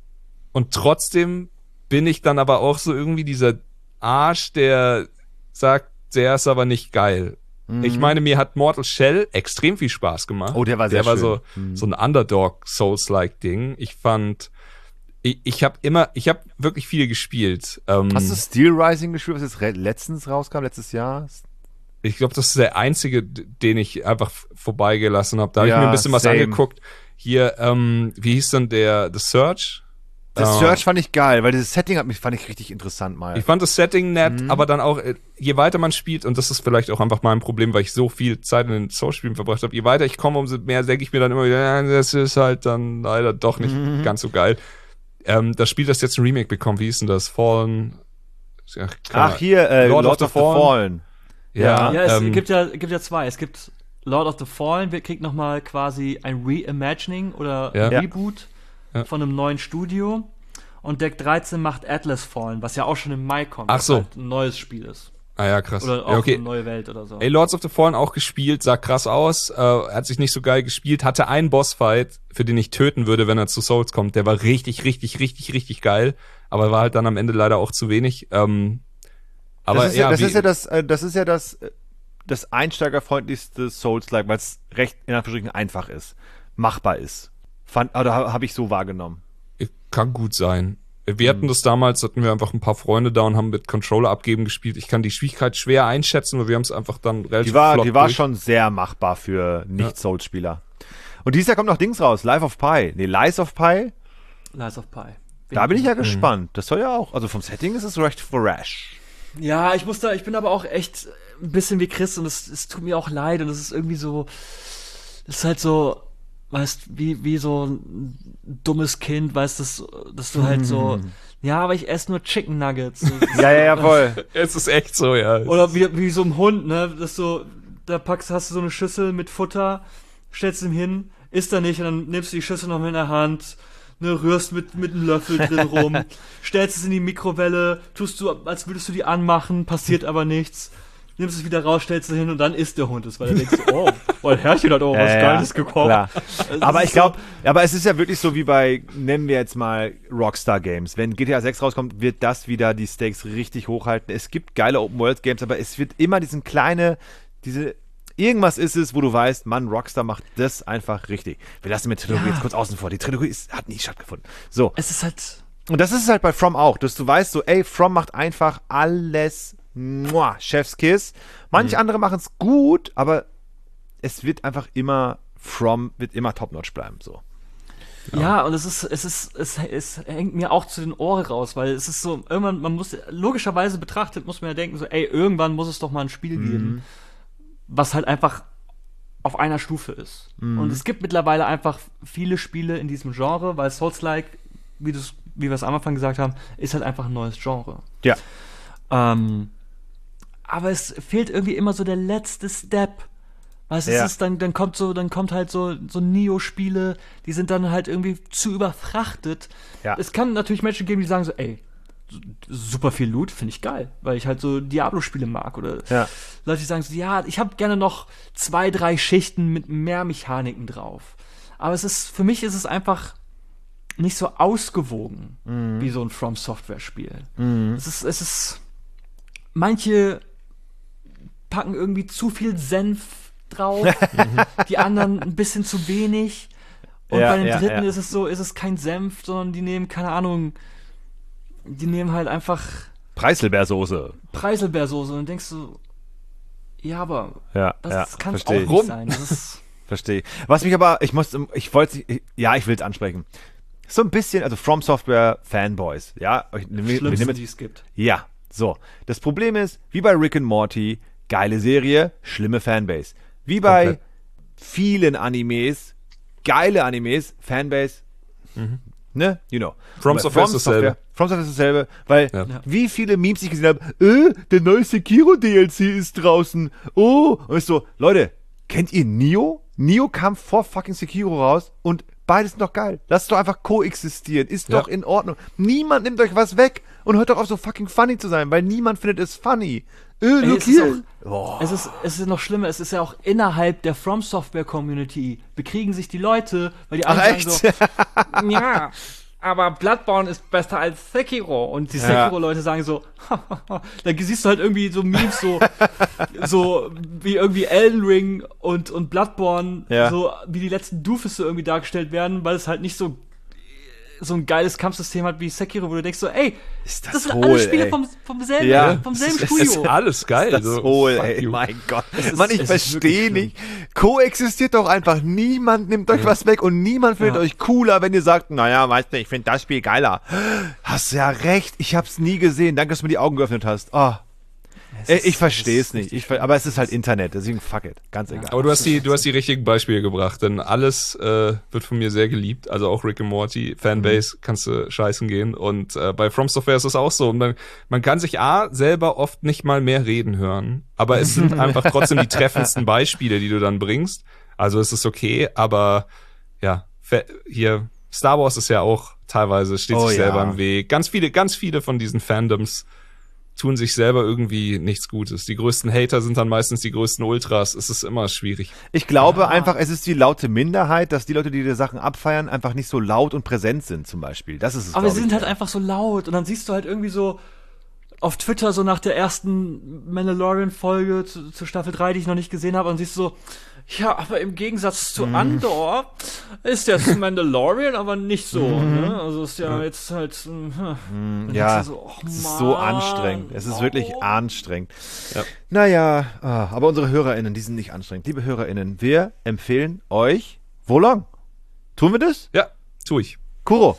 und trotzdem bin ich dann aber auch so irgendwie dieser Arsch, der sagt, der ist aber nicht geil. Ich meine, mir hat Mortal Shell extrem viel Spaß gemacht. Oh, der war sehr Der war schön. so, so ein Underdog-Souls-like-Ding. Ich fand, ich, ich habe immer, ich habe wirklich viel gespielt. Ähm, Hast du Steel Rising gespielt, was jetzt re- letztens rauskam, letztes Jahr? Ich glaube, das ist der einzige, d- den ich einfach f- vorbeigelassen habe. Da habe Ja, ich mir ein bisschen was same. angeguckt. Hier, ähm, wie hieß denn der The Search? Das Äh, Search fand ich geil, weil dieses Setting hat mich, fand ich richtig interessant mal. Ich fand das Setting nett, Mhm. aber dann auch, äh, je weiter man spielt, und das ist vielleicht auch einfach mein Problem, weil ich so viel Zeit in den Souls-Spielen verbracht habe, je weiter ich komme, umso mehr denke ich mir dann immer wieder, ja, das ist halt dann leider doch nicht Mhm. ganz so geil. Ähm, das Spiel, das jetzt ein Remake bekommt, wie hieß denn das? Fallen? Ja, keine Ach, Ahnung. hier, äh, Lord Lord, of of the the Fallen. Fallen. Ja, Ja, es ähm, gibt ja, gibt ja zwei. Es gibt Lord of the Fallen, wir kriegen nochmal quasi ein Reimagining oder Ja. Reboot Ja. von einem neuen Studio. Und Deck dreizehn macht Atlas Fallen, was ja auch schon im Mai kommt. Ach was so. halt ein neues Spiel ist. Ah ja, krass. Oder auch ja, okay. eine neue Welt oder so. Ey, Lords of the Fallen auch gespielt, sah krass aus, äh, hat sich nicht so geil gespielt, hatte einen Bossfight, für den ich töten würde, wenn er zu Souls kommt. Der war richtig, richtig, richtig, richtig geil, aber war halt dann am Ende leider auch zu wenig. Ähm, aber das ist ja, ja, das wie, ist ja das, äh, das ist ja das, äh, das einsteigerfreundlichste Souls-like, weil es recht in Anführungsstrichen einfach ist, machbar ist. Fand, oder habe hab ich so wahrgenommen. kann gut sein. Wir hatten das damals, hatten wir einfach ein paar Freunde da und haben mit Controller abgeben gespielt. Ich kann die Schwierigkeit schwer einschätzen, weil wir haben es einfach dann relativ Die war, flott die war durch. schon sehr machbar für Nicht-Souls-Spieler. Und dieses Jahr kommt noch Dings raus, Life of Pi. Nee, Lies of Pi. Lies of Pi. Da bin ich ja gespannt. Das soll ja auch, also vom Setting ist es recht fresh. Ja, ich muss da, ich bin aber auch echt ein bisschen wie Chris und es, es tut mir auch leid und es ist irgendwie so, es ist halt so, weißt, wie, wie so ein dummes Kind, weißt, dass, dass du halt so, ja, aber ich esse nur Chicken Nuggets. So, Ja, ja, ja, voll. Es ist echt so, ja. Oder wie, wie so ein Hund, ne, dass du, da packst, hast du so eine Schüssel mit Futter, stellst ihm hin, isst er nicht und dann nimmst du die Schüssel noch mit in der Hand, ne, rührst mit, mit einem Löffel drin rum, stellst es in die Mikrowelle, tust du, als würdest du die anmachen, passiert aber nichts, nimmst es wieder raus, stellst es hin und dann isst der Hund es, weil er denkt so, oh, mein Herrchen hat auch was Ja, ja, Geiles gekocht. klar. Es Aber ist ich glaube, aber es ist ja wirklich so wie bei, nennen wir jetzt mal Rockstar Games. Wenn G T A sechs rauskommt, wird das wieder die Stakes richtig hochhalten. Es gibt geile Open World Games, aber es wird immer diesen kleine, diese, irgendwas ist es, wo du weißt, Mann, Rockstar macht das einfach richtig. Wir lassen mit Trilogie Ja. jetzt kurz außen vor. Die Trilogie ist, hat nie stattgefunden. So. Es ist halt, Und das ist es halt bei From auch, dass du weißt so, ey, From macht einfach alles, muah, Chefskiss. Manche Mhm. andere machen es gut, aber es wird einfach immer, From wird immer top-notch bleiben, so. Ja, und es ist, es ist, es, es hängt mir auch zu den Ohren raus, weil es ist so, irgendwann, man muss, logischerweise betrachtet, muss man ja denken, so, ey, irgendwann muss es doch mal ein Spiel Mhm. geben, was halt einfach auf einer Stufe ist. Mhm. Und es gibt mittlerweile einfach viele Spiele in diesem Genre, weil Souls-like, wie du's, wie wir es am Anfang gesagt haben, ist halt einfach ein neues Genre. Ja. Ähm, aber es fehlt irgendwie immer so der letzte Step. Weißt du, Ja. es ist dann, dann kommt so, dann kommt halt so, so Neo-Spiele, die sind dann halt irgendwie zu überfrachtet. Ja. Es kann natürlich Menschen geben, die sagen so, ey, super viel Loot, finde ich geil, weil ich halt so Diablo-Spiele mag. Oder Ja. Leute, die sagen so, ja, ich habe gerne noch zwei, drei Schichten mit mehr Mechaniken drauf. Aber es ist, für mich ist es einfach nicht so ausgewogen Mhm. wie so ein From-Software-Spiel. Es ist, es ist, manche packen irgendwie zu viel Senf drauf, die anderen ein bisschen zu wenig. Und Ja, bei den ja, dritten ja. ist es so, ist es kein Senf, sondern die nehmen, keine Ahnung, die nehmen halt einfach Preiselbeersoße. Preiselbeersoße und denkst du, ja, aber Ja, das ja, kann es auch verstehe nicht ich. Rum. sein. Das ist, Verstehe ich. Was mich aber, ich muss, ich wollte, ich- ja, ich will es ansprechen. So ein bisschen, also From Software Fanboys, ja. Ich- wir- wir Schlimmste, nehmen- die es gibt. Ja, so. Das Problem ist, wie bei Rick and Morty, geile Serie, schlimme Fanbase. Wie bei Komplett. vielen Animes, geile Animes, Fanbase, ne, you know. From Bei Software ist dasselbe. From Software ist dasselbe, weil Ja. Ja. wie viele Memes ich gesehen habe, äh, der neue Sekiro-D L C ist draußen, oh, und ich so, Leute, kennt ihr Nioh? Nioh kam vor fucking Sekiro raus und beides sind doch geil. Lasst doch einfach koexistieren, ist Ja. doch in Ordnung. Niemand nimmt euch was weg und hört doch auf so fucking funny zu sein, weil niemand findet es funny. Äh, Ey, look es ist hier. Es ist, es ist noch schlimmer, es ist ja auch innerhalb der From Software Community bekriegen sich die Leute, weil die Ach einen echt? sagen so, ja, aber Bloodborne ist besser als Sekiro. Und die Ja. Sekiro-Leute sagen so, dann siehst du halt irgendwie so Memes so, so wie irgendwie Elden Ring und, und Bloodborne, Ja. so wie die letzten Doofus so irgendwie dargestellt werden, weil es halt nicht so so ein geiles Kampfsystem hat wie Sekiro, wo du denkst so, ey, Ist das das sind hohl, alle Spiele ey. vom, vom selben, Ja. vom selben Es Studio. ist alles geil. Das so, hohl, fuck ey, you. mein Gott. ist- Mann, ich es ist wirklich verstehe schlimm. nicht. Koexistiert doch einfach. Niemand nimmt euch was weg und niemand findet Ja. euch cooler, wenn ihr sagt, naja, weißt du, ich finde das Spiel geiler. Hast ja recht, ich hab's nie gesehen. Danke, dass du mir die Augen geöffnet hast. Oh. Ey, ich verstehe es nicht. Ich, ver- aber es ist halt Internet, deswegen fuck it. Ganz egal. Aber du hast die, du hast die richtigen Beispiele gebracht, denn alles äh, wird von mir sehr geliebt. Also auch Rick and Morty, Fanbase, kannst du scheißen gehen. Und äh, bei From Software ist es auch so. Und man, man kann sich A, selber oft nicht mal mehr reden hören. Aber es sind einfach trotzdem die treffendsten Beispiele, die du dann bringst. Also es ist okay, aber ja, fe- hier, Star Wars ist ja auch teilweise, steht Oh sich ja. selber im Weg. Ganz viele, ganz viele von diesen Fandoms tun sich selber irgendwie nichts Gutes. Die größten Hater sind dann meistens die größten Ultras. Es ist immer schwierig. Ich glaube einfach, es ist die laute Minderheit, dass die Leute, die die Sachen abfeiern, einfach nicht so laut und präsent sind, zum Beispiel. Das ist es, Aber glaub sie sind ich. halt einfach so laut und dann siehst du halt irgendwie so auf Twitter so nach der ersten Mandalorian-Folge zu, zu Staffel drei, die ich noch nicht gesehen habe, und siehst du so, ja, aber im Gegensatz zu Andor ist jetzt Mandalorian aber nicht so, ne? Also ist ja jetzt halt, hm, dann Ja, denkst du so, oh es ist so Mann, anstrengend. Es ist wirklich warum? anstrengend. Ja. Naja, ah, aber unsere HörerInnen, die sind nicht anstrengend. Liebe HörerInnen, wir empfehlen euch Wolong. Tun wir das? Ja, tu ich. Kuro.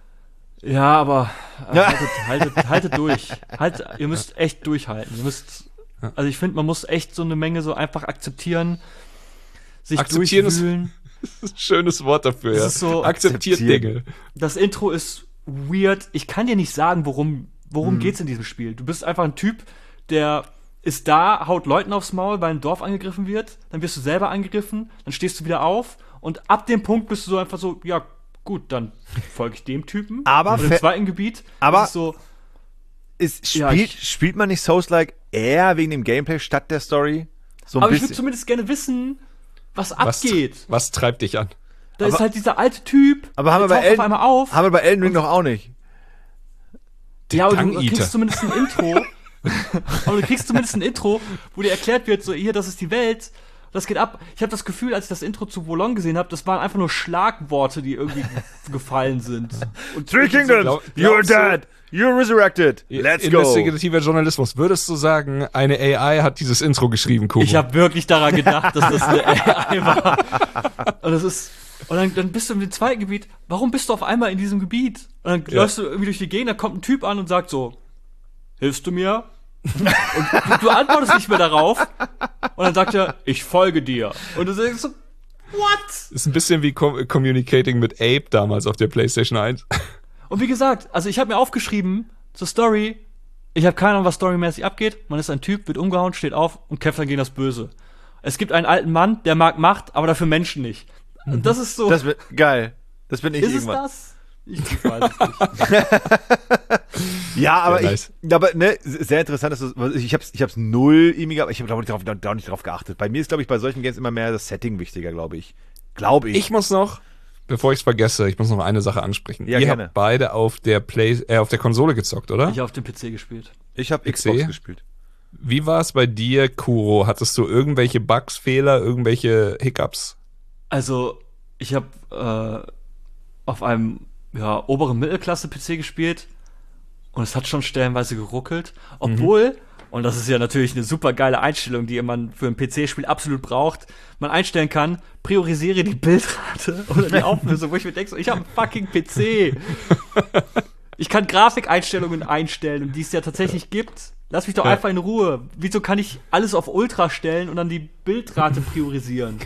Ja, aber äh, Ja. haltet, haltet, haltet durch. Halt, ihr müsst echt durchhalten. Ihr müsst, also ich finde, man muss echt so eine Menge so einfach akzeptieren, sich Akzeptieren ist- durchwühlen. Schönes Wort dafür, Es ja. ist so- Akzeptiert Akzeptieren. Dinge. Das Intro ist weird. Ich kann dir nicht sagen, worum, worum geht's in diesem Spiel. Du bist einfach ein Typ, der ist da, haut Leuten aufs Maul, weil ein Dorf angegriffen wird. Dann wirst du selber angegriffen. Dann stehst du wieder auf. Und ab dem Punkt bist du so einfach so, ja, gut, dann folge ich dem Typen. Aber Und im fe- zweiten Gebiet aber- ist es so, Ist, Ja, spielt, ich- spielt man nicht Souls-like eher wegen dem Gameplay statt der Story? So ein aber ich würde bisschen. zumindest gerne wissen, was Was, abgeht. was treibt dich an? Da aber- ist halt dieser alte Typ, Aber haben wir der bei taucht auf Elden, einmal auf. haben wir bei Elden Ring noch auch nicht. Ja, aber du Gang-Eater. kriegst zumindest ein Intro. aber du kriegst zumindest ein Intro, wo dir erklärt wird, so, hier, das ist die Welt. das geht ab. Ich habe das Gefühl, als ich das Intro zu Wolong gesehen habe, das waren einfach nur Schlagworte, die irgendwie gefallen sind. Und Three Kingdoms, glaub- you're glaubst du- dead, you're resurrected, let's go. Investigativer Journalismus. Würdest du sagen, eine A I hat dieses Intro geschrieben, Kubo? Ich habe wirklich daran gedacht, dass das eine A I war. Und das ist und dann, dann bist du in dem zweiten Gebiet. Warum bist du auf einmal in diesem Gebiet? Und dann Ja. läufst du irgendwie durch die Gegend, da kommt ein Typ an und sagt so: Hilfst du mir? Und du, du antwortest nicht mehr darauf. Und dann sagt er: Ich folge dir. Und du denkst so: What? Ist ein bisschen wie Com Communicating mit Abe damals auf der PlayStation eins. Und wie gesagt, also ich habe mir aufgeschrieben zur Story. Ich habe keine Ahnung, was storymäßig abgeht. Man ist ein Typ, wird umgehauen, steht auf und kämpft dann gegen das Böse. Es gibt einen alten Mann, der mag Macht, aber dafür Menschen nicht. Und das ist so. Das wird geil. Das bin ich ist es irgendwann. das? Ich weiß es nicht. Ja, aber Ja, ich, nice. aber ne, sehr interessant, dass du, ich hab's, ich hab's null irgendwie, aber ich habe glaube ich darauf, da nicht drauf geachtet. Bei mir ist glaube ich bei solchen Games immer mehr das Setting wichtiger, glaube ich. Glaube ich. Ich muss noch, bevor ich es vergesse, ich muss noch eine Sache ansprechen. Ja, Ihr gerne. habt beide auf der Play äh, auf der Konsole gezockt, oder? Ich habe auf dem P C gespielt. Ich habe P C? Xbox gespielt. Wie war es bei dir, Kuro? Hattest du irgendwelche Bugs, Fehler, irgendwelche Hiccups? Also, ich habe äh, auf einem ja, oberen Mittelklasse-P C gespielt und es hat schon stellenweise geruckelt. Obwohl, und das ist ja natürlich eine super geile Einstellung, die man für ein P C-Spiel absolut braucht, man einstellen kann, priorisiere die Bildrate oder die Auflösung, wo ich mir denke, so, ich habe einen fucking P C. Ich kann Grafikeinstellungen einstellen und die es ja tatsächlich gibt. Lass mich doch Ja. einfach in Ruhe. Wieso kann ich alles auf Ultra stellen und dann die Bildrate priorisieren?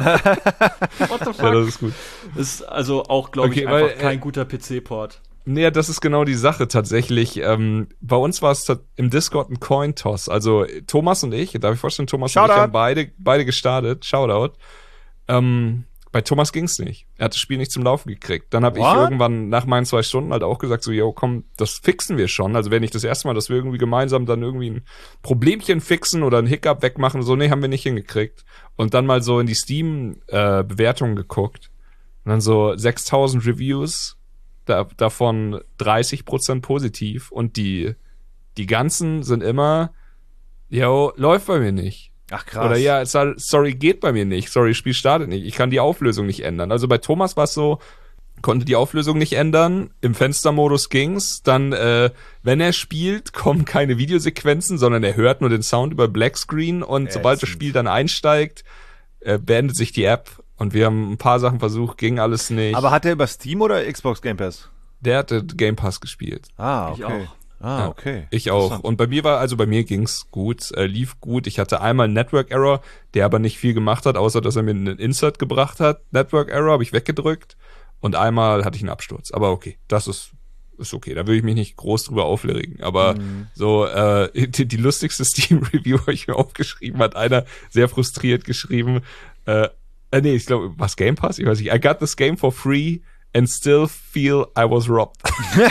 What the fuck? Ja, das ist gut. Ist also auch, glaube Okay, ich, weil, einfach kein äh, guter P C-Port. Nee, das ist genau die Sache tatsächlich. Ähm, bei uns war es ta- im Discord ein Coin-Toss. Also Thomas und ich, darf ich vorstellen, Thomas und ich Shoutout. haben beide, beide gestartet. Shoutout. Ähm, bei Thomas ging's nicht. Er hat das Spiel nicht zum Laufen gekriegt. Dann habe ich What? irgendwann nach meinen zwei Stunden halt auch gesagt, so, yo, komm, das fixen wir schon. Also wäre nicht das erste Mal, dass wir irgendwie gemeinsam dann irgendwie ein Problemchen fixen oder ein Hiccup wegmachen. So, nee, haben wir nicht hingekriegt. Und dann mal so in die Steam-Bewertungen geguckt. Und dann so sechstausend Reviews, da, davon dreißig Prozent positiv. Und die, die ganzen sind immer, yo, läuft bei mir nicht. Ach krass. Oder ja, sorry, geht bei mir nicht. Sorry, Spiel startet nicht. Ich kann die Auflösung nicht ändern. Also bei Thomas war es so, konnte die Auflösung nicht ändern. Im Fenstermodus ging's. Dann, äh, wenn er spielt, kommen keine Videosequenzen, sondern er hört nur den Sound über Blackscreen. Und Ätzend. sobald das Spiel dann einsteigt, äh, beendet sich die App. Und wir haben ein paar Sachen versucht, ging alles nicht. Aber hat er über Steam oder Xbox Game Pass? Der hatte Game Pass gespielt. Ah, Ich okay. auch. Ah, Ja, okay. Ich auch. Interessant. Und bei mir war, also bei mir ging's gut, äh, lief gut. Ich hatte einmal einen Network Error, der aber nicht viel gemacht hat, außer dass er mir einen Insert gebracht hat. Network Error habe ich weggedrückt. Und einmal hatte ich einen Absturz. Aber okay, das ist, ist okay. Da will ich mich nicht groß drüber aufregen. Aber so, äh, die, die lustigste Steam-Review habe ich mir aufgeschrieben, hat einer sehr frustriert geschrieben, äh, äh nee, ich glaube, was Game Pass? Ich weiß nicht. I got this game for free and still feel I was robbed.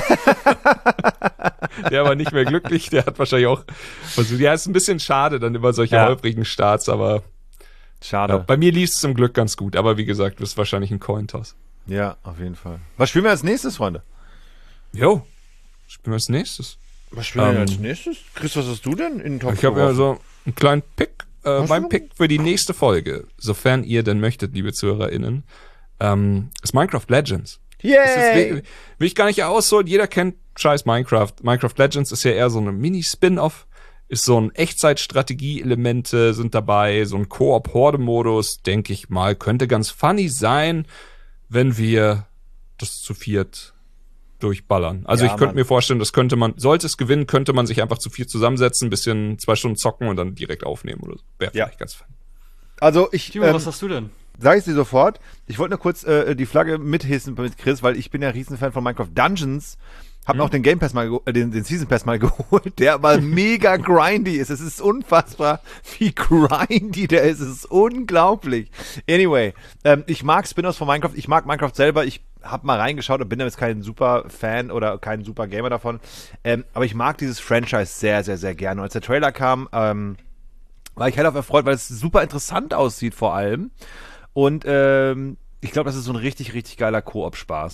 Der war nicht mehr glücklich, der hat wahrscheinlich auch versucht. Ja, ist ein bisschen schade, dann immer solche Ja. holprigen Starts, aber Schade. ja, bei mir lief es zum Glück ganz gut. Aber wie gesagt, das ist wahrscheinlich ein Cointoss. Ja, auf jeden Fall. Was spielen wir als nächstes, Freunde? Jo, spielen wir als nächstes. Was spielen wir Ähm, als nächstes? Chris, was hast du denn in den Topf Ich habe ja geworfen? so einen kleinen Pick. Äh, Hast mein du? Pick für die nächste Folge, sofern ihr denn möchtet, liebe ZuhörerInnen, ähm, ist Minecraft Legends. Das ist, Yay! will, will ich gar nicht ausholen. Jeder kennt scheiß Minecraft. Minecraft Legends ist ja eher so eine Mini-Spin-Off. Ist so ein Echtzeit-Strategie-Elemente sind dabei. So ein Koop-Horde-Modus, denke ich mal, könnte ganz funny sein, wenn wir das zu viert durchballern. Also Ja, ich könnte Mann. mir vorstellen, das könnte man, sollte es gewinnen, könnte man sich einfach zu viert zusammensetzen, ein bisschen zwei Stunden zocken und dann direkt aufnehmen oder so. Wäre Ja. vielleicht ganz funny. Also ich, Timo, ähm, was hast du denn? sag ich dir sofort. Ich wollte nur kurz äh, die Flagge mithissen mit Chris, weil ich bin ja Riesenfan von Minecraft Dungeons. Hab Mhm. mir auch den Game Pass mal, geho- äh, den, den Season Pass mal geholt, der aber mega grindy ist. Es ist unfassbar, wie grindy der ist. Es ist unglaublich. Anyway, ähm, ich mag Spin-offs von Minecraft. Ich mag Minecraft selber. Ich hab mal reingeschaut und bin da jetzt kein super Fan oder kein super Gamer davon. Ähm, aber ich mag dieses Franchise sehr, sehr, sehr gerne. Und als der Trailer kam, ähm, war ich hellauf erfreut, weil es super interessant aussieht vor allem. Und ähm, ich glaube, das ist so ein richtig, richtig geiler Koop-Spaß.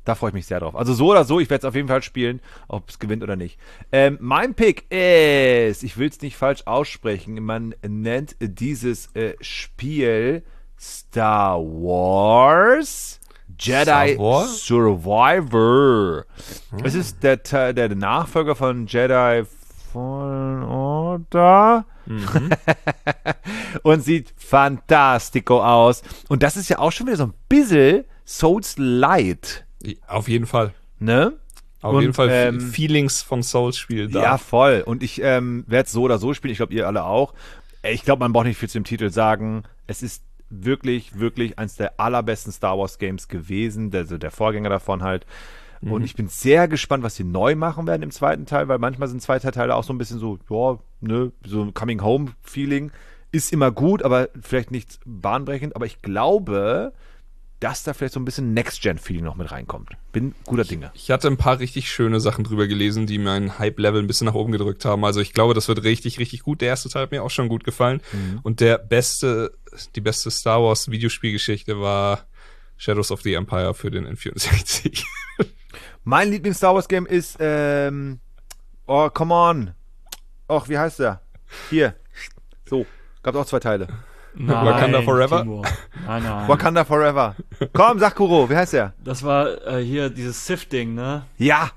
Da freue ich mich sehr drauf. Also so oder so, ich werde es auf jeden Fall spielen, ob es gewinnt oder nicht. Ähm, mein Pick ist, ich will es nicht falsch aussprechen, man nennt dieses äh, Spiel Star Wars Jedi Star Wars? Survivor. Es ist der, der, der Nachfolger von Jedi Fallen Order. Mhm. Und sieht fantastico aus. Und das ist ja auch schon wieder so ein bisschen Souls-Light. Auf jeden Fall. Ne? Auf Und, jeden Fall ähm, Feelings von Souls-Spiel da. Ja, voll. Und ich ähm, werde es so oder so spielen. Ich glaube, ihr alle auch. Ich glaube, man braucht nicht viel zum Titel sagen. Es ist wirklich, wirklich eines der allerbesten Star Wars Games gewesen. Also der Vorgänger davon halt. Mhm. Und ich bin sehr gespannt, was sie neu machen werden im zweiten Teil, weil manchmal sind zweite Teile auch so ein bisschen so, ja, ne, so ein Coming-Home-Feeling. Ist immer gut, aber vielleicht nicht bahnbrechend. Aber ich glaube, dass da vielleicht so ein bisschen Next-Gen-Feeling noch mit reinkommt. Bin guter Dinge. Ich hatte ein paar richtig schöne Sachen drüber gelesen, die mein Hype-Level ein bisschen nach oben gedrückt haben. Also ich glaube, das wird richtig, richtig gut. Der erste Teil hat mir auch schon gut gefallen. Mhm. Und der beste, die beste Star Wars Videospielgeschichte war Shadows of the Empire für den N vierundsechzig. Mein Lieblings-Star Wars-Game ist, ähm, oh, come on. Och, wie heißt der? Hier. So. Gab auch zwei Teile. Nein, Wakanda Forever? Timur. Nein, nein. Wakanda Forever. Komm, sag Kuro, wie heißt der? Das war äh, hier dieses Sith-Ding, ne? Ja.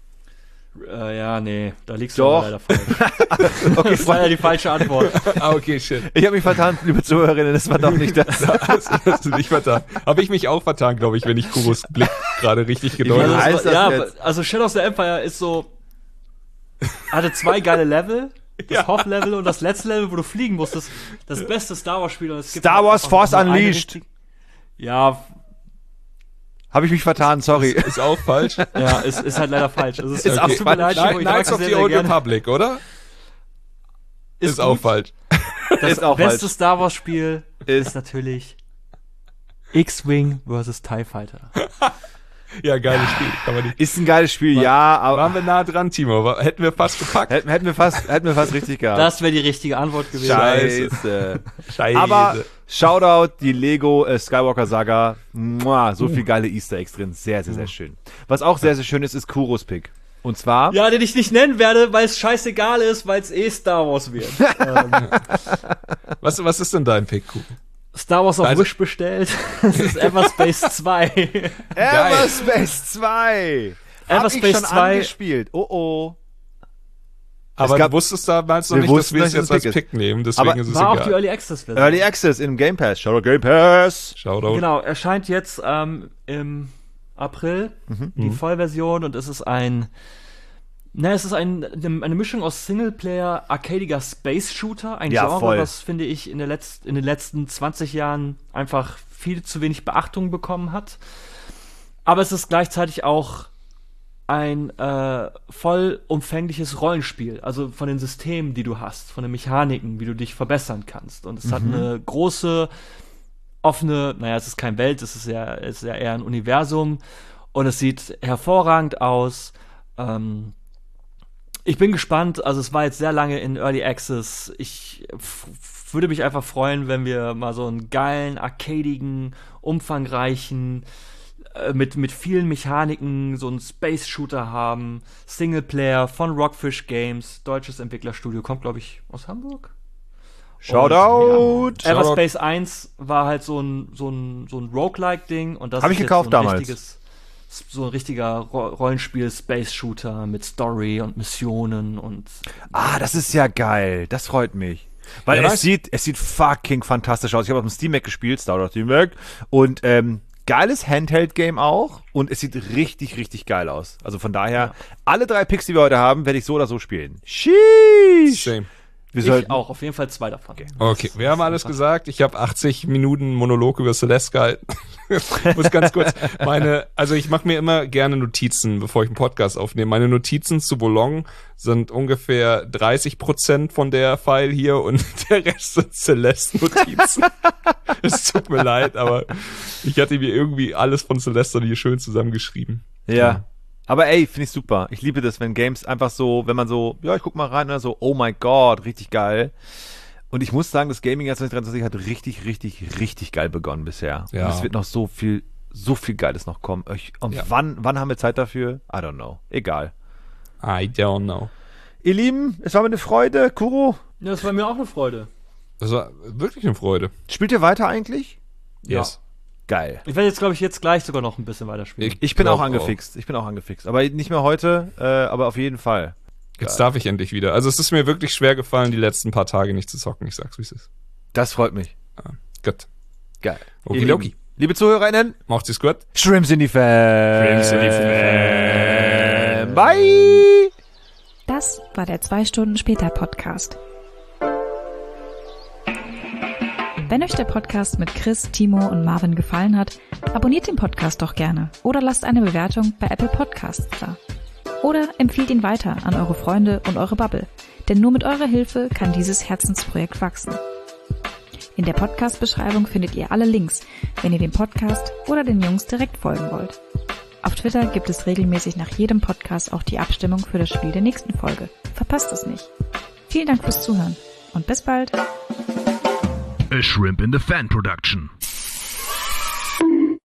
Äh, ja, nee, da liegst Doch. du leider falsch. Okay, das war ja die falsche Antwort. Ah, okay, shit. Ich habe mich vertan, liebe Zuhörerinnen, das war doch nicht das. Das hast du nicht vertan. Habe ich mich auch vertan, glaube ich, wenn ich Kuros Blick gerade richtig gedeutet Also, habe. heißt es das war, ja, jetzt? also Shadows of the Empire ist so, hatte zwei geile Level. Das Ja. Hoff-Level und das letzte Level, wo du fliegen musstest. Das beste Star Wars-Spiel. und es gibt Star halt Wars einfach Force nur eine Unleashed. richtig- Ja, Habe ich mich vertan, sorry. Ist auch falsch. ja, ist, ist halt leider falsch. Es ist, Ist es auch tut mir leid, Nein, Timo, ich mag Knights das of sehr, the sehr Old gerne. Republic, oder? Ist, Ist auch gut. falsch. Das Ist auch beste falsch. Star Wars Spiel Ist- ist natürlich X-Wing versus TIE Fighter. Ja, geiles Spiel. Kann man nicht. Ist ein geiles Spiel, ja, aber Waren wir nah dran, Timo? War- Hätten wir fast gepackt. hätten, hätten, wir fast, hätten wir fast richtig gehabt. Das wäre die richtige Antwort gewesen. Scheiße. Scheiße. Aber Shoutout, die Lego äh, Skywalker Saga. Mua, so viel geile Easter Eggs drin. Sehr, sehr, sehr schön. Was auch sehr, sehr schön ist, ist Kuros Pick. Und zwar, Ja, den ich nicht nennen werde, weil es scheißegal ist, weil es eh Star Wars wird. ähm, was, was ist denn dein Pick, Kuro? Star Wars auf Also- Wish bestellt. Das ist Everspace zwei. Everspace zwei. Hab Everspace ich schon zwei. angespielt. Oh, oh. Aber gab- du wusstest damals noch Wir nicht, dass wussten, wir es dass es jetzt ein als Pick ist. Pick nehmen. Deswegen Aber ist es War auch die egal. Early Access Version. Early Access im Game Pass. Shoutout Game Pass. Shoutout. Genau, erscheint jetzt ähm, im April Mhm. die Vollversion und es ist ein, na, es ist ein, eine Mischung aus Singleplayer, arcadiger Space Shooter, ein Ja, Genre, voll. was finde ich in, der Letz-, in den letzten zwanzig Jahren einfach viel zu wenig Beachtung bekommen hat. Aber es ist gleichzeitig auch ein äh, vollumfängliches Rollenspiel, also von den Systemen, die du hast, von den Mechaniken, wie du dich verbessern kannst. Und es hat eine große, offene, naja, es ist kein Welt, es ist ja, es ist ja eher ein Universum und es sieht hervorragend aus. Ähm, ich bin gespannt, also es war jetzt sehr lange in Early Access. Ich f- würde mich einfach freuen, wenn wir mal so einen geilen, arcadigen, umfangreichen, äh, mit, mit vielen Mechaniken, so einen Space-Shooter haben. Singleplayer von Rockfish Games, deutsches Entwicklerstudio, kommt, glaube ich, aus Hamburg. Shoutout. Und, ja, Everspace eins war halt so ein, so ein, so ein Roguelike-Ding und das Hab ist ich jetzt gekauft so ein damals. richtiges, so ein richtiger Ro- Rollenspiel-Space-Shooter mit Story und Missionen und Ah, das ist ja geil. Das freut mich. Weil Ja, es weiß- sieht, es sieht fucking fantastisch aus. Ich habe auf dem Steam Deck gespielt, Star Wars Steam Deck. Und ähm, geiles Handheld-Game auch. Und es sieht richtig, richtig geil aus. Also von daher, alle drei Picks, die wir heute haben, werde ich so oder so spielen. Sheesh. Same. Wir ich sollten, auch, auf jeden Fall zwei davon. Okay, wir haben alles gesagt. Ich habe achtzig Minuten Monolog über Celeste gehalten. Ich muss ganz kurz meine, also ich mache mir immer gerne Notizen, bevor ich einen Podcast aufnehme. Meine Notizen zu Bolong sind ungefähr dreißig Prozent von der File hier und der Rest sind Celeste-Notizen. Es tut mir leid, aber ich hatte mir irgendwie alles von Celeste hier schön zusammengeschrieben. Ja. Aber ey, finde ich super. Ich liebe das, wenn Games einfach so, wenn man so, ja, ich guck mal rein oder so, oh my God, richtig geil. Und ich muss sagen, das Gaming-Jahr zwanzig dreiundzwanzig hat richtig, richtig, richtig geil begonnen bisher. Ja. Und es wird noch so viel, so viel Geiles noch kommen. Und Ja. wann, wann haben wir Zeit dafür? I don't know. Egal. I don't know. Ihr Lieben, es war mir eine Freude. Kuro, Ja, das war mir auch eine Freude. Das war wirklich eine Freude. spielt ihr weiter eigentlich? Yes. Geil. Ich werde jetzt, glaube ich, jetzt gleich sogar noch ein bisschen weiterspielen. Ich bin glaub auch angefixt. Ich bin auch angefixt. Aber nicht mehr heute, äh, aber auf jeden Fall. Jetzt darf ich endlich wieder. Also es ist mir wirklich schwer gefallen, die letzten paar Tage nicht zu zocken. Ich sag's, wie es ist. Das freut mich. Gut. Geil. Okidoki. Ihr Lieben, Liebe ZuhörerInnen, Macht's es gut. Shrimps in die Fan. Shrimps in die Fan. Bye. Das war der zwei Stunden später Podcast. Wenn euch der Podcast mit Chris, Timo und Marvin gefallen hat, abonniert den Podcast doch gerne oder lasst eine Bewertung bei Apple Podcasts da. Oder empfiehlt ihn weiter an eure Freunde und eure Bubble, denn nur mit eurer Hilfe kann dieses Herzensprojekt wachsen. In der Podcast-Beschreibung findet ihr alle Links, wenn ihr dem Podcast oder den Jungs direkt folgen wollt. Auf Twitter gibt es regelmäßig nach jedem Podcast auch die Abstimmung für das Spiel der nächsten Folge. Verpasst es nicht. Vielen Dank fürs Zuhören und bis bald. A Shrimp in the Fan production.